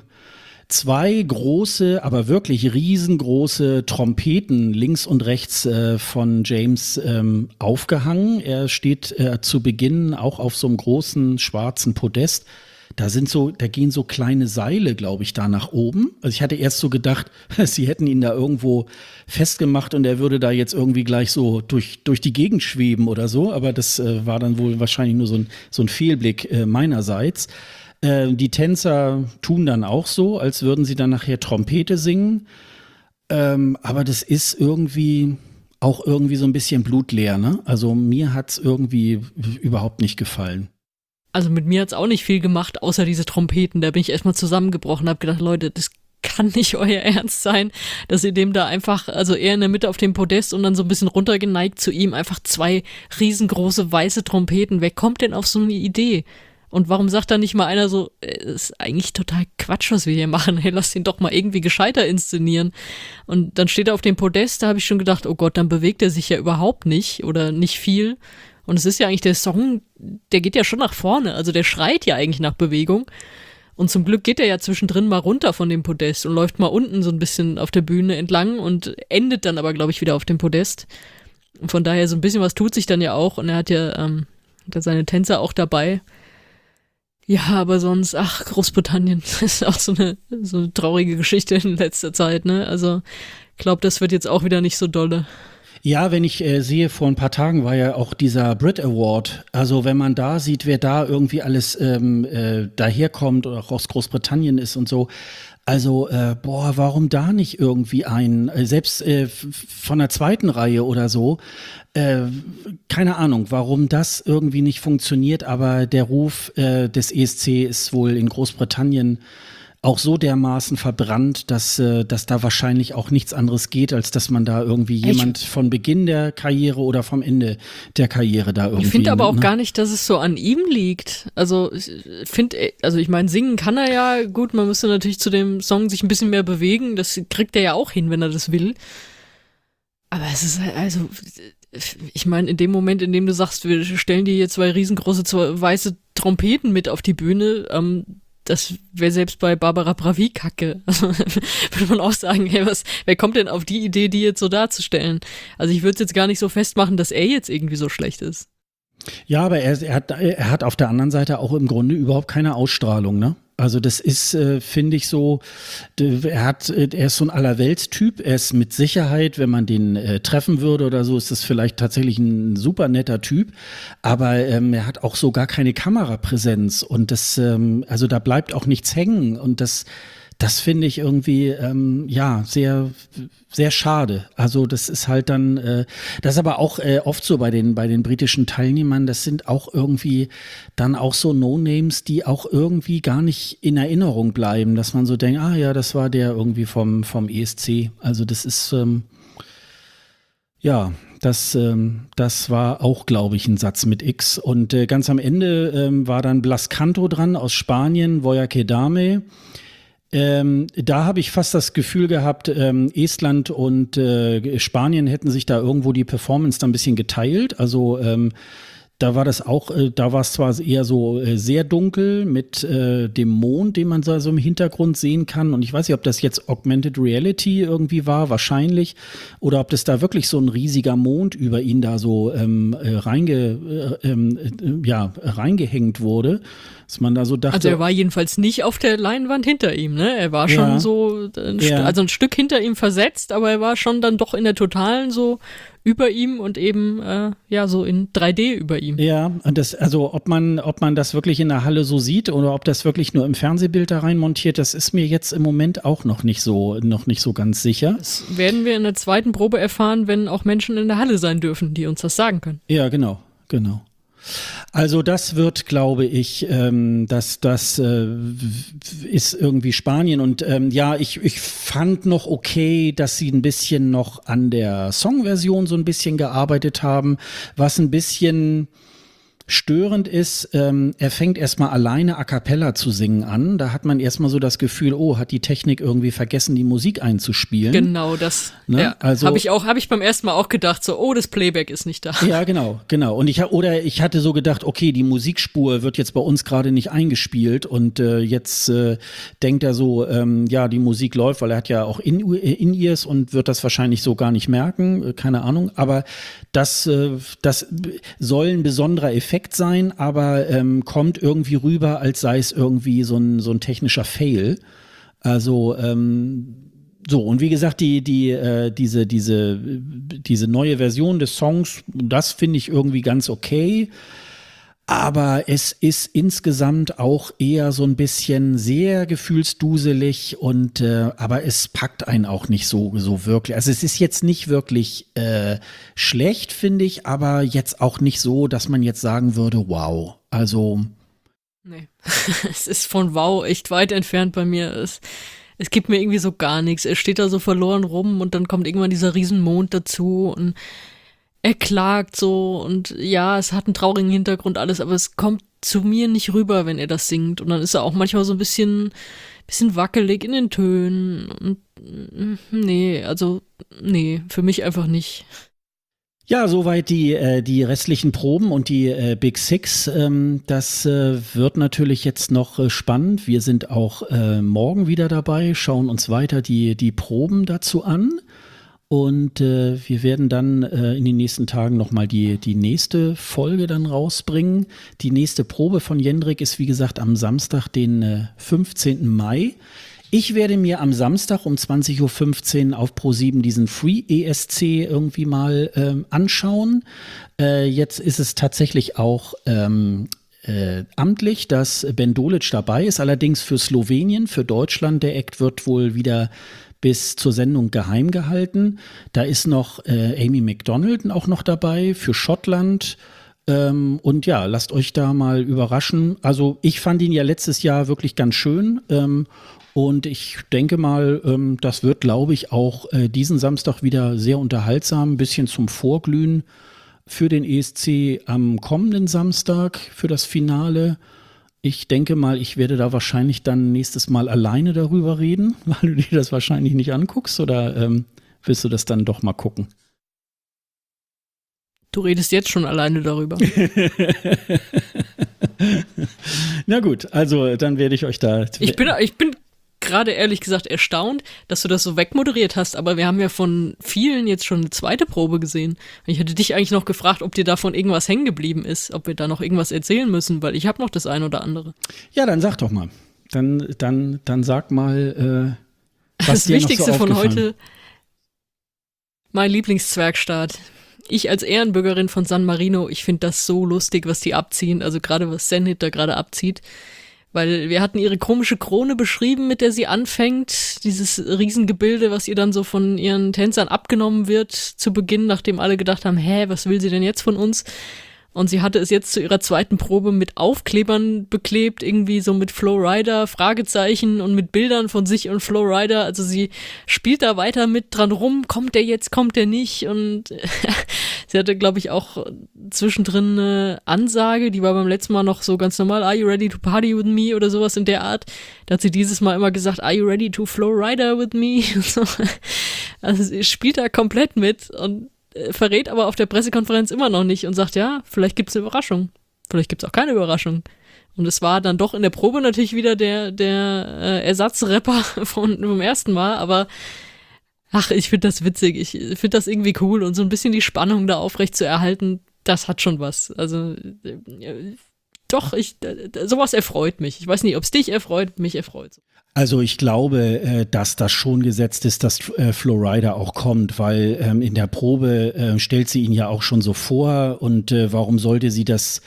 2 große, aber wirklich riesengroße Trompeten links und rechts von James aufgehangen. Er steht zu Beginn auch auf so einem großen schwarzen Podest. Da gehen so kleine Seile, glaube ich, da nach oben. Also ich hatte erst so gedacht, sie hätten ihn da irgendwo festgemacht und er würde da jetzt irgendwie gleich so durch die Gegend schweben oder so. Aber das war dann wohl wahrscheinlich nur so ein Fehlblick meinerseits. Die Tänzer tun dann auch so, als würden sie dann nachher Trompete singen. Aber das ist irgendwie so ein bisschen blutleer, ne? Also mir hat's irgendwie überhaupt nicht gefallen. Also mit mir hat's auch nicht viel gemacht, außer diese Trompeten. Da bin ich erstmal zusammengebrochen, habe gedacht, Leute, das kann nicht euer Ernst sein, dass ihr dem da einfach, also er in der Mitte auf dem Podest und dann so ein bisschen runtergeneigt zu ihm, einfach 2 riesengroße weiße Trompeten. Wer kommt denn auf so eine Idee? Und warum sagt da nicht mal einer so, ist eigentlich total Quatsch, was wir hier machen, hey, lass ihn doch mal irgendwie gescheiter inszenieren. Und dann steht er auf dem Podest, da habe ich schon gedacht, oh Gott, dann bewegt er sich ja überhaupt nicht oder nicht viel. Und es ist ja eigentlich der Song, der geht ja schon nach vorne, also der schreit ja eigentlich nach Bewegung. Und zum Glück geht er ja zwischendrin mal runter von dem Podest und läuft mal unten so ein bisschen auf der Bühne entlang und endet dann aber, glaube ich, wieder auf dem Podest. Und von daher so ein bisschen was tut sich dann ja auch und er hat ja seine Tänzer auch dabei. Ja, aber sonst, Großbritannien, das ist auch so eine traurige Geschichte in letzter Zeit, ne? Also, ich glaube, das wird jetzt auch wieder nicht so dolle. Ja, wenn ich sehe, vor ein paar Tagen war ja auch dieser Brit Award. Also wenn man da sieht, wer da irgendwie alles daherkommt oder auch aus Großbritannien ist und so. Also, warum da nicht irgendwie selbst von der zweiten Reihe oder so, keine Ahnung, warum das irgendwie nicht funktioniert, aber der Ruf des ESC ist wohl in Großbritannien auch so dermaßen verbrannt, dass da wahrscheinlich auch nichts anderes geht, als dass man da irgendwie jemand von Beginn der Karriere oder vom Ende der Karriere da irgendwie. Ich finde aber auch gar nicht, dass es so an ihm liegt. Also ich meine, singen kann er ja gut, man müsste natürlich zu dem Song sich ein bisschen mehr bewegen, das kriegt er ja auch hin, wenn er das will. Aber es ist also, ich meine, in dem Moment, in dem du sagst, wir stellen dir hier 2 riesengroße weiße Trompeten mit auf die Bühne, das wäre selbst bei Barbara Pravi Kacke. Also, würde man auch sagen, hey, wer kommt denn auf die Idee, die jetzt so darzustellen? Also ich würde es jetzt gar nicht so festmachen, dass er jetzt irgendwie so schlecht ist. Ja, aber er hat auf der anderen Seite auch im Grunde überhaupt keine Ausstrahlung, ne? Also das ist, finde ich so, er ist so ein Allerweltstyp, er ist mit Sicherheit, wenn man den treffen würde oder so, ist das vielleicht tatsächlich ein super netter Typ, aber er hat auch so gar keine Kamerapräsenz und also da bleibt auch nichts hängen und das finde ich irgendwie, sehr, sehr schade. Also das ist halt dann, das ist aber auch oft so bei den britischen Teilnehmern, das sind auch irgendwie dann auch so No-Names, die auch irgendwie gar nicht in Erinnerung bleiben, dass man so denkt, das war der irgendwie vom ESC. Also das ist, das war auch, glaube ich, ein Satz mit X. Und ganz am Ende war dann Blas Canto dran aus Spanien, Voy a quedarme. Da habe ich fast das Gefühl gehabt, Estland und Spanien hätten sich da irgendwo die Performance dann ein bisschen geteilt. Also Da war das auch, da war es zwar eher so sehr dunkel mit dem Mond, den man so im Hintergrund sehen kann. Und ich weiß nicht, ob das jetzt Augmented Reality irgendwie war, wahrscheinlich. Oder ob das da wirklich so ein riesiger Mond über ihn da so reingehängt wurde. Dass man da so dachte. Also er war jedenfalls nicht auf der Leinwand hinter ihm, ne? Er war schon so, also ein Stück hinter ihm versetzt, aber er war schon dann doch in der Totalen so über ihm und eben so in 3D über ihm. Ja, und das, also ob man das wirklich in der Halle so sieht oder ob das wirklich nur im Fernsehbild da rein montiert, das ist mir jetzt im Moment auch noch nicht so ganz sicher. Das werden wir in der zweiten Probe erfahren, wenn auch Menschen in der Halle sein dürfen, die uns das sagen können. Ja, genau. Also das wird, glaube ich, das ist irgendwie Spanien und ich fand noch okay, dass sie ein bisschen noch an der Songversion so ein bisschen gearbeitet haben, was ein bisschen störend ist, er fängt erstmal alleine a cappella zu singen an. Da hat man erstmal so das Gefühl, hat die Technik irgendwie vergessen, die Musik einzuspielen. Genau, das also, habe ich beim ersten Mal auch gedacht, so, das Playback ist nicht da. Ja, genau. Und ich hatte so gedacht, okay, die Musikspur wird jetzt bei uns gerade nicht eingespielt und jetzt denkt er so, die Musik läuft, weil er hat ja auch In-Ears und wird das wahrscheinlich so gar nicht merken, keine Ahnung. Aber das soll ein besonderer Effekt sein, aber kommt irgendwie rüber, als sei es irgendwie so ein technischer Fail. Also und wie gesagt, diese neue Version des Songs, das finde ich irgendwie ganz okay. Aber es ist insgesamt auch eher so ein bisschen sehr gefühlsduselig und aber es packt einen auch nicht so wirklich. Also es ist jetzt nicht wirklich schlecht, finde ich, aber jetzt auch nicht so, dass man jetzt sagen würde, wow. Also nee, es ist von wow echt weit entfernt bei mir. Es gibt mir irgendwie so gar nichts. Er steht da so verloren rum und dann kommt irgendwann dieser Riesenmond dazu und er klagt so und ja, es hat einen traurigen Hintergrund alles, aber es kommt zu mir nicht rüber, wenn er das singt. Und dann ist er auch manchmal so ein bisschen wackelig in den Tönen. Und nee, für mich einfach nicht. Ja, soweit die restlichen Proben und die Big Six. Das wird natürlich jetzt noch spannend. Wir sind auch morgen wieder dabei, schauen uns weiter die Proben dazu an. Und wir werden dann in den nächsten Tagen nochmal die nächste Folge dann rausbringen. Die nächste Probe von Jendrik ist, wie gesagt, am Samstag, den 15. Mai. Ich werde mir am Samstag um 20.15 Uhr auf Pro7 diesen Free ESC irgendwie mal anschauen. Jetzt ist es tatsächlich auch amtlich, dass Ben Dolic dabei ist, allerdings für Slowenien, für Deutschland. Der Act wird wohl wieder bis zur Sendung geheim gehalten. Da ist noch Amy Macdonald auch noch dabei für Schottland. Und ja, lasst euch da mal überraschen. Also ich fand ihn ja letztes Jahr wirklich ganz schön. Und ich denke mal, das wird, glaube ich, auch diesen Samstag wieder sehr unterhaltsam. Ein bisschen zum Vorglühen für den ESC am kommenden Samstag für das Finale. Ich denke mal, ich werde da wahrscheinlich dann nächstes Mal alleine darüber reden, weil du dir das wahrscheinlich nicht anguckst, oder willst du das dann doch mal gucken? Du redest jetzt schon alleine darüber. Na gut, also dann werde ich euch da... Ich bin gerade ehrlich gesagt erstaunt, dass du das so wegmoderiert hast, aber wir haben ja von vielen jetzt schon eine zweite Probe gesehen. Ich hätte dich eigentlich noch gefragt, ob dir davon irgendwas hängen geblieben ist, ob wir da noch irgendwas erzählen müssen, weil ich habe noch das ein oder andere. Ja, dann sag doch mal. Dann sag mal, was das dir Wichtigste noch so von aufgefallen. heute, mein Lieblingszwergstaat. Ich als Ehrenbürgerin von San Marino, ich finde das so lustig, was die abziehen, also gerade was Zenit da gerade abzieht. Weil wir hatten ihre komische Krone beschrieben, mit der sie anfängt. Dieses Riesengebilde, was ihr dann so von ihren Tänzern abgenommen wird zu Beginn, nachdem alle gedacht haben, was will sie denn jetzt von uns? Und sie hatte es jetzt zu ihrer zweiten Probe mit Aufklebern beklebt, irgendwie so mit Flowrider, Fragezeichen und mit Bildern von sich und Flowrider. Also sie spielt da weiter mit dran rum, kommt der jetzt, kommt der nicht? Und sie hatte, glaube ich, auch zwischendrin eine Ansage, die war beim letzten Mal noch so ganz normal, are you ready to party with me oder sowas in der Art. Da hat sie dieses Mal immer gesagt, are you ready to Flowrider with me? Also sie spielt da komplett mit und verrät aber auf der Pressekonferenz immer noch nicht und sagt, ja, vielleicht gibt's eine Überraschung. Vielleicht gibt's auch keine Überraschung. Und es war dann doch in der Probe natürlich wieder der Ersatzrapper vom ersten Mal, aber ach, ich finde das witzig. Ich finde das irgendwie cool und so ein bisschen die Spannung da aufrecht zu erhalten, das hat schon was. Also doch, sowas erfreut mich. Ich weiß nicht, ob es dich erfreut, mich erfreut. Also ich glaube, dass das schon gesetzt ist, dass Flowrider auch kommt, weil in der Probe stellt sie ihn ja auch schon so vor und warum sollte sie das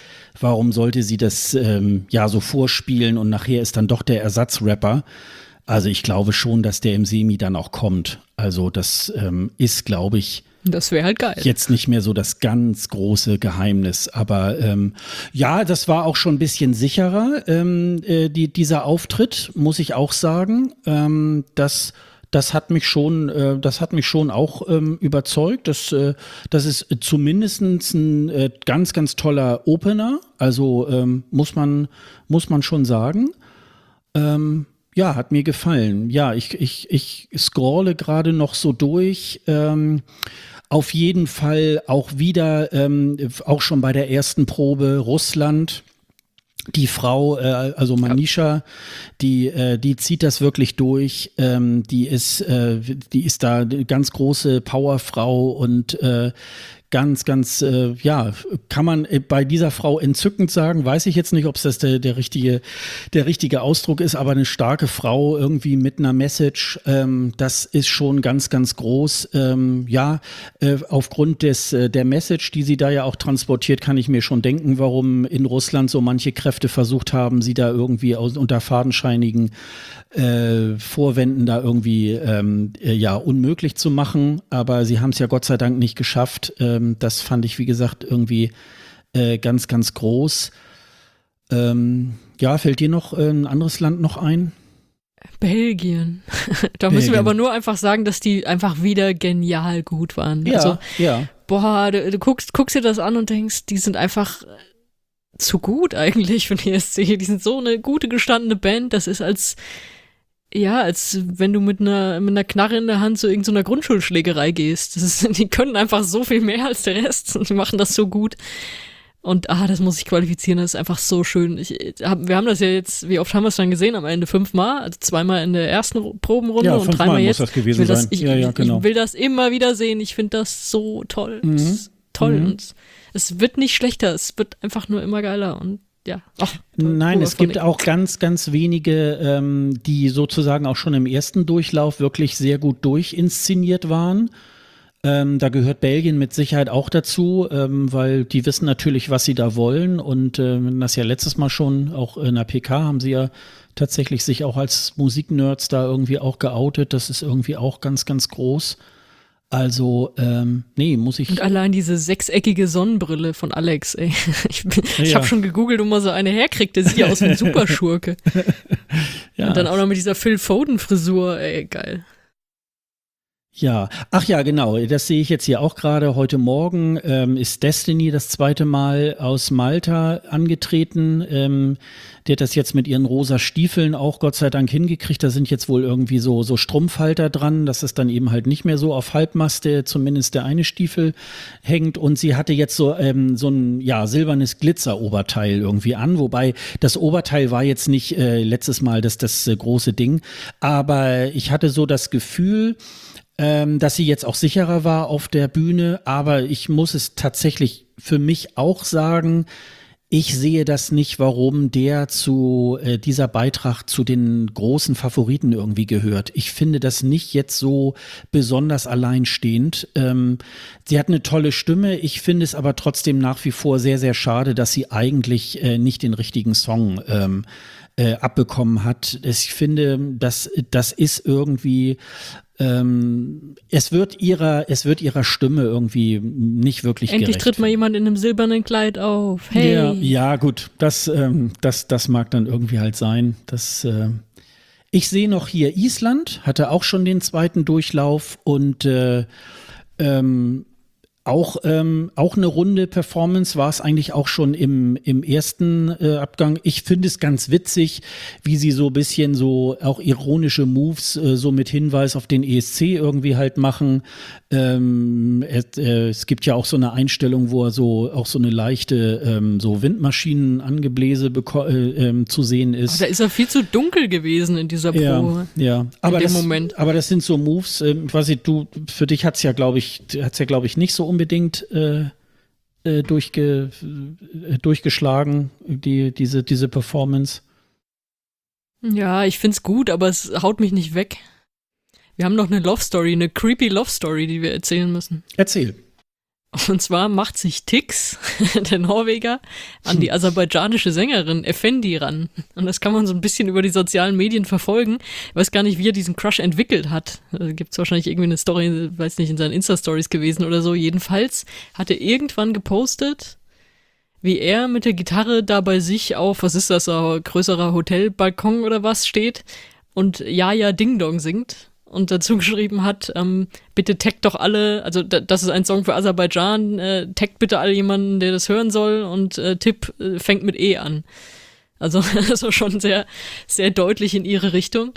ja so vorspielen und nachher ist dann doch der Ersatzrapper. Also ich glaube schon, dass der im Semi dann auch kommt. Also das ist, glaube ich, das wäre halt geil. Jetzt nicht mehr so das ganz große Geheimnis, aber ja, das war auch schon ein bisschen sicherer, dieser Auftritt, muss ich auch sagen. Das hat mich schon auch überzeugt. Das ist zumindest ein ganz, ganz toller Opener. Also muss man schon sagen. Ja, hat mir gefallen. Ja, ich scrolle gerade noch so durch. Auf jeden Fall auch wieder, auch schon bei der ersten Probe Russland. Die Frau, also Manisha, die zieht das wirklich durch. Die ist da eine ganz große Powerfrau und ganz, ja, kann man bei dieser Frau entzückend sagen, weiß ich jetzt nicht, ob es das der richtige Ausdruck ist, aber eine starke Frau irgendwie mit einer Message, das ist schon ganz, ganz groß. Ja, aufgrund der Message, die sie da ja auch transportiert, kann ich mir schon denken, warum in Russland so manche Kräfte versucht haben, sie da irgendwie unter fadenscheinigen Vorwänden da irgendwie ja unmöglich zu machen, aber sie haben es ja Gott sei Dank nicht geschafft. Das fand ich, wie gesagt, irgendwie ganz, ganz groß. Ja, fällt dir noch ein anderes Land noch ein? Belgien. Da müssen wir aber nur einfach sagen, dass die einfach wieder genial gut waren. Ja, also, ja. Boah, du guckst dir das an und denkst, die sind einfach zu gut eigentlich für die ESC. Die sind so eine gute gestandene Band. Das ist als wenn du mit einer Knarre in der Hand zu irgendeiner Grundschulschlägerei gehst. Die können einfach so viel mehr als der Rest und die machen das so gut. Und das muss ich qualifizieren, das ist einfach so schön. Wir haben das ja jetzt, wie oft haben wir es dann gesehen? Am Ende 5-mal, also 2-mal in der ersten Probenrunde und 3-mal jetzt. Muss das gewesen sein. Ich will das immer wieder sehen. Ich finde das so toll. Mhm. Das ist toll. Mhm. Und es wird nicht schlechter, es wird einfach nur immer geiler. Und ja. Nein, es gibt auch ganz, ganz wenige, die sozusagen auch schon im ersten Durchlauf wirklich sehr gut durchinszeniert waren. Da gehört Belgien mit Sicherheit auch dazu, weil die wissen natürlich, was sie da wollen. Und das ja letztes Mal schon, auch in der PK haben sie ja tatsächlich sich auch als Musiknerds da irgendwie auch geoutet. Das ist irgendwie auch ganz, ganz groß. Also, nee, muss ich. Und allein diese 6-eckige Sonnenbrille von Alex, ey. Ich habe schon gegoogelt, wo man so eine herkriegt. Der sieht ja aus wie ein Superschurke. Ja. Und dann auch noch mit dieser Phil Foden-Frisur, ey, geil. Ja, ach ja, genau, das sehe ich jetzt hier auch gerade. Heute Morgen ist Destiny das zweite Mal aus Malta angetreten. Die hat das jetzt mit ihren rosa Stiefeln auch Gott sei Dank hingekriegt. Da sind jetzt wohl irgendwie so Strumpfhalter dran, dass es dann eben halt nicht mehr so auf Halbmaste zumindest der eine Stiefel hängt. Und sie hatte jetzt so ein silbernes Glitzeroberteil irgendwie an. Wobei das Oberteil war jetzt nicht letztes Mal das große Ding. Aber ich hatte so das Gefühl, dass sie jetzt auch sicherer war auf der Bühne, aber ich muss es tatsächlich für mich auch sagen, ich sehe das nicht, warum dieser Beitrag zu den großen Favoriten irgendwie gehört. Ich finde das nicht jetzt so besonders alleinstehend. Sie hat eine tolle Stimme, ich finde es aber trotzdem nach wie vor sehr, sehr schade, dass sie eigentlich nicht den richtigen Song abbekommen hat. Ich finde, das ist irgendwie es wird ihrer Stimme irgendwie nicht wirklich gerecht. Endlich tritt mal jemand in einem silbernen Kleid auf. Hey. Ja, gut, das mag dann irgendwie halt sein. Ich sehe noch hier Island, hatte auch schon den zweiten Durchlauf und Auch eine runde Performance war es eigentlich auch schon im ersten Abgang. Ich finde es ganz witzig, wie sie so ein bisschen so auch ironische Moves so mit Hinweis auf den ESC irgendwie halt machen. Es gibt ja auch so eine Einstellung, wo er so auch so eine leichte so Windmaschinenangebläse zu sehen ist. Aber da ist er viel zu dunkel gewesen in dieser Probe. Ja. Aber Moment. Aber das sind so Moves, ich weiß nicht, für dich hat's ja, glaube ich, nicht so unbedingt durchgeschlagen, diese Performance. Ja, ich find's gut, aber es haut mich nicht weg. Wir haben noch eine Love Story, eine creepy Love Story, die wir erzählen müssen. Erzähl. Und zwar macht sich Tix, der Norweger, an die aserbaidschanische Sängerin Effendi ran. Und das kann man so ein bisschen über die sozialen Medien verfolgen. Ich weiß gar nicht, wie er diesen Crush entwickelt hat. Da gibt's wahrscheinlich irgendwie eine Story, weiß nicht, in seinen Insta-Stories gewesen oder so. Jedenfalls hat er irgendwann gepostet, wie er mit der Gitarre da bei sich auf, was ist das, ein größerer Hotelbalkon oder was steht und Ja, ja, Ding Dong singt. Und dazu geschrieben hat, bitte taggt doch alle, also das ist ein Song für Aserbaidschan, taggt bitte alle jemanden, der das hören soll und Tipp fängt mit E an. Also schon sehr, sehr deutlich in ihre Richtung.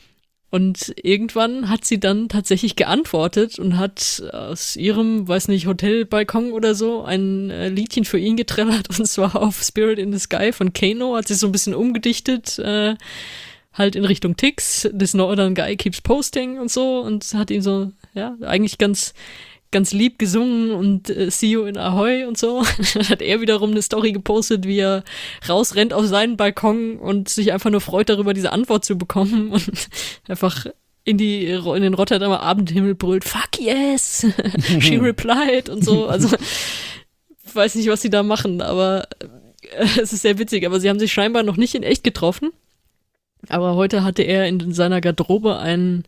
Und irgendwann hat sie dann tatsächlich geantwortet und hat aus ihrem, weiß nicht, Hotelbalkon oder so ein Liedchen für ihn getrellert, und zwar auf Spirit in the Sky von Kano, hat sich so ein bisschen umgedichtet, halt in Richtung Tix, this northern guy keeps posting und so, und hat ihn so, ja, eigentlich ganz, ganz lieb gesungen und see you in Ahoy und so. Dann hat er wiederum eine Story gepostet, wie er rausrennt auf seinen Balkon und sich einfach nur freut darüber, diese Antwort zu bekommen und einfach in den Rotterdamer Abendhimmel brüllt, fuck yes, she replied und so. Also, ich weiß nicht, was sie da machen, aber es ist sehr witzig. Aber sie haben sich scheinbar noch nicht in echt getroffen. Aber heute hatte er in seiner Garderobe einen,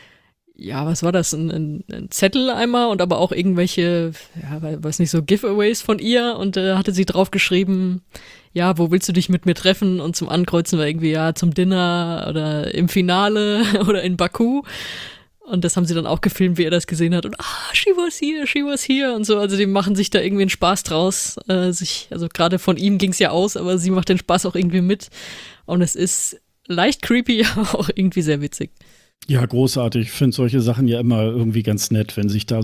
ja, was war das, ein Zettel einmal und aber auch irgendwelche, ja, weiß nicht, so Giveaways von ihr, und hatte sie drauf geschrieben, ja, wo willst du dich mit mir treffen, und zum Ankreuzen war irgendwie, ja, zum Dinner oder im Finale oder in Baku. Und das haben sie dann auch gefilmt, wie er das gesehen hat. Und she was here und so. Also die machen sich da irgendwie einen Spaß draus. Also gerade von ihm ging's ja aus, aber sie macht den Spaß auch irgendwie mit. Und es ist leicht creepy, aber auch irgendwie sehr witzig. Ja, großartig. Ich finde solche Sachen ja immer irgendwie ganz nett, wenn sich da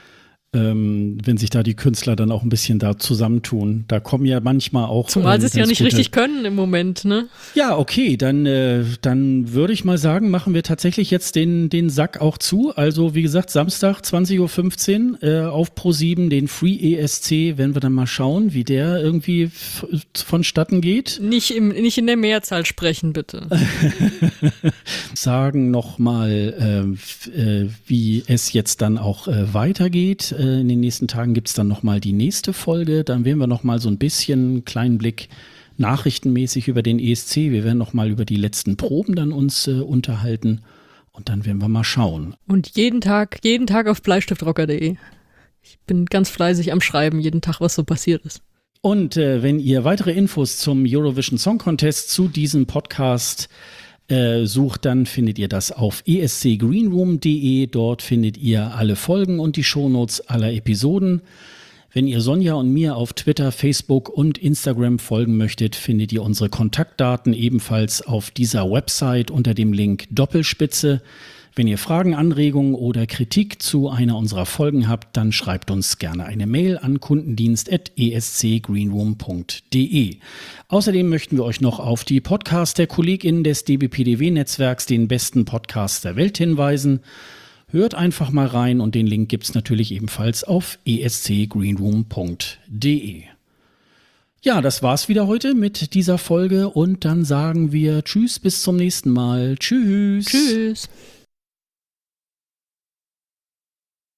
die Künstler dann auch ein bisschen da zusammentun. Da kommen ja manchmal auch. Zumal sie es ja nicht richtig können im Moment, ne? Ja, okay, dann würde ich mal sagen, machen wir tatsächlich jetzt den Sack auch zu. Also, wie gesagt, Samstag, 20.15 Uhr auf Pro7, den Free ESC, werden wir dann mal schauen, wie der irgendwie vonstatten geht. Nicht in der Mehrzahl sprechen, bitte. Sagen nochmal, wie es jetzt dann auch weitergeht. In den nächsten Tagen gibt es dann nochmal die nächste Folge. Dann werden wir nochmal so ein bisschen einen kleinen Blick nachrichtenmäßig über den ESC. Wir werden nochmal über die letzten Proben dann uns unterhalten. Und dann werden wir mal schauen. Und jeden Tag auf bleistiftrocker.de. Ich bin ganz fleißig am Schreiben, jeden Tag, was so passiert ist. Und wenn ihr weitere Infos zum Eurovision Song Contest zu diesem Podcast sucht, dann findet ihr das auf escgreenroom.de. Dort findet ihr alle Folgen und die Shownotes aller Episoden. Wenn ihr Sonja und mir auf Twitter, Facebook und Instagram folgen möchtet, findet ihr unsere Kontaktdaten ebenfalls auf dieser Website unter dem Link Doppelspitze. Wenn ihr Fragen, Anregungen oder Kritik zu einer unserer Folgen habt, dann schreibt uns gerne eine Mail an kundendienst@escgreenroom.de. Außerdem möchten wir euch noch auf die Podcasts der KollegInnen des dbpdw-Netzwerks, den besten Podcasts der Welt, hinweisen. Hört einfach mal rein, und den Link gibt's natürlich ebenfalls auf escgreenroom.de. Ja, das war's wieder heute mit dieser Folge, und dann sagen wir Tschüss, bis zum nächsten Mal. Tschüss. Tschüss.